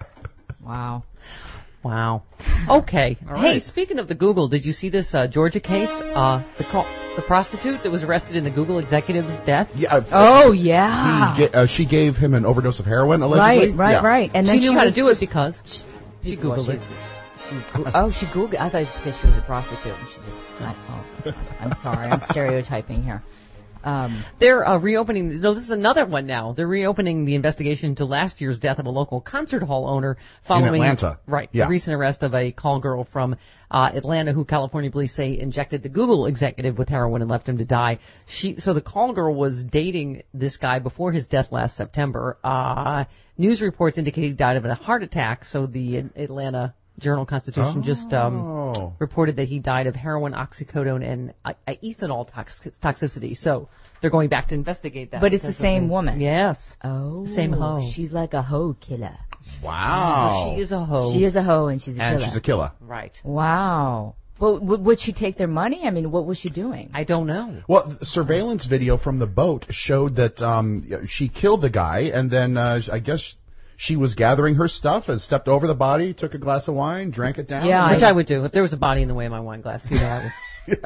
Wow. Wow. Okay. All Hey, right. speaking of the Google, did you see this uh, Georgia case? Uh, the call, the prostitute that was arrested in the Google executive's death. Yeah. uh, Oh yeah. He, ga- uh, she gave him an overdose of heroin, allegedly. Right, right, Yeah. right. And then she knew how to was do it just- because she Well, Googled it. she- she Goo- oh, she Googled. I thought it was because she was a prostitute. And she just. I, oh, I'm sorry. I'm stereotyping here. Um, They're uh, reopening. No, this is another one now. They're reopening the investigation into last year's death of a local concert hall owner following Atlanta. right Yeah. the recent arrest of a call girl from uh, Atlanta who California police say injected the Google executive with heroin and left him to die. She so the call girl was dating this guy before his death last September. Uh, news reports indicate he died of a heart attack. So the Atlanta Journal-Constitution just um, Oh. reported that he died of heroin, oxycodone, and uh, uh, ethanol tox- toxicity. So they're going back to investigate that. but it's the because of same woman. Yes. Oh. Same hoe. She's like a hoe killer. Wow. She is a hoe. She is a hoe and she's a and killer. she's a killer. Right. Wow. Well, w- would she take their money? I mean, what was she doing? I don't know. Well, the surveillance video from the boat showed that um, she killed the guy, and then uh, I guess she was gathering her stuff and stepped over the body, took a glass of wine, drank it down. Yeah, Which I would do. If there was a body in the way of my wine glass, you know I would.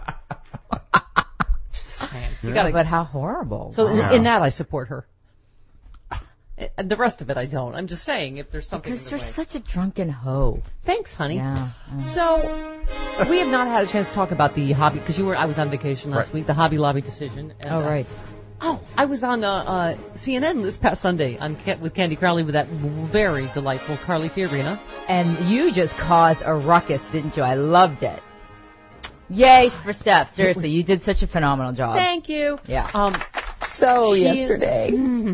Just saying. You Yeah, gotta, but how horrible. so in- Wow. in that I support her. And the rest of it I don't. I'm just saying if there's something Because in you're the way. such a drunken hoe. Thanks, honey. Yeah. yeah. So, we have not had a chance to talk about the hobby, because you were, I was on vacation last Right. week, the Hobby Lobby decision. And, Oh, uh, right. Oh, I was on uh, uh, C N N this past Sunday on Ca- with Candy Crowley with that very delightful Carly Fiorina. And you just caused a ruckus, didn't you? I loved it. Yay for Steph. Seriously, you did such a phenomenal job. Thank you. Yeah. Um, So she is- yesterday.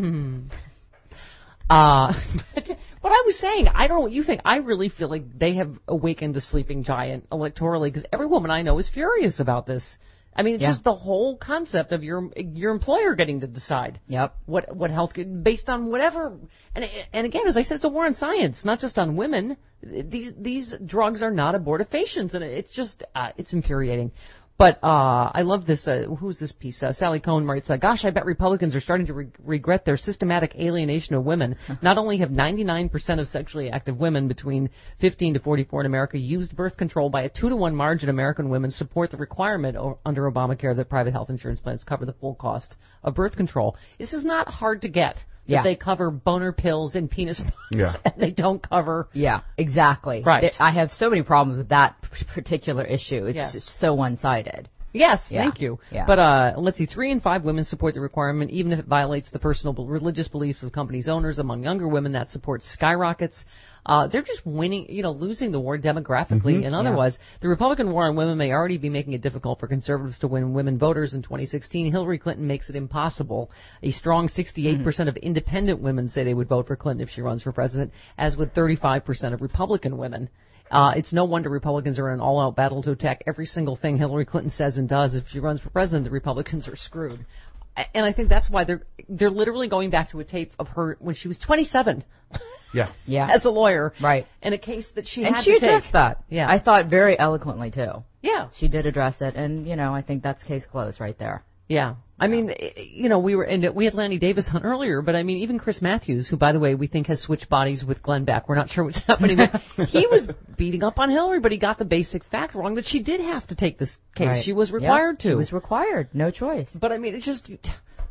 uh, but what I was saying, I don't know what you think. I really feel like they have awakened a sleeping giant electorally, because every woman I know is furious about this. I mean, it's Yeah. just the whole concept of your your employer getting to decide. Yep. What what health based on whatever, and and again, as I said, it's a war on science, not just on women. These these drugs are not abortifacients, and it's just uh, it's infuriating. But uh, I love this. Uh, who's this piece? Uh, Sally Cohn writes, uh, "Gosh, I bet Republicans are starting to re- regret their systematic alienation of women. Not only have ninety-nine percent of sexually active women between fifteen to forty-four in America used birth control by a two to one margin, American women support the requirement o- under Obamacare that private health insurance plans cover the full cost of birth control. This is not hard to get. Yeah. That they cover boner pills and penis pumps, Yeah. and they don't cover." Yeah, exactly. Right. There- I have so many problems with that p- particular issue. It's Yes. just so one-sided. Yes, Yeah. thank you. Yeah. But uh, let's see, three in five women support the requirement, even if it violates the personal be- religious beliefs of the company's owners. Among younger women, that support skyrockets. Uh, they're just winning, you know, losing the war demographically Mhm. and otherwise. The Republican war on women may already be making it difficult for conservatives to win women voters in twenty sixteen. Hillary Clinton makes it impossible. A strong sixty-eight percent of independent women say they would vote for Clinton if she runs for president, as would thirty-five percent of Republican women. Uh, it's no wonder Republicans are in an all-out battle to attack every single thing Hillary Clinton says and does. If she runs for president, the Republicans are screwed. A- And I think that's why they're they're literally going back to a tape of her when she was twenty-seven Yeah. Yeah. as a lawyer, Right. in a case that she And had she to addressed take. that. Yeah. I thought very eloquently, too. Yeah, She did address it, and, you know, I think that's case closed right there. yeah. I mean, i- you know, we were and we had Lanny Davis on earlier, but I mean, even Chris Matthews, who, by the way, we think has switched bodies with Glenn Beck. We're not sure what's happening. But he was beating up on Hillary, but he got the basic fact wrong that she did have to take this case. Right. She was Yep, required to. She was required. No choice. But I mean, it's just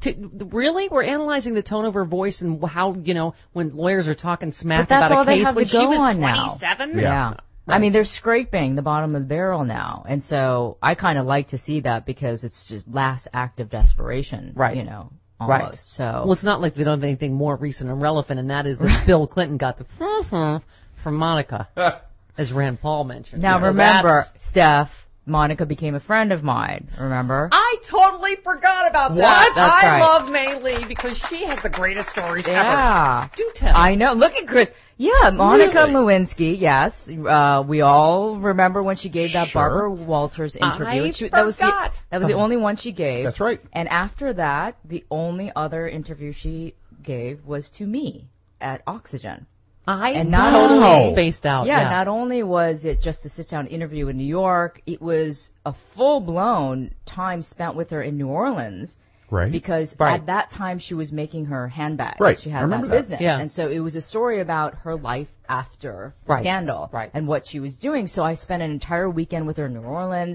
to, really? We're analyzing the tone of her voice and how, you know, when lawyers are talking smack but that's about all a they case have when to she go was on now. twenty-seven? Yeah. yeah. Right. I mean, they're scraping the bottom of the barrel now. And so I kind of like to see that because it's just last act of desperation, right. you know, almost. Right. So. Well, it's not like we don't have anything more recent and relevant, and that is that Bill Clinton got the from Monica, as Rand Paul mentioned. Now, so remember, Steph, Monica became a friend of mine, remember? I totally forgot about that. What? That's I right. love Mei Lee because she has the greatest stories yeah. ever. Do tell. I know. Look at Chris. Yeah, Monica really? Lewinsky, yes. Uh, we all remember when she gave that Sure. Barbara Walters interview. I she, forgot. That was, the, that was the only one she gave. That's right. And after that, the only other interview she gave was to me at Oxygen. I and not totally only, spaced out. Yeah, yeah, not only was it just a sit-down interview in New York, it was a full-blown time spent with her in New Orleans. Right. Because right. at that time she was making her handbags. Right. She had I remember that, that business. Yeah. And so it was a story about her life after the right. scandal right. and what she was doing. So I spent an entire weekend with her in New Orleans,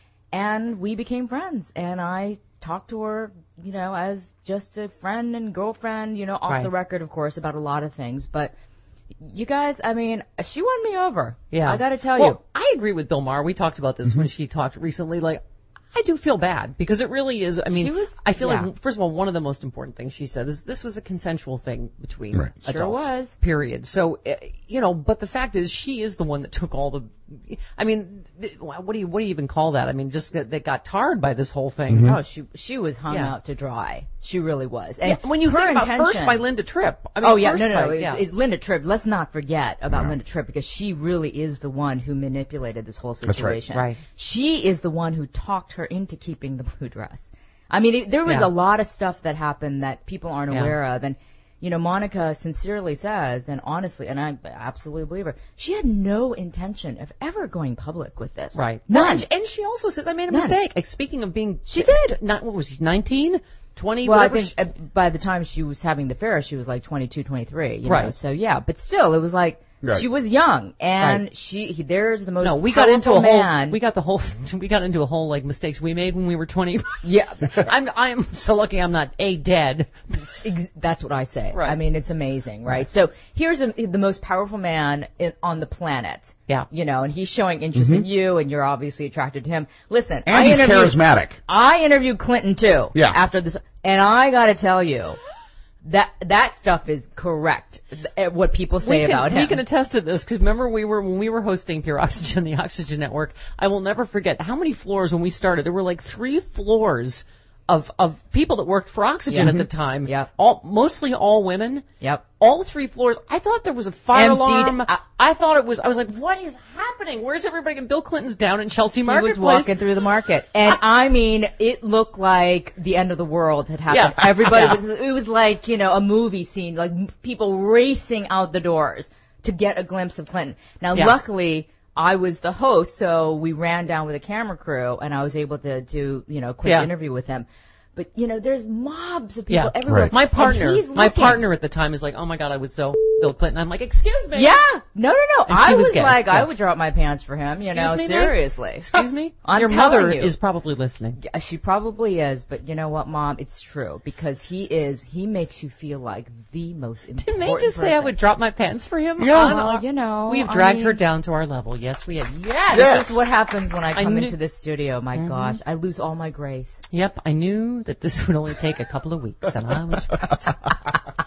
and we became friends. And I talked to her, you know, as just a friend and girlfriend, you know, off right. the record, of course, about a lot of things. But you guys, I mean, she won me over. Yeah. I got to tell well, you. I agree with Bill Maher. We talked about this mm-hmm. when she talked recently. Like, I do feel bad because it really is. I mean, was, I feel yeah. like, first of all, one of the most important things she said is this was a consensual thing between right. adults. Sure was. Period. So, uh, you know, but the fact is she is the one that took all the, I mean, what do you, what do you even call that? I mean, just that, that got tarred by this whole thing. Mm-hmm. Oh, she she was hung yeah. out to dry. She really was. And yeah, when you her think about intention, First by Linda Tripp. I mean, oh, yeah, First no, no, by, no. Yeah. It's, it's Linda Tripp. Let's not forget about yeah. Linda Tripp because she really is the one who manipulated this whole situation. That's right. right. She is the one who talked her into keeping the blue dress. I mean, it, there was yeah. a lot of stuff that happened that people aren't yeah. aware of. And, you know, Monica sincerely says, and honestly, and I absolutely believe her, she had no intention of ever going public with this. Right. None. Well, and, and she also says, I made a None. mistake. Like, speaking of being... She did. Not, what was she, nineteen? twenty? Well, I whatever think uh, by the time she was having the affair, she was like twenty-two, twenty-three. You right. know? So, yeah. But still, it was like... Right. She was young, and right. she he, there's the most no. We got into a man. whole. We got the whole. We got into a whole like mistakes we made when we were twenty. Yeah, I'm I'm so lucky I'm not a dead. That's what I say. Right. I mean, it's amazing, right? right. So here's a, the most powerful man in, on the planet. Yeah, you know, and he's showing interest mm-hmm. in you, and you're obviously attracted to him. Listen, and I he's charismatic. I interviewed Clinton too. Yeah. After this, and I got to tell you. That that stuff is correct. What people say we can, about him. We can attest to this because remember we were when we were hosting Pure Oxygen, the Oxygen Network. I will never forget how many floors when we started. There were like three floors of of people that worked for Oxygen yeah. at the time. Yep. All mostly all women. Yep. All three floors. I thought there was a fire Emptied. alarm. I, I thought it was. I was like, what is happening? Where's everybody? And Bill Clinton's down in Chelsea Marketplace. He was walking through the market, and I, I mean, it looked like the end of the world had happened. Yeah. Everybody yeah. was. It was like, you know, a movie scene, like people racing out the doors to get a glimpse of Clinton. Now, yeah. luckily, I was the host, so we ran down with a camera crew, and I was able to do, you know, a quick yeah. interview with him. But, you know, there's mobs of people yeah, everywhere. Right. My partner, my looking. partner at the time is like, oh my God, I was so Bill Clinton. I'm like, excuse me. Yeah. No, no, no. And I was, was gay. like, yes. I would drop my pants for him, you excuse know, me, seriously. Mike? Excuse me? I'm Your telling mother you. is probably listening. Yeah, she probably is, but you know what, Mom? It's true because he is, he makes you feel like the most important Did May just person. say I would drop my pants for him? Yeah. Well, you know. We've dragged I mean, her down to our level. Yes, we have. Yes. Yes. This is what happens when I come I knew- into this studio. My mm-hmm. gosh, I lose all my grace. Yep, I knew that this would only take a couple of weeks, and I was right.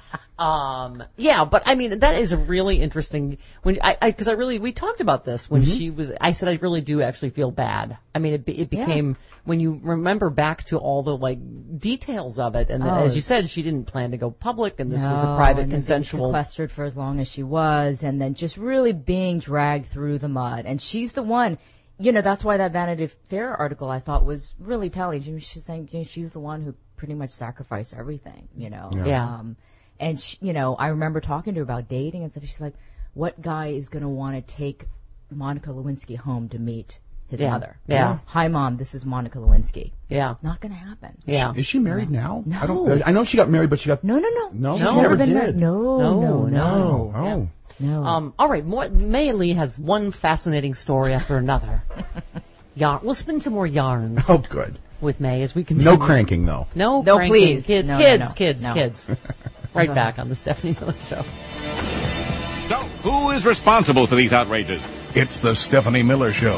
um, yeah, but I mean that is a really interesting when I because I, I really we talked about this when mm-hmm. she was. I said I really do actually feel bad. I mean it it became yeah. when you remember back to all the like details of it, and the, oh. as you said, she didn't plan to go public, and this no, was a private and consensual. Sequestered for as long as she was, and then just really being dragged through the mud, and she's the one. You know, that's why that Vanity Fair article I thought was really telling. She's saying you know, she's the one who pretty much sacrificed everything, you know. Yeah. yeah. Um, and, she, you know, I remember talking to her about dating and stuff. She's like, what guy is going to want to take Monica Lewinsky home to meet his yeah. mother? Yeah. You know, hi, Mom, this is Monica Lewinsky. Yeah. Not going to happen. Yeah. Is she married no. now? No. I don't. I know she got married, but she got. No, no, no. No, She's she never never been did. married. No, no, no. no. Oh. Yeah. No. Um, all right, more, Mei Lee has one fascinating story after another. Yarn. We'll spin some more yarns. Oh, good. with May as we continue. No cranking, though. No, No, cranking. please. Kids, No, no, kids, no. kids, No. kids. Right back on the Stephanie Miller Show. So, who is responsible for these outrages? It's the Stephanie Miller Show.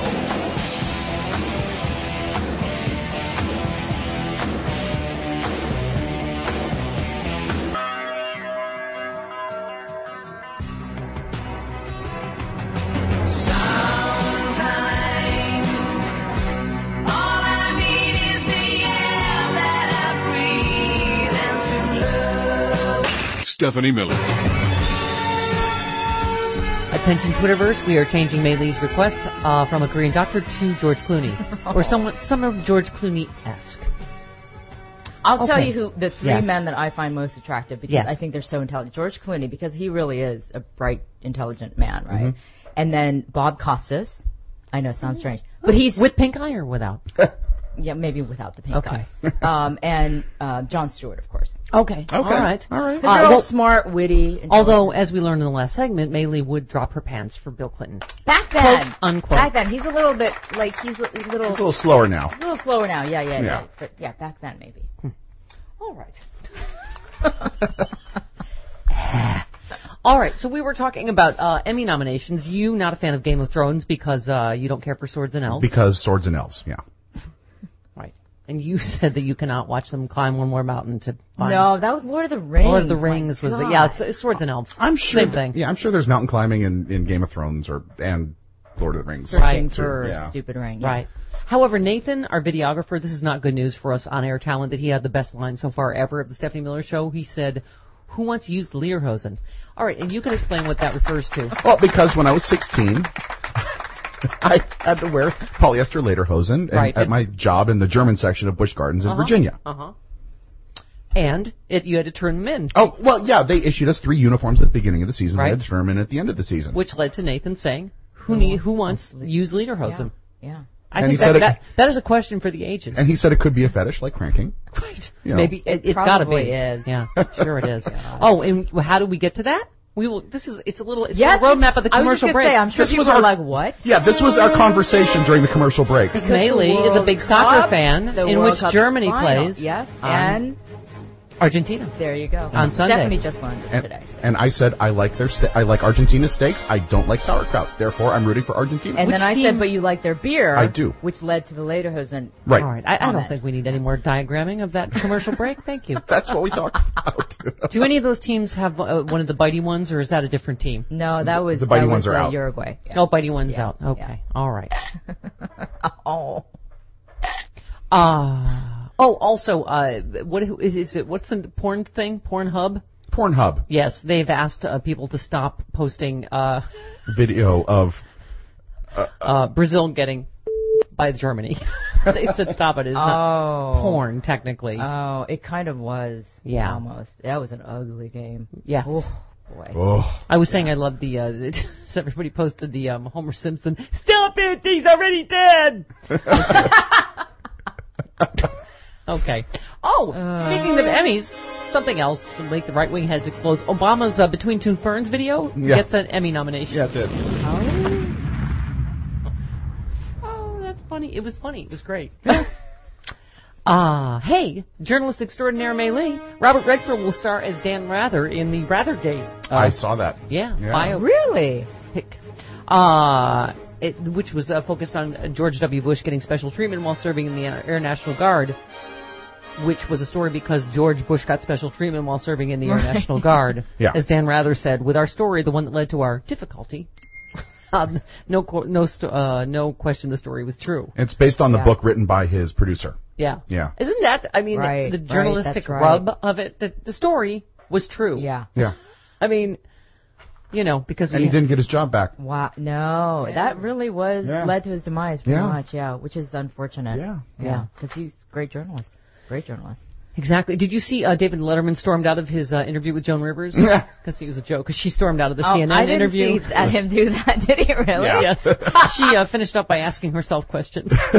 Stephanie Miller. Attention Twitterverse, we are changing Mei Lee's request uh, from a Korean doctor to George Clooney. Or someone, some of George Clooney-esque. I'll tell Okay. you who the three Yes. men that I find most attractive because Yes. I think they're so intelligent. George Clooney, because he really is a bright, intelligent man, right? Mhm. And then Bob Costas. I know, sounds strange, but he's with pink eye or without? Yeah, maybe without the pink Okay. eye. Um, and uh, Jon Stewart, of course. Okay. All right. All right. Because they're all smart, witty. Although, as we learned in the last segment, Mei Lee would drop her pants for Bill Clinton. Back then, Quote, unquote. back then, he's a little bit like he's a little. He's a little slower now. He's a little slower now. Yeah, yeah, yeah. Yeah. But yeah, back then maybe. All right. All right, so we were talking about uh, Emmy nominations. You, not a fan of Game of Thrones because uh, you don't care for swords and elves. Because swords and elves, yeah. Right. And you said that you cannot watch them climb one more mountain to find... No, that was Lord of the Rings. Lord of the My Rings was the... God. Yeah, it's, it's swords and elves. I'm sure. Same thing. Yeah, I'm sure there's mountain climbing in, in Game of Thrones or and Lord of the Rings. Searching too. for Yeah. a stupid ring. yeah. Right. However, Nathan, our videographer, this is not good news for us on-air talent, that he had the best line so far ever of the Stephanie Miller Show. He said, who wants used Lederhosen? All right, and you can explain what that refers to. Well, because when I was sixteen, I had to wear polyester lederhosen and- Right. at my job in the German section of Busch Gardens in Uh-huh. Virginia. Uh-huh. And it, you had to turn them in. Oh, well, yeah, they issued us three uniforms at the beginning of the season. Right. We had to turn them in at the end of the season. Which led to Nathan saying, who need, who wants used Lederhosen? Yeah. I And think he said that, it- that, that is a question for the ages. And he said it could be a fetish like cranking. Right. You know. Maybe it, It it's got to be. probably is. Yeah, sure it is. Oh, and how do we get to that? We will. This is. It's a little. It's Yes, a roadmap of the I was just commercial gonna break. say, I'm sure This people was are our- like, what? Yeah, this was our conversation during the commercial break. Because Maylee is a big soccer Cup, fan the in World which Cup Germany final. plays. Yes, on and Argentina. there you go. On Sunday. Stephanie just learned this And, today. and I said I like their ste- I like Argentina's steaks. I don't like sauerkraut. Therefore, I'm rooting for Argentina. And Which then I team- said, but you like their beer. I do. Which led to the Lederhosen. Right. All right. I, I don't Comment. think we need any more diagramming of that commercial break. Thank you. That's what we talked about. Do any of those teams have uh, one of the bitey ones, or is that a different team? No, that was the bitey that ones was, are uh, out. Uruguay. Yeah. Oh, bitey one's Yeah, out. Okay. All right. Oh. Uh, oh, also, uh, what is, is it? What's the porn thing? Pornhub? Pornhub Yes, they've asked uh, people to stop posting uh, video of uh, Brazil getting by Germany. They said stop it. It's not Oh. porn, technically. Oh, it kind of was. Yeah. Almost. That was an ugly game. Yes. Oh, boy. Oh. I was saying I love the, uh, the so everybody posted the um, Homer Simpson, stop it, he's already dead! Okay. Oh, speaking of Emmys, something else to make the right-wing heads explode. Obama's uh, Between Two Ferns video Yeah. gets an Emmy nomination. Yeah, it did. Oh, that's funny. It was funny. It was great. Ah, uh, hey, journalist extraordinaire Mei Lee. Robert Redford will star as Dan Rather in the Rathergate. Uh, I saw that. Yeah, Yeah. bio Really? pic. Uh, it, which was uh, focused on uh, George W. Bush getting special treatment while serving in the uh, Air National Guard, which was a story because George Bush got special treatment while serving in the Air Right. National Guard. Yeah. As Dan Rather said, with our story, the one that led to our difficulty, um, no, qu- no, st- uh, no question the story was true. It's based on the Yeah. book written by his producer. Yeah. Yeah. Isn't that, I mean, Right, the right, journalistic that's right. rub of it, the, the story was true. Yeah. Yeah. I mean, you know, because And he didn't get his job back. Wow. No, that really was Yeah. led to his demise pretty Yeah. much, yeah, which is unfortunate. Yeah. Yeah, because he's a great journalist. Great journalist. Exactly. Did you see uh, David Letterman stormed out of his uh, interview with Joan Rivers? Yeah. Because he was a joke. Because she stormed out of the Oh, C N N I didn't interview. see at him do that, did he really? Yeah. Yes. She uh, finished up by asking herself questions. Okay.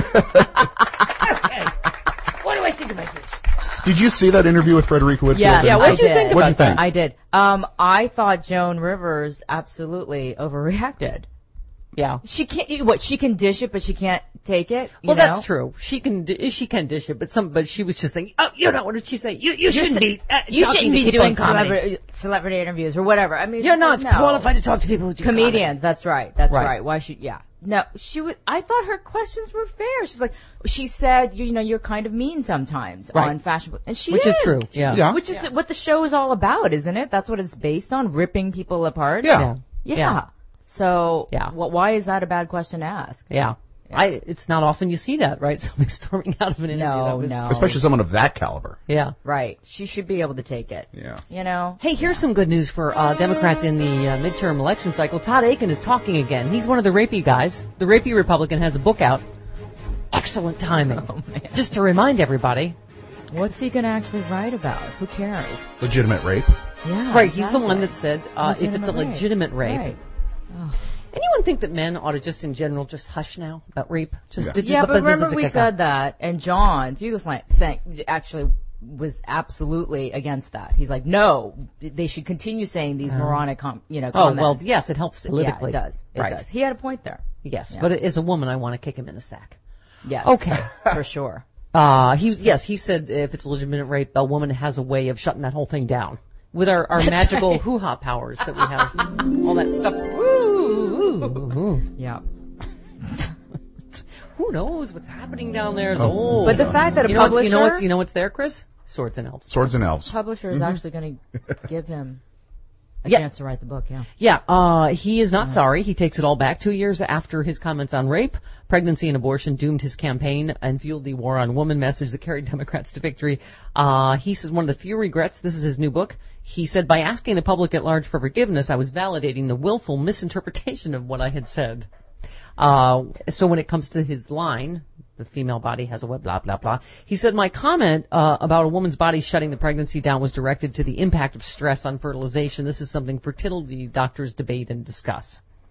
What do I think about this? Did you see that interview with Frederica Whitfield? Yeah, Yeah, And- what'd you I think did. What'd you about think? I did. Um, I thought Joan Rivers absolutely overreacted. Yeah. She can't. What? She can dish it, but she can't take it. You Well, know? that's true. She can di- she can dish it, but some but she was just saying, oh, you know, what did she say? You you You're shouldn't s- be uh, you talking shouldn't to be people doing in comedy. celebrity, celebrity interviews or whatever. I mean, You're she's not like, no. qualified to talk to people who do Comedians. comedy. That's right. That's Right. right. Why should? Yeah. No, she was. I thought her questions were fair. She's like, she said, you, you know, you're kind of mean sometimes Right. on fashionable, and she Which is true, yeah. Yeah. Which is what the show is all about, isn't it? That's what it's based on, ripping people apart. Yeah. Yeah. Yeah. So, Yeah. wh- why is that a bad question to ask? Yeah. I, it's not often you see that, right? Somebody storming out of an interview. No, that was, no. Especially someone of that caliber. Yeah. Right. She should be able to take it. Yeah. You know? Hey, here's some good news for uh, Democrats in the uh, midterm election cycle. Todd Aiken is talking again. He's one of the rapey guys. The rapey Republican has a book out. Excellent timing. Oh, man. Just to remind everybody. What's he going to actually write about? Who cares? Legitimate rape. Yeah. Right, he's the exactly. one that said uh, if it's a Legitimate rape. legitimate rape. Right. Oh. Anyone think that men ought to just in general just hush now about rape? Just Yeah. did you- Yeah, but this is remember a we kick said out. that, and John Fugelsang saying, actually was absolutely against that. He's like, no, they should continue saying these Oh. moronic, com- you know, Oh, comments. well, yes, it helps politically. Yeah, it does. It Right. does. He had a point there. Yes, Yeah. but as a woman, I want to kick him in the sack. Yes. Okay. For sure. Uh, he yes, he said if it's a legitimate rape, a woman has a way of shutting that whole thing down with our, our That's magical right. hoo-ha powers that we have, all that stuff. Ooh, ooh, ooh. Yeah. Who knows what's happening down there? Is Oh. old. But the fact that a you know what- publisher, you know what's you know what's there, Chris? Swords and elves. Swords and elves. publisher is Mhm. actually going to give him a Yeah. chance to write the book. Yeah. Yeah, uh, he is not sorry. He takes it all back. Two years after his comments on rape, pregnancy, and abortion doomed his campaign and fueled the war on woman message that carried Democrats to victory. Uh, he says one of the few regrets, this is his new book, he said, by asking the public at large for forgiveness, I was validating the willful misinterpretation of what I had said. Uh, so when it comes to his line, the female body has a web, blah, blah, blah. He said, my comment uh, about a woman's body shutting the pregnancy down was directed to the impact of stress on fertilization. This is something fertility doctors debate and discuss.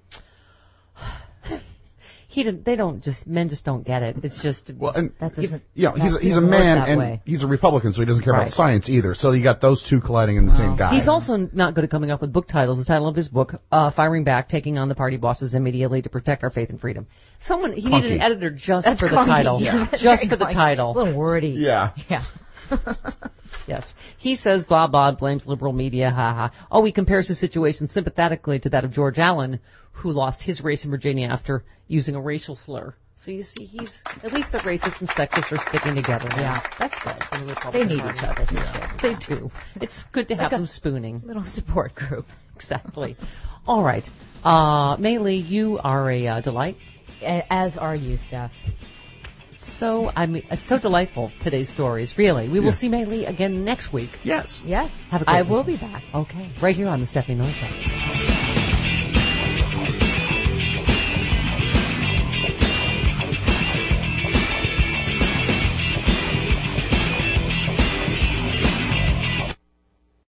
He didn't, they don't just, men just don't get it. It's just, Well, and That doesn't. you know, he's that he's a doesn't work man that and way. he's a Republican, so he doesn't care Right. about science either. So you got those two colliding in the same guy. He's also not good at coming up with book titles. The title of his book, uh, Firing Back, Taking on the Party Bosses Immediately to Protect Our Faith and Freedom. Someone, he needed an Clunky. editor just That's for the clunky. title. Yeah. Just for the Like, title. A little wordy. Yeah. Yeah. Yes. He says blah, blah, blames liberal media, ha, ha. Oh, he compares his situation sympathetically to that of George Allen, who lost his race in Virginia after using a racial slur. So you see, he's, at least the racists and sexists are sticking together. Yeah, that's good. In the They Republican need Party. each other. Yeah, they do. It's good to Like have a them spooning. Little support group. Exactly. All right. Uh, Mei Lee, you are a uh, delight. As are you, Steph. So I mean, it's so delightful today's stories. Really, we will Yeah. see Mei Lee again next week. Yes. Yes. Have a great I week. will be back. Okay, right here on the Stephanie Miller Show.